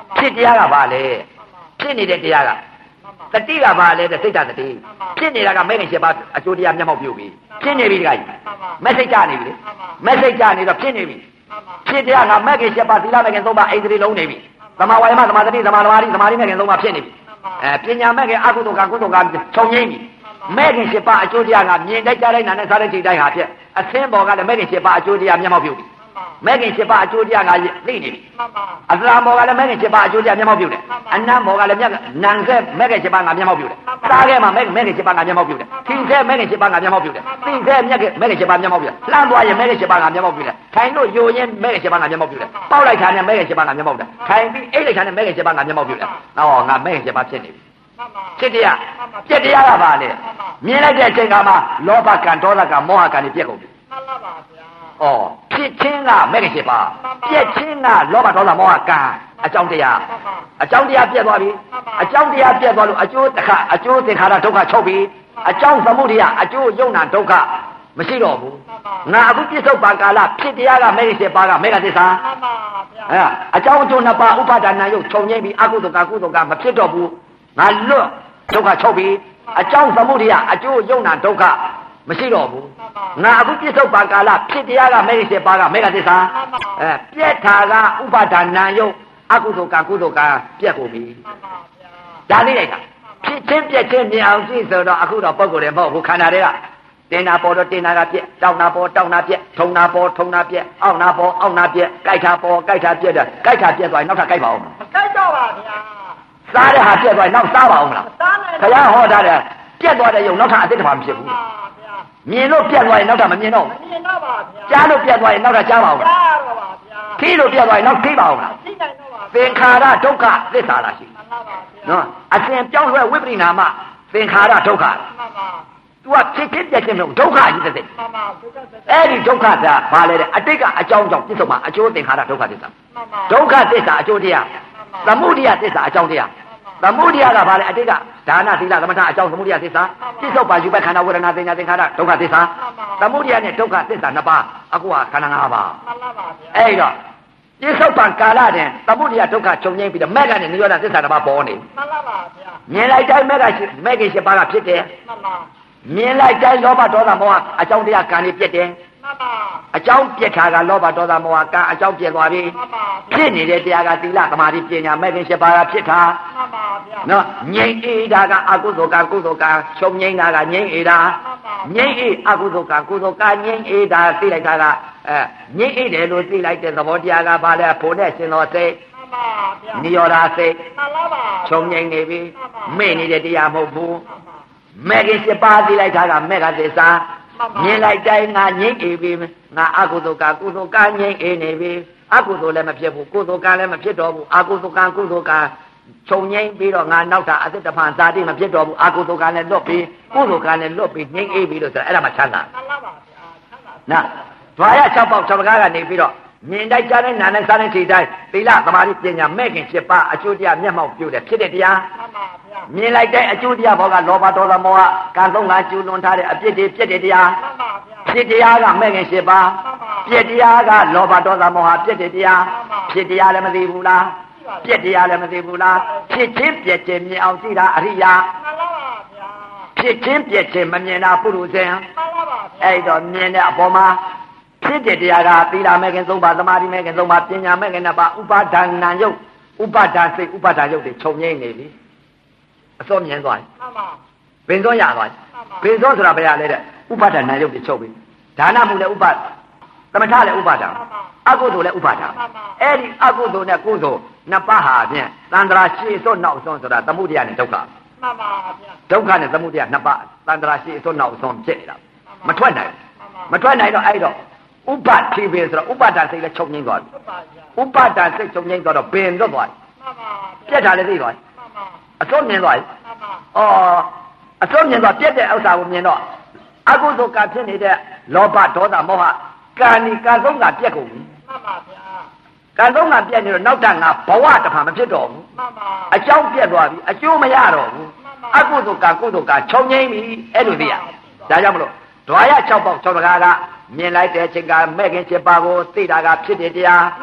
ဖြစ်တရားကဘာလဲဖြစ်နေတဲ့တရားကတတိကဘာလဲတဲ့စိတ်ဓာတ်တတိဖြစ်နေတာကမဲ့ခင်7ပါးအကျိုးတရားမျက်မှောက်ပြုပြီဖြစ်နေပြီတခါကြီးမဲ့စိတ်ကြနေပြီလေမဲ့စိတ်ကြနေတော့ဖြစ်နေပြီဖြစ်တရားကမဲ့ခင်7ပါးသီလမဲ့ခင်3ပါးအိန္ဒြေလုံးနေပြီသမာဝါယမသမာဓိသမာဓိသမာဓိမဲ့ခင်3ပါးဖြစ်နေပြီပညာမဲ့ခင်အကုသိုလ်ကကုသိုလ်ကခြုံငိမ့်ပြီမဲ့ခင်7ပါးအကျိုးတရားကမြင်တိုက်ကြတဲ့နာနဲ့စားတဲ့ချိန်တိုင်းဟာဖြစ်အသင်းပေါ်ကလည်းမဲ့ခင်7ပါးအကျိုးတရားမျက်မှောက်ပြုပြီမဲ့ခင်7ပါးအကျိုးတရားကသိနေပြီအသရာဘောကလည်းမဲ့ခင်7ပါးအကျိုးတရားမျက်မှောက်ပြုတယ်အနံဘောကလည်းနံဆက်မဲ့ခင်7ပါးကမျက်မှောက်ပြုတယ်စားခဲမှာမဲ့ခင်7ပါးကမျက်မှောက်ပြုတယ်ထင်းဆဲမဲ့ခင်7ပါးကမျက်မှောက်ပြုတယ်သိဆဲမဲ့ခင်7ပါးမျက်မှောက်ပြုတယ်လှမ်းသွားရင်မဲ့ခင်7ပါးကမျက်မှောက်ပြုတယ်ထိုင်လို့ယိုရင်မဲ့ခင်7ပါးကမျက်မှောက်ပြုတယ်ပေါက်လိုက်ခါနဲ့မဲ့ခင်7ပါးကမျက်မှောက်တယ်ထိုင်ပြီးအိတ်လိုက်ခါနဲ့မဲ့ခင်7ပါးကမျက်မှောက်ပြုတယ်ဟောငါမဲ့ခင်7ပါးဖြစ်နေပြီဖြစ်တရားပြက်တရားကဘာလဲမြင်လိုက်တဲ့အချိန်ကမှလောဘကံဒေါသကံမောဟကံတွေပြက်ကုန်ပြီမှန်ပါပါဗျာဩဖြစ်ခြင်းကမဲ့ခင်7ပါးပြက်ခြင်းကလောဘဒေါသမောဟကံအကြောင်းတရားပြက်သွားပြီအကြောင်းတရားပြက်သွားလို့အကျိုးသင်္ခါရဒုက္ခချုပ်ပြီအကြောင်းသမုဒိယအကျိုးယုံနာဒုက္ခမရှိတော့ဘူးငါအခုပြစ္ဆုတ်ပံကာလဖြစ်တရားကမဲ့ခင်7ပါးကမဲ့ကသစ္စာမှန်ပါဗျာအကြောင်းအကျိုး2ပါးဥပါဒနာယုတ်ခြုံငိမ့်ပြီးအကုသိုလ်ကကုသိုလ်ကမဖြစ်တော့ဘူးငါလွတ်ဒုက္ခချုပ်ပြီအကြောင်းသမုဒိယအကျိုးယုံနာဒုက္ခမရှိတော့ဘူးငါအခုပြစ္ဆုတ်ပံကာလဖြစ်တရားကမဲ့ခင်7ပါးကမဲ့ကသစ္စာပြက်ထာကဥပါဒနာယုတ်အကုသိုလ်ကကုသိုလ်ကပြက်ကုန်ပြီဒါလေးလိုက်တာဖြစ်ချင်းပြက်ချင်းမြင်အောင်ကြည့်ဆိုတော့အခုတော့ပုံကိုယ်တယ်မဟုတ်ဘူးခန္ဓာတွေကတင်နာပေါ်တော့တင်နာကပြက်တောင်းနာပေါ်တောင်းနာပြက်ထုံနာပေါ်ထုံနာပြက်အောက်နာပေါ်အောက်နာပြက်ကြိုက်တာပေါ်ကြိုက်တာပြက်တယ်ကြိုက်တာပြက်သွားရင်နောက်ထပ်ကြိုက်ပါဦးမကြိုက်တော့ပါဗျာစားတဲ့ဟာပြက်သွားရင်နောက်စားပါဦးမလားခရဟောတာတဲ့ပြက်သွားတဲ့ယုံနောက်ထပ်အစ်စ်တစ်ပါမဖြစ်ဘူးမြင်လို့ပြက်သွားရင်နောက်ထပ်မမြင်တော့ဘူးမြင်တော့ပါဗျာကြားလို့ပြက်သွားရင်နောက်ထပ်ကြားပါဦးကြားတော့ပါဗျာထိလို့ပြက်သွားရင်နောက်ထိပါဦးမလားထိနိုင်တော့ပါသင်္ခါရဒုက္ခသစ္စာလားရှိမှန်ပါပါဗျာနော်အစဉ်ပြောင်းလဲဝိပရိနာမသင်္ခါရဒုက္ခမှန်ပါသူကဖြစ်ဖြစ်ပြက်ချင်းမဟုတ်ဒုက္ခကြီးတဲ့မှန်ပါဒုက္ခသစ္စာအဲ့ဒီဒုက္ခကဘာလဲတဲ့အတိတ်ကအကြောင်းကြောင့်ပြစ္ဆုတ်မှာအကျိုးသင်္ခါရဒုက္ခသစ္စာမှန်ပါဒုက္ခသစ္စာအကျိုးတရားသမုဒိယသစ္စာအကြောင်းတရားသမုဒိယကဘာလဲအတိတ်ကဒါနသီလသမထအကြောင်းသမုဒိယသစ္စာပြစ္ဆုတ်ပါယူပဲခန္ဓာဝေဒနာသင်ညာသင်္ခါရဒုက္ခသစ္စာသမုဒိယနဲ့ဒုက္ခသစ္စာ2ပါးအခုကခန္ဓာ5ပါးမှန်ပါပါဗျာအဲ့တော့ပြစ္ဆုတ်ပံကာလတဲ့သမုဒိယဒုက္ခချုပ်ငြိမ်းပြီးတော့မဲ့ကနေနိရောဓသစ္စာ2ပါးပေါ်နေမှန်ပါပါဗျာမြင်လိုက်တိုင်းမဲ့ခင်7ပါးကဖြစ်တယ်မှန်ပါမြင်လိုက်တိုင်းလောဘဒေါသမောဟအကြောင်းတရားကံတွေပြက်တယ်မှန်ပါအကြောင်းပြက်တာကလောဘဒေါသမောဟကံအကြောင်းပြက်သွားပြီမှန်ပါဖြစ်နေတဲ့တရားကသီလသမာဓိပညာမဲ့ခင်7ပါးကဖြစ်တာမှန်ပါဗျာနော်ငြိမ့်အေးတာကအကုသိုလ်ကကုသိုလ်ကချုပ်ငြိမ့်တာကငြိမ့်အေးတာငြိမ့်အေးအကုသိုလ်ကကုသိုလ်ကငြိမ့်အေးတာသိလိုက်တာကငြိမ့်အေးတယ်လို့သိလိုက်တဲ့သဘောတရားကဘာလဲဖို့နဲ့ရှင်တော်စိတ်မှန်ပါဗျာနိရောဓစိတ်မှန်ပါပါချုပ်ငြိမ့်နေပြီမဲ့နေတဲ့တရားမဟုတ်ဘူးမဲ့ခင်7ပါးသိလိုက်တာကမဲ့ကသစ္စာမြင်လိုက်တိုင်းငါငြိမ့်အေးပြီငါအကုသိုလ်ကကုသိုလ်ကငြိမ့်အေးနေပြီအကုသိုလ်လည်းမဖြစ်ဘူးကုသိုလ်ကလည်းမဖြစ်တော့ဘူးအကုသိုလ်ကကုသိုလ်ကခြုံငိမ့်ပြီးတော့ငါနောက်တာအသက်တဖန်ဇာတိမဖြစ်တော့ဘူးအကုသိုလ်ကလည်းလွတ်ပြီးကုသိုလ်ကလည်းလွတ်ပြီးငြိမ့်အေးပြီးလို့ဆိုတော့အဲ့ဒါမှချမ်းသာမှန်ပါပါဗျာချမ်းသာနာဓွာရ6ပေါက်6ပကားကနေပြီးတော့မြင်တိုက်ကြားတဲ့နာနဲ့စားတဲ့ခြေတိုင်းသီလသမာဓိပညာမဲ့ခင်7ပါးအကျိုးတရားမျက်မှောက်ပြုတယ်ဖြစ်တဲ့တရားမှန်ပါဗျာမြင်လိုက်တဲ့အကျိုးတရားဘောကလောဘဒေါသမောဟကံ3ပါးကျူးလွန်ထားတဲ့အပြစ်တွေပြစ်တဲ့တရားမှန်ပါဗျာဖြစ်တရားကမဲ့ခင်7ပါးပြစ်တရားကလောဘဒေါသမောဟပြစ်တဲ့တရားဖြစ်တရားလည်းမသိဘူးလားပြစ်တရားလည်းမသိဘူးလားဖြစ်ချင်းပြစ်ချင်းမြင်အောင်ကြည့်တာအရိယာမှန်ပါပါဗျာဖြစ်ချင်းပြစ်ချင်းမမြင်တာပုရုဇဉ်မှန်ပါပါဗျာအဲ့တော့မြင်တဲ့အပေါ်မှာဖြစ်တဲ့တရားကသီလမဲ့ခင်3ပါးသမာဓိမဲ့ခင်3ပါးပညာမဲ့ခင်2ပါးဥပါဒနာယုတ်ဥပါဒစိတ်ဥပါဒယုတ်တွေခြုံငိမ့်နေပြီအစောမြင်သွားတယ်မှန်ပါဘင်စောရသွားတယ်ဘင်စောဆိုတာဘယ်ရလဲတဲ့ဥပါဒနာယုတ်တွေချုပ်ပြီဒါနမှုလည်းဥပါသမထလည်းဥပါဒအကုသိုလ်လည်းဥပါဒအဲ့ဒီအကုသိုလ်နဲ့ကုသိုလ်2ပါးဟာဖြင့်သန္တရာရှေ့စောနောက်ဆုံးဆိုတာသမုဒယနဲ့ဒုက္ခမှန်ပါဗျာဒုက္ခနဲ့သမုဒယ2ပါးသန္တရာရှေ့စောနောက်ဆုံးဖြစ်နေတာမထွက်နိုင်တော့အဲ့တော့ဥပါတိပဲဆိုတော့ဥပါဒစိတ်လည်းချုပ်ငိမ့်သွားပြီဥပါဒစိတ်ချုပ်ငိမ့်သွားတော့ဘင်လွတ်သွားပြီပြက်တာလည်းသိသွားပြီအစိုးမြင်သွားပြီအစိုးမြင်သွားပြက်တဲ့ဥစ္စာကိုမြင်တော့အကုသိုလ်ကဖြစ်နေတဲ့လောဘဒေါသမောဟကံဒီကံဆုံးကပြက်ကုန်ပြီမှန်ပါဗျာကံဆုံးကပြက်နေတော့နောက်တငါဘဝတစ်ဖန်မဖြစ်တော့ဘူးမှန်ပါအကြောင်းပြက်သွားပြီအကျိုးမရတော့ဘူးအကုသိုလ်ကကုသိုလ်ကချုပ်ငိမ့်ပြီအဲ့လိုသိရဒါကြောင့်မလို့ဓွာရ6ပေါက်6တကားကမြင်လိုက်တဲ့အချိန်ကမဲ့ခင်7ပါးကိုသိတာကဖြစ်တဲ့တရားမှန်ပါ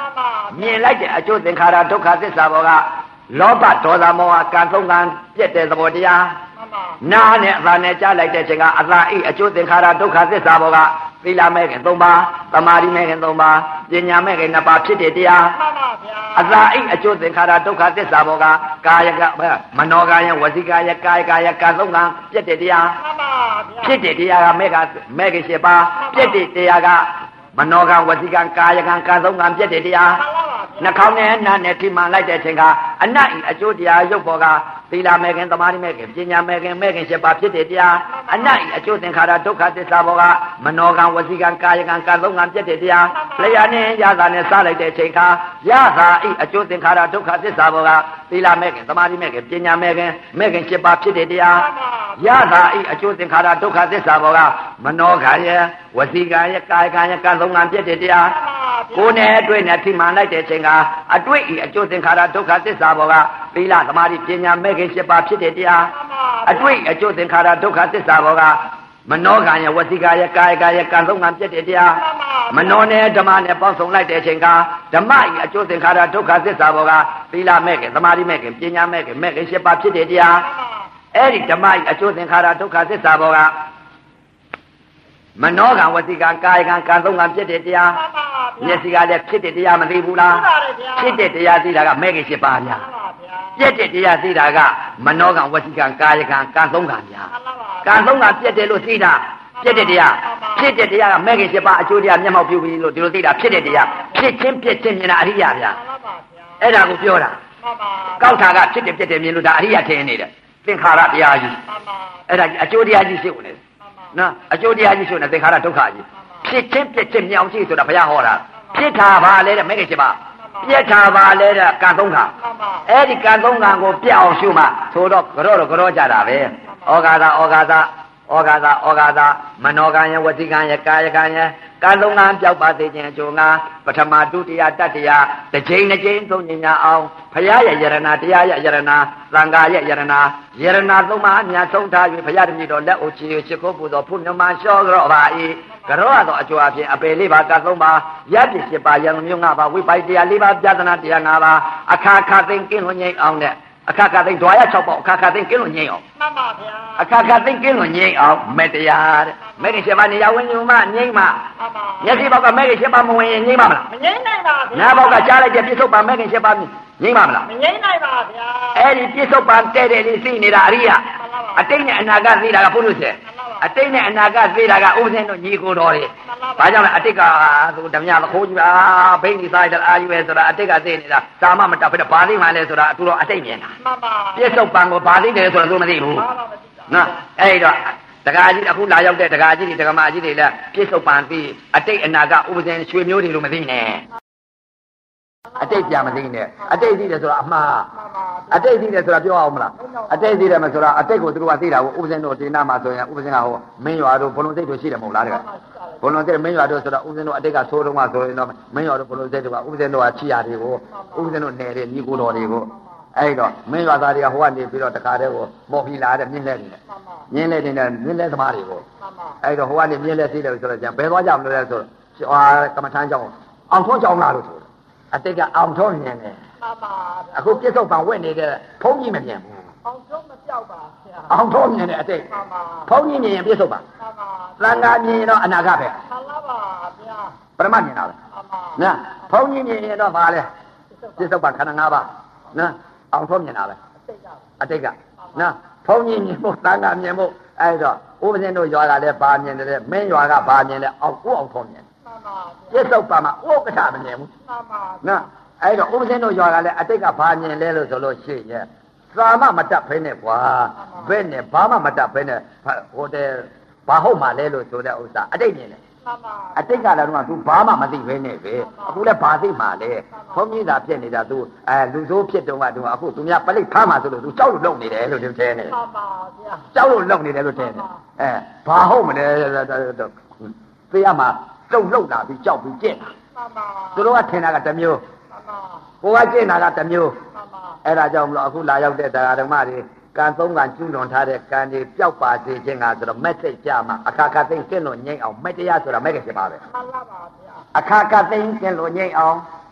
မြင်လိုက်တဲ့အကျိုးသင်္ခါရဒုက္ခသစ္စာဘောကလောဘဒေါသမောဟကံသုံးကံပြည့်တဲ့သဘောတရားနာနဲ့အသာနဲ့ကြားလိုက်တဲ့အချိန်ကအသာဤအကျိုးသင်္ခါရဒုက္ခသစ္စာဘောကသီလမဲ့ခင်၃ပါးသမာဓိမဲ့ခင်၃ပါးပညာမဲ့ခင်၂ပါးဖြစ်တဲ့တရားအသာဤအကျိုးသင်္ခါရဒုက္ခသစ္စာဘောကကာယကမနောကာယဝစီကာယကာယကာယကံသုံးကံပြည့်တဲ့တရားဖြစ်တဲ့တရားကမဲ့ခင်၈ပါးပြည့်တဲ့တရားကမနောကံဝစီကံကာယကံကံသုံးကံပြည့်တဲ့တရားနှာခေါင်းနဲ့နားနဲ့ထိမှန်လိုက်တဲ့အချိန်ကအနတ်ဤအကျိုးတရားရုပ်ဘောကသီလမဲ့ခင်သမာဓိမဲ့ခင်ပညာမဲ့ခင်၈ပါးဖြစ်တဲ့တရားအနတ်ဤအကျိုးသင်္ခါရဒုက္ခသစ္စာဘောကမနောကံဝစီကံကာယကံကံသုံးကံပြည့်တဲ့တရားလျာနဲ့ရတာနဲ့စားလိုက်တဲ့အချိန်ကရတာဤအကျိုးသင်္ခါရဒုက္ခသစ္စာဘောကသီလမဲ့ခင်သမာဓိမဲ့ခင်ပညာမဲ့ခင်၈ပါးဖြစ်တဲ့တရားရတာဤအကျိုးသင်္ခါရဒုက္ခသစ္စာဘောကမနောကံရဲ့ဝစီကံရဲ့ကာယကံရဲ့ကံသုံးကံပြည့်တဲ့တရားကိုယ်နဲ့အတွေ့နဲ့ထိမှန်လိုက်တဲ့အချိန်ကအတွေ့ဤအကျိုးသင်္ခါရဒုက္ခသစ္စာဘောကသီလသမာဓိပညာမဲ့ခင်၈ပါးဖြစ်တဲ့တရားအတွေ့အကျိုးသင်္ခါရဒုက္ခသစ္စာဘောကမနောကံရဲ့ဝစီကံရဲ့ကာယကံရဲ့ကံသုံးကံပြည့်တဲ့တရားမနောနဲ့ဓမ္မနဲ့ပေါင်းစုံလိုက်တဲ့အချိန်ကဓမ္မဤအကျိုးသင်္ခါရဒုက္ခသစ္စာဘောကသီလမဲ့ခင်သမာဓိမဲ့ခင်ပညာမဲ့ခင်၈ပါးဖြစ်တဲ့တရားအဲ့ဒီဓမ္မဤအကျိုးသင်္ခါရဒုက္ခသစ္စာဘောကမနောကံဝစီကံကာယကံကံသုံးကံပြည့်တဲ့တရားမျက်စိကလည်းဖြစ်တဲ့တရားမသိဘူးလားဖြစ်တဲ့တရားသိတာကမဲ့ခင်၈ပါးဗျာပြည့်တဲ့တရားသိတာကမနောကံဝစီကံကာယကံကံသုံးကံဗျာကံသုံးကံပြည့်တယ်လို့သိတာပြည့်တဲ့တရားဖြစ်တဲ့တရားကမဲ့ခင်၈ပါးအကျိုးတရားမျက်မှောက်ပြုပြီးလို့ဒီလိုသိတာဖြစ်တဲ့တရားဖြစ်ချင်းပြည့်ချင်းမြင်တာအရိယာဗျာအဲ့ဒါကိုပြောတာကောက်တာကဖြစ်တယ်ပြည့်တယ်မြင်လို့ဒါအရိယာထင်နေတယ်သင်္ခါရတရားကြီးအဲ့ဒါအကျိုးတရားကြီးရှိဦးနေနော်အကျိုးတရားကြီးဆိုနေသင်္ခါရဒုက္ခကြီးဖြစ်ချင်းပြည့်ချင်းမြောင်ရှိဆိုတာဘုရားဟောတာဖြစ်တာပါလေတဲ့မဲ့ခင်၈ပါးပြည့်တာပါလေတဲ့ကံသုံးခါအဲ့ဒီကံသုံးခါကိုပြတ်အောင်ရှုမှဆိုတော့ကြောကြတာပဲဩဃာသမနောကံယဝစီကံယကာယကံယကံသုံးခါပြောက်ပါသေးခြင်းအကျိုးငါပထမဒုတိယတတိယတစ်ချိန်တစ်ချိန်သုံးညညာအောင်ဘုရားရဲ့ယရနာတရားရဲ့ယရနာသံဃာရဲ့ယရနာသုံးပါးအများဆုံးထား၍ဘုရားတပည့်တော်လက်အိုချီချစ်ခိုးပူဇော်ဖုမြမလျှောကြောပါ၏ကြောသောအကျိုးအဖြစ်အပေ၄ပါးကသုံးပါးရပ်ပြ၈ပါးယံမျိုး၅ပါးဝိပိုက်တရား၄ပါးပြဒနာတရား၅ပါးအခါခါသိင်ကင်းလွန်ငြိမ်းအောင်တဲ့အခါခါသိင်ဓွာရ၆ပေါက်အခါခါသိင်ကင်းလွန်ငြိမ်းအောင်မှန်ပါဗျာအခါခါသိင်ကင်းလွန်ငြိမ်းအောင်မေတ္တရားတဲ့မဲ့ခင်၈ပါးနေရာဝင်ညူမငြိမ်းမှမျက်စိပေါက်ကမဲ့ခင်၈ပါးမဝင်ရင်ငြိမ်းပါမလားမငြိမ်းနိုင်ပါဗျာနားပေါက်ကကြားလိုက်တဲ့ပြစ္ဆုတ်ပံမဲ့ခင်၈ပါးငြိမ်းပါမလားမငြိမ်းနိုင်ပါဗျာအဲ့ဒီပြစ္ဆုတ်ပံတဲ့တဲ့လေးသိနေတာအရိယအတိတ်နဲ့အနာဂတ်သိတာကဘုရုစေအတိတ်နဲ့အနာဂတ်သိတာကဥပဇင်းတို့ညီကိုတော်တွေဘာကြောင့်လဲအတိတ်ကသူဓမြသခိုးကြီးပါဘိန်းဒီဆိုင်တအားကြီးပဲဆိုတာအတိတ်ကသိနေတာစာမမတတ်ဘဲဘာသိမှလဲဆိုတာသူတို့အတိတ်မြင်တာမှန်ပါပြစ္ဆုတ်ပံကိုဘာသိတယ်ဆိုတာသူမသိဘူးနော်အဲ့တော့တက္ကကြီးအခုလာရောက်တဲ့တက္ကကြီးတွေတက္ကမကြီးတွေလည်းပြစ္ဆုတ်ပံသိအတိတ်အနာဂတ်ဥပဇင်းရွှေမျိုးတွေလို့မသိနဲ့အတိတ်ပြမသိနဲ့အတိတ်သိတယ်ဆိုတာအမှားအတိတ်သိတယ်ဆိုတာပြောအောင်မလားအတိတ်သိတယ်မဆိုတာအတိတ်ကိုသူတို့ကသိတာကိုဥပဇင်းတို့ဒေနာမှာဆိုရင်ဥပဇင်းကဟိုမင်းရွာတို့ဘုံလုံးစိတ်တို့ရှိတယ်မဟုတ်လားတကယ်ဘုံလုံးစိတ်မင်းရွာတို့ဆိုတော့ဥပဇင်းတို့အတိတ်ကသိုးတုံးကဆိုရင်တော့မင်းရွာတို့ဘုံလုံးစိတ်တို့ကဥပဇင်းတို့ကချီရတွေကိုဥပဇင်းတို့နယ်ညီကိုတော်တွေကိုအဲ့တော့မင်းရွာသားတွေကဟိုကနေပြီးတော့တခါတည်းကိုမော်ဖီလာတဲ့မြင်းလက်တွေမြင်းလက်သမားတွေကိုအဲ့တော့ဟိုကနေမြင်းလက်သိတယ်ဆိုတော့ကျန်ဘယ်သွားကြမလို့လဲဆိုတော့ကမ္မထမ်းကြောင်းအောင်ထုံးကြောင်းလာလို့ဆိုအတိတ်ကအောင်ထုံးမြင်တယ်အခုပြစ္ဆုတ်ပံဝင့်နေတဲ့ဘုန်းကြီးမမြင်ဘူးအောင်ထုံးမပြောက်ပါဆရာအောင်ထုံးမြင်တဲ့အတိတ်ဘုန်းကြီးမြင်ရင်ပြစ္ဆုတ်ပံသံဃာမြင်ရင်တော့အနာဂတ်ပဲမှန်ပါပါဗျာပရမမြင်တာပဲနော်ဘုန်းကြီးမြင်ရင်တော့ဘာလဲပြစ္ဆုတ်ပံခန္ဓာ၅ပါးနော်အောင်ထုံးမြင်တာပဲအတိတ်ကနော်ဘုန်းကြီးမြင်ဖို့သံဃာမြင်ဖို့အဲ့တော့ဥပဇင်းတို့ရွာကလည်းဘာမြင်တယ်မင်းရွာကဘာမြင်လဲအောင်ထုံးမြင်ပြစ္ဆုတ်ပံမှာဥက္ကဋ္ဌမမြင်ဘူးနော်အဲ့တော့ဥပဇင်းတို့ရွာကလည်းအတိတ်ကဘာမြင်လဲလို့ဆိုလို့ရှိရဲ့သာမမတတ်ဖဲနဲ့ကွာဘယ်နဲ့ဘာမှမတတ်ဖဲနဲ့ဟိုတဲ့ဘာဟုတ်မှလဲလို့ဆိုတဲ့ဥစ္စာအတိတ်မြင်တယ်အတိတ်ကလည်းတော့ तू ဘာမှမသိဘဲနဲ့ပဲအခုလည်းဘာသိမှလဲဘုန်းကြီးသာဖြစ်နေတာ तू လူဆိုးဖြစ်တုန်းက तू အခု तू များပလိတ်ဖမ်းမှဆိုလို့ तू ကြောက်လို့လုံနေတယ်လို့သူထဲနေမှန်ပါဗျာကြောက်လို့လုံနေတယ်လို့ထဲနေဘာဟုတ်မလဲသိရမှာတုံလှုပ်တာပြီးကြောက်ပြီးကျင့်တာသူတို့ကထင်တာကတစ်မျိုးကိုကကျင့်တာကတစ်မျိုးအဲ့ဒါကြောင့်မလို့အခုလာရောက်တဲ့တရားဓမ္မတွေကံသုံးကံကျူးလွန်ထားတဲ့ကံတွေပျောက်ပါစေခြင်းကဆိုတော့မက်စိတ်ကြမှာအခါခါသိကင်းလို့ငြိမ့်အောင်မက်တရားဆိုတာမက်ကဖြစ်ပါပဲမှန်ပါပါဗျာအခါခါသိကင်းလို့ငြိမ့်အောင်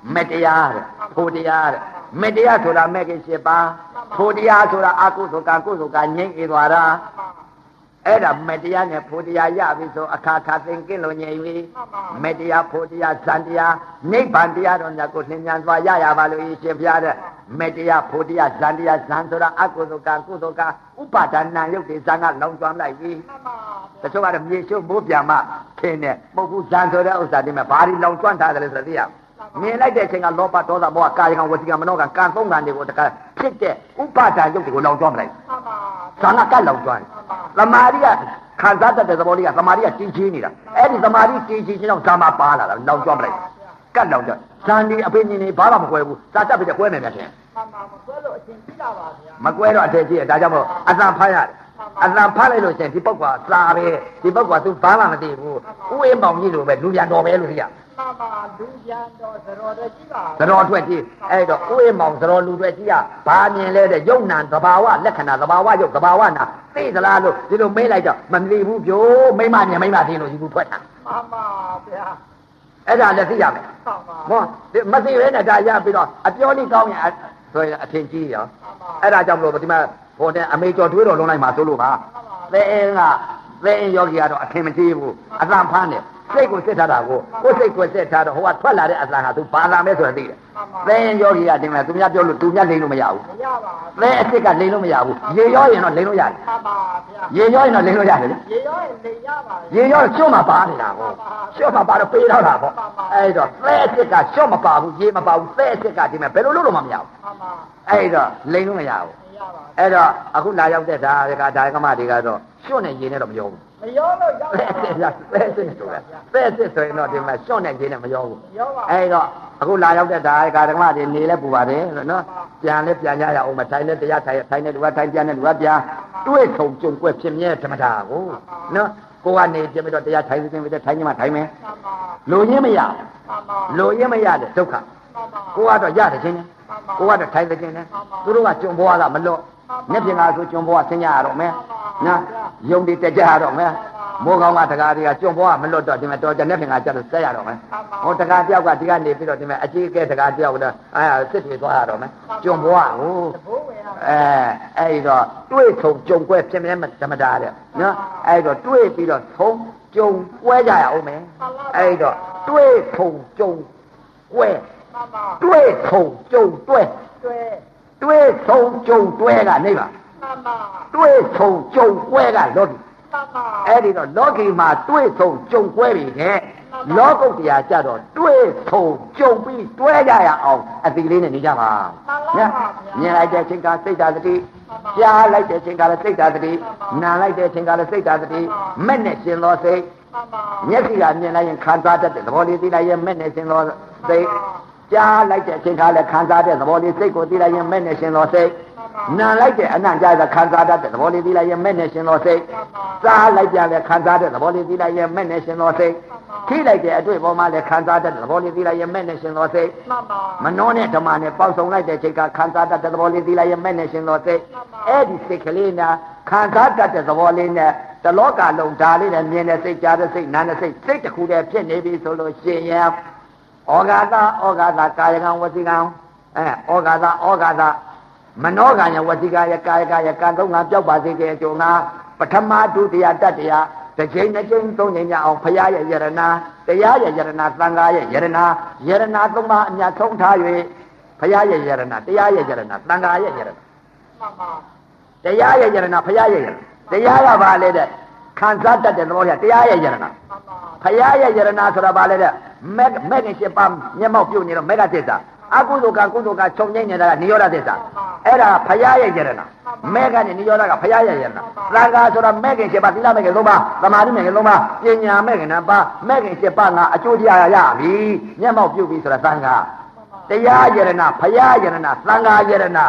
မေတ္တရားတဲ့ဖို့တရားတဲ့မေတ္တရားဆိုတာမဲ့ခင်7ပါးဖို့တရားဆိုတာအကုသိုလ်ကံကုသိုလ်ကငြိမ့်အေးသွားတာအဲ့ဒါမေတ္တရားနဲ့ဖို့တရားရပြီဆိုအခါခါသင်ကင်းလို့ငြိမ်ပြီမေတ္တရားဖို့တရားဇန်တရားနိဗ္ဗာန်တရားတော်များကိုသင်ညာသွားရရပါလို့ရှင်ဘုရားတဲ့မေတ္တရားဖို့တရားဇန်တရားဇန်ဆိုတာအကုသိုလ်ကံကုသိုလ်ကဥပါဒနာယုတ်တွေဇန်ကလောင်ကျွမ်းလိုက်ပြီတချို့ကတော့မြေရှုပ်မိုးပြန်မှထင်းတယ်ပုပ်ဘူးဇန်ဆိုတဲ့ဥစ္စာတွေမှာဘာတွေလောင်ကျွမ်းထားတယ်လဲဆိုတော့သိရမြင်လိုက်တဲ့အချိန်ကလောဘဒေါသမောဟကာယကံဝစီကံမနောကံကံသုံးကံတွေကိုတခါဖြစ်တဲ့ဥပါဒာယုတ်တွေကိုလောင်ကျွမ်းပလိုက်ဇာနာကလောင်ကျွမ်းသမာဓိကခံစားတတ်တဲ့သဘောလေးကသမာဓိကတည်ချင်းနေတာအဲ့ဒီသမာဓိတည်ချင်းကြောင့်ဇာမပါလာတာလောင်ကျွမ်းပလိုက်ကတ်လောင်ကျွမ်းဇန်ဒီအပင်ကြီးနေဘာမှမကွဲဘူးဇာတက်ပြီးကွဲမယ်များတယ်မကွဲလို့အရှင်ကြည့်တာပါဗျာမကွဲတော့အထက်ကြီးရဒါကြောင့်မို့အတန်ဖတ်ရတယ်အတန်ဖတ်လိုက်လို့ရှင်ဒီပုဂ္ဂိုလ်ကစာပဲဒီပုဂ္ဂိုလ်ကသူဘာမှမသိဘူးဥအေးမောင်ကြီးလိုပဲလူပြန်တော်ပဲလို့သိရလူပြန်တော်သရော်တွေကြီးပါသရော်ထွက်ကြီးအဲ့တော့ဥအေးမောင်သရော်လူတွေကြီးကဘာမြင်လဲတဲ့ယုံနာသဘာဝလက္ခဏာသဘာဝယုတ်သဘာဝနာသိသလားလို့ဒီလိုမေးလိုက်တော့မသိဘူးပြိုးမိမမြင်မိမသိလို့ဒီကူထွက်တာမှန်ပါဗျာအဲ့ဒါလည်းသိရမယ်ဟောမသိရဲနဲ့ဒါရပြီးတော့အပြောလေးကောင်းရင်ဆိုရင်အထင်ကြီးရောအဲ့ဒါကြောင့်မလို့ဒီမှာဘုံနဲ့အမေကျော်တွေးတော်လုံးလိုက်မှာဆိုလို့ပါသဲအင်းယောဂီကတော့အထင်မကြီးဘူးအတန်ဖမ်းတယ်စိတ်ကိုစစ်ထားတာကိုစိတ်ကိုစစ်ထားတော့ဟိုကထွက်လာတဲ့အတန်ဟာသူဘာလာမဲဆိုရင်သိတယ်သဲအင်းယောဂီကဒီမှာသူများပြောလို့သူများလိမ့်လို့မရဘူးမရပါဘူးသဲအစ်စ်ကလိမ့်လို့မရဘူးရေရောရင်တော့လိမ့်လို့ရတယ်မှန်ပါဗျာရေရောရင်တော့လိမ့်လို့ရတယ်လေရေရောရင်လိမ့်ရပါရေရောကျွတ်မှာပါနေတာကိုကျွတ်မှာပါတော့ပေးတော့တာပေါ့အဲ့တော့သဲအစ်စ်ကကျွတ်မပါဘူးရေမပါဘူးသဲအစ်စ်ကဒီမှာဘယ်လိုလုပ်လို့မှမရဘူးမှန်ပါအဲ့တော့လိမ့်လို့မရဘူးအဲ့တော့အခုလာရောက်တဲ့ဒါကမတွေကတော့ကျွတ်နဲ့ရေနဲ့တော့မရောဘူးမရောလို့ရောက်တယ်သဲစစ်ဆိုတာသဲစစ်ဆိုရင်တော့ဒီမှာကျွတ်နဲ့ရေနဲ့မရောဘူးအဲ့တော့အခုလာရောက်တဲ့ဒါကမတွေနေလဲပူပါတယ်နော်ပြန်လဲပြန်ကြရအောင်မထိုင်လဲတရားထိုင်တဲ့လူကထိုင်ပြန်တဲ့လူကပြန်တွေးထုံကြုံကွက်ဖြစ်မြဲဓမ္မတာကိုနော်ကိုကနေပြင်ပြီးတော့တရားထိုင်ခြင်းပြီးတော့ထိုင်ခြင်းမှထိုင်မယ်လူရင်းမရလူရင်းမရတယ်ဒုက္ခကိုကတော့ရတယ်ချင်းနဲ့ကိုကတော့ထိုင်တဲ့ချင်းနဲ့သူတို့ကကြုံဘွားကမလွတ်မျက်ပြင်ကဆိုကြုံဘွားဆင်းရတော့မယ်နော်ယုံတည်တက်ကြရတော့မယ်မိုးကောင်းကတကားတွေကကြုံဘွားမလွတ်တော့ဒီမှာတော်မျက်ပြင်ကကျတော့ဆက်ရတော့မယ်ဟောတကားတယောက်ကဒီကနေပြီးတော့ဒီမှာအကြီးအကဲတကားတယောက်ကစစ်တွေသွားရတော့မယ်ကြုံဘွားဟိုအဲ့တော့တွေးထုံကြုံကွဲဖြစ်မြဲဓမ္မတာတဲ့နော်အဲ့တော့တွေးပြီးတော့ထုံကြုံကွဲကြရအောင်မယ်အဲ့တော့တွေးထုံကြုံကွဲတွေးထုံကြုံတွဲတွေးထုံကြုံတွဲကနိဗ္ဗာန်တွေးထုံကြုံကွဲကလောကီအဲ့ဒီတော့လောကီမှာတွေးထုံကြုံကွဲပြီတဲ့လောကုတ္တရာကြတော့တွေးထုံကြုံပြီးတွဲကြရအောင်အတိလေးနဲ့နေကြပါနော်မြင်လိုက်တဲ့အချိန်ကစိတ်ဓာတ်သတိကြားလိုက်တဲ့အချိန်ကလည်းစိတ်ဓာတ်သတိနားလိုက်တဲ့အချိန်ကလည်းစိတ်ဓာတ်သတိမဲ့နဲ့ရှင်သောစိတ်မျက်စိကမြင်လိုက်ရင်ခံစားတတ်တဲ့သဘောလေးသိလိုက်ရင်မဲ့နဲ့ရှင်သောစိတ်ကြားလိုက်တဲ့အချိန်ကလည်းခံစားတဲ့သဘောလေးစိတ်ကိုသိလိုက်ရင်မဲ့နဲ့ရှင်သောစိတ်နားလိုက်တဲ့အနံ့ကြားတဲ့ခံစားတတ်တဲ့သဘောလေးသိလိုက်ရင်မဲ့နဲ့ရှင်သောစိတ်စားလိုက်ပြန်လည်းခံစားတဲ့သဘောလေးသိလိုက်ရင်မဲ့နဲ့ရှင်သောစိတ်ထိလိုက်တဲ့အတွေ့ပေါ်မှာလည်းခံစားတတ်တဲ့သဘောလေးသိလိုက်ရင်မဲ့နဲ့ရှင်သောစိတ်မနှောနဲ့ဓမ္မနဲ့ပေါက်ဆုံလိုက်တဲ့အချိန်ကခံစားတတ်တဲ့သဘောလေးသိလိုက်ရင်မဲ့နဲ့ရှင်သောစိတ်အဲ့ဒီစိတ်ကလေးနာခံစားတတ်တဲ့သဘောလေးနဲ့တလောကလုံးဓာလေးနဲ့မြင်တဲ့စိတ်ကြားတဲ့စိတ်နားတဲ့စိတ်စိတ်တစ်ခုတည်းဖြစ်နေပြီဆိုလို့ရှိရင်ဩဃာသကာယကံဝစီကံဩဃာသမနောကံယဝစီကယကာယကယကံသုံးကံပြောက်ပါစေတဲ့အကျိုးငါပထမဒုတိယတတိယတစ်ချိန်နှစ်ချိန်သုံးချိန်ညအောင်ဖရာရဲ့ယရနာတရားရဲ့ယရနာသံဃာရဲ့ယရနာသုံးပါးအမြတ်ဆုံးထား၍ဖရာရဲ့ယရနာတရားရဲ့ယရနာသံဃာရဲ့ယရနာတရားရဲ့ယရနာဖရာရဲ့ယရနာတရားကဘာလဲတဲ့ခံစားတတ်တဲ့သဘောတရားရဲ့ယရနာဖရာရဲ့ယရနာဆိုတာဘာလဲတဲ့မဲ့ခင်7ပါးမျက်မှောက်ပြုတ်နေတော့မေဃသစ္စာအကုသိုလ်ကကုသိုလ်ကချုပ်ငိမ့်နေတာကနိရောဓသစ္စာအဲ့ဒါဖရာရဲ့ယရနာမဲ့ကနေနိရောဓကဖရာရဲ့ယရနာသံဃာဆိုတာမဲ့ခင်7ပါးသီလမဲ့ခင်3ပါးသမာဓိမဲ့ခင်3ပါးပညာမဲ့ခင်2ပါးမဲ့ခင်7ပါးငါအကျိုးတရားရပြီမျက်မှောက်ပြုတ်ပြီဆိုတာသံဃာတရားယရနာဖရာယရနာသံဃာယရနာ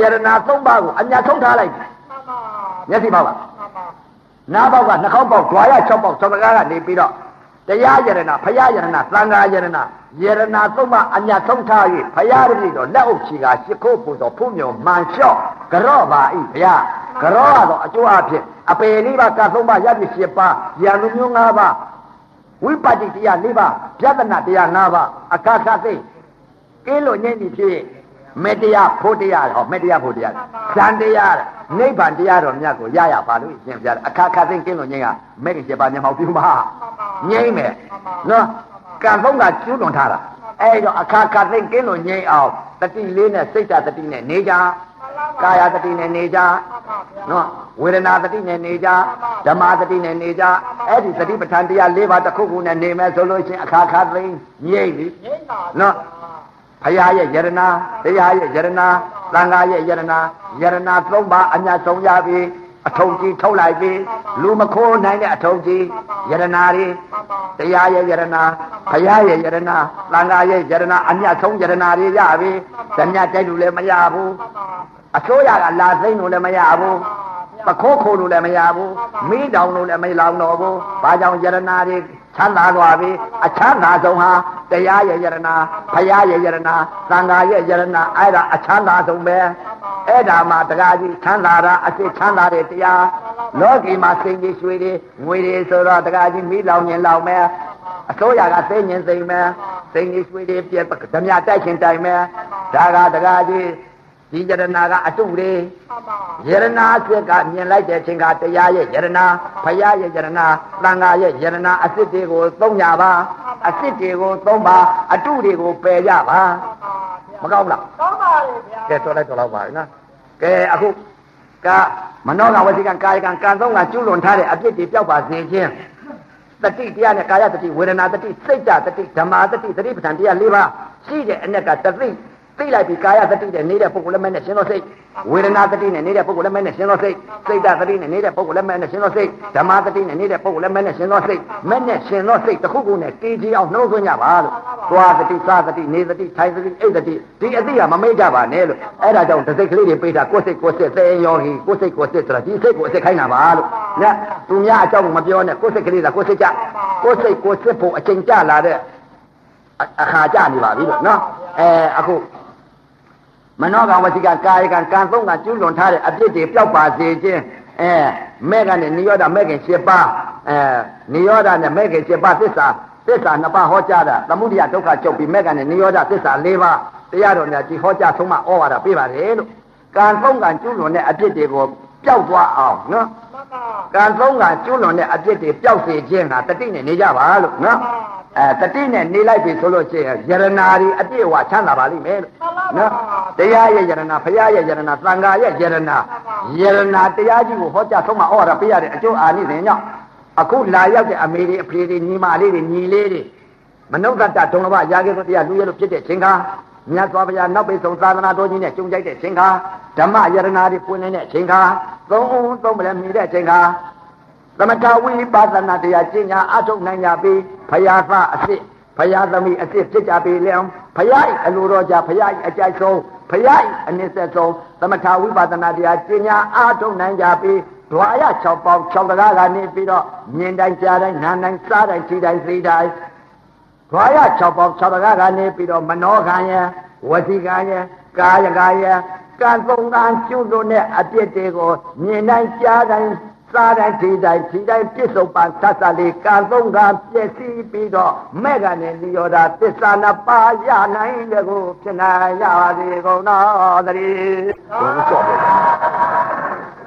3ပါးကိုအမြတ်ဆုံးထားလိုက်မျက်စိပေါက်ကနားပေါက်ကနှာခေါင်းပေါက်ဓွာရ6ပေါက်6တကားကနေပြီးတော့တရားယရနာဖရာယရနာသံဃာယရနာ3ပါးအမြတ်ဆုံးထား၍ဖရာတတိတော့လက်အုပ်ချီကရှ िख ိုးပူသောဖုံးမြော်မှန်လျှော့ကြော့ပါဤဘုရားကြော့တော့အကျိုးအဖြစ်အပေလေးပါးက3ပါးရပြီ7ပါးရန်လူမျိုး5ပါးဝိပဿနာတရား4ပါးပြဿနာတရား5ပါးအခါခသိကင်းလို့ငြိမ့်ပြီဖြစ်မေတ္တရားဖို့တရားဟောမေတ္တရားဖို့တရားဇန်တရားနိဗ္ဗာန်တရားတော်မြတ်ကိုရရပါလို့ရှင်ပြတယ်အခါခါသိကင်းလို့ငြိမ့်ကမဲခင်7ပါးမျက်မှောက်ပြုမှာငြိမ့်မယ်နော်ကံဆုံးကကျူးလွန်ထားတာအဲ့တော့အခါခါသိကင်းလို့ငြိမ့်အောင်တတိလေးနဲ့စိတ်ဓာတ်တတိနဲ့နေကြကာယတတိနဲ့နေကြနော်ဝေဒနာတတိနဲ့နေကြဓမ္မတတိနဲ့နေကြအဲ့ဒီသတိပဋ္ဌာန်တရား၄ပါးတစ်ခုခုနဲ့နေမယ်ဆိုလို့ရှိရင်အခါခါသိငြိမ့်ပြီနော်ဘုရားရဲ့ယရနာတရားရဲ့ယရနာသံဃာရဲ့ယရနာ၃ပါးအမြတ်ဆုံးရပြီအထုံကြီးထုတ်လိုက်ပြီလူမခိုးနိုင်တဲ့အထုံကြီးယရနာတွေတရားရဲ့ယရနာဘုရားရဲ့ယရနာသံဃာရဲ့ယရနာအမြတ်ဆုံးယရနာတွေရပြီဓမြတိုက်လို့လည်းမရဘူးအစိုးရကလာသိမ်းလို့လည်းမရဘူးပခိုးခိုးလို့လည်းမရဘူးမိတောင်လို့လည်းမလောင်တော့ဘူးဘာကြောင့်ယရနာတွေချမ်းသာသွားပြီအချမ်းသာဆုံးဟာတရားရဲ့ယရနာဘုရားရဲ့ယရနာသံဃာရဲ့ယရနာအဲ့ဒါအချမ်းသာဆုံးပဲအဲ့ဒါမှတရားကြီးချမ်းသာတာအစစ်ချမ်းသာတဲ့တရားလောကီမှာစိတ်ကြီးရွှေတွေငွေတွေဆိုတော့တရားကြီးမိလောင်ရင်လောင်မယ်အစိုးရကသိရင်သိမယ်စိတ်ကြီးရွှေတွေပြည့်ဓမြတိုက်ရှင်တိုင်မယ်ဒါကတရားကြီးဒီယရနာကအတုတွေယရနာစစ်ကမြင်လိုက်တဲ့အချိန်ကတရားရဲ့ယရနာဘုရားရဲ့ယရနာသံဃာရဲ့ယရနာအစစ်တွေကိုသုံးကြပါအစစ်တွေကိုသုံးပါအတုတွေကိုပယ်ကြပါမကောင်းလားကောင်းပါလေဗျာကဲတော်လိုက်တော်လောက်ပါနော်ကဲအခုကမနောကဝစီကံကာယကံကံသုံးကကျွလွန်ထားတဲ့အပြစ်တွေပျောက်ပါစေခြင်းတတိတရားနဲ့ကာယတတိဝေဒနာတတိစိတ်တတိဓမ္မာတတိသတိပဋ္ဌာန်တရား၄ပါးရှိတဲ့အ낵ကတတိသိလိုက်ပြီကာယသတိနဲ့နေတဲ့ပုဂ္ဂိုလ်လည်းမဲ့နဲ့ရှင်သောစိတ်ဝေဒနာသတိနဲ့နေတဲ့ပုဂ္ဂိုလ်လည်းမဲ့နဲ့ရှင်သောစိတ်စိတ်ဓာတ်သတိနဲ့နေတဲ့ပုဂ္ဂိုလ်လည်းမဲ့နဲ့ရှင်သောစိတ်ဓမ္မသတိနဲ့နေတဲ့ပုဂ္ဂိုလ်လည်းမဲ့နဲ့ရှင်သောစိတ်မဲ့နဲ့ရှင်သောစိတ်တစ်ခုခုနဲ့တည်ကြည်အောင်နှလုံးသွင်းကြပါလို့သွားသတိစားသတိနေသတိထိုင်သတိအိတ်သတိဒီအသိကမမေ့ကြပါနဲ့လို့အဲ့ဒါကြောင့်တစ်စိတ်ကလေးတွေပေးတာကိုယ်စိတ်ကိုယ်စစ်သေယောဂီကိုယ်စိတ်ကိုယ်စစ်ဆိုတာဒီစိတ်ကိုအစစ်ခိုင်းတာပါလို့ညသူများအကြောင်းမပြောနဲ့ကိုယ်စိတ်ကလေးကကိုယ်စိတ်ကြကိုယ်စိတ်ကိုယ်စစ်ဖို့အချိန်ကြလာတဲ့အခါကြနေပါပြီလို့နော်အခုမနောကဝစီကကာယကံကံသုံးကကျွလွန်ထားတဲ့အပြစ်တွေပျောက်ပါစေခြင်းမဲ့ကနဲ့နိရောဓမဲ့ခင်7ပါးနိရောဓနဲ့မဲ့ခင်7ပါးသစ္စာ2ပါးဟောကြားတာသမုဒိယဒုက္ခချုပ်ပြီးမဲ့ကနဲ့နိရောဓသစ္စာ4ပါးတရားတော်များကြီးဟောကြားဆုံးမဩဝါဒပေးပါတယ်လို့ကံသုံးကကျွလွန်တဲ့အပြစ်တွေကိုပျောက်သွားအောင်နော်ကံသုံးကကျွလွန်တဲ့အပြစ်တွေပျောက်စေခြင်းဟာတတိနဲ့နေကြပါလို့နော်တတိနဲ့နေလိုက်ပြီဆိုလို့ရှိရင်ယရနာတွေအပြည့်အဝချမ်းသာပါလိမ့်မယ်လို့နော်တရားရဲ့ယရနာဘုရားရဲ့ယရနာသံဃာရဲ့ယရနာတရားကြီးကိုဟောကြားဆုံးမဩဝါဒပေးရတဲ့အကျိုးအာနိသင်ကြောင့်အခုလာရောက်တဲ့အမေတွေအဖေတွေညီမလေးတွေညီလေးတွေမနုဿတဒုံလဘရာဂေသောတရားလူရဲလို့ဖြစ်တဲ့ချိန်ခါမြတ်စွာဘုရားနောက်ပိတ်ဆုံးသာသနာတော်ကြီးနဲ့ကျုံကြိုက်တဲ့ချိန်ခါဓမ္မယရနာတွေပွင့်နေတဲ့ချိန်ခါသုံးဦးသုံးပလဲမြည်တဲ့ချိန်ခါသမထဝိပဿနာတရားကျင့်ညာအထုတ်နိုင်ကြပြီဘုရားသားအစစ်ဘုရားသမီးအစစ်ဖြစ်ကြပြီလေဘုရားအလိုတော်ကြဘုရားအကြိုက်ဆုံးဘုရားအနည်းဆက်ဆုံးသမထဝိပဿနာတရားကျင့်ညာအထုတ်နိုင်ကြပြီဓဝါရ6ပေါင်း6တရားကနေပြီးတော့မြင်တိုင်းကြားတိုင်းနားတိုင်းစားတိုင်းခြေတိုင်းသိတိုင်းဓဝါရ6ပေါင်း6တရားကနေပြီးတော့မနောကံယဝစီကံယကာယကံယကံသုံးကံကျွတ်လို့နဲ့အပြစ်တွေကိုမြင်တိုင်းကြားတိုင်းစားတိုင်းခြေတိုင်းပြစ္ဆုတ်ပါသတ်လေးကံသုံးကံပြည့်စည်ပြီးတော့မဲ့ကနေနိရောဓသစ္စာ2ပါးရနိုင်တဲ့ကိုဖြစ်နိုင်ရပါစေကုန်တော်သတည်းဘုရားဆော့တယ်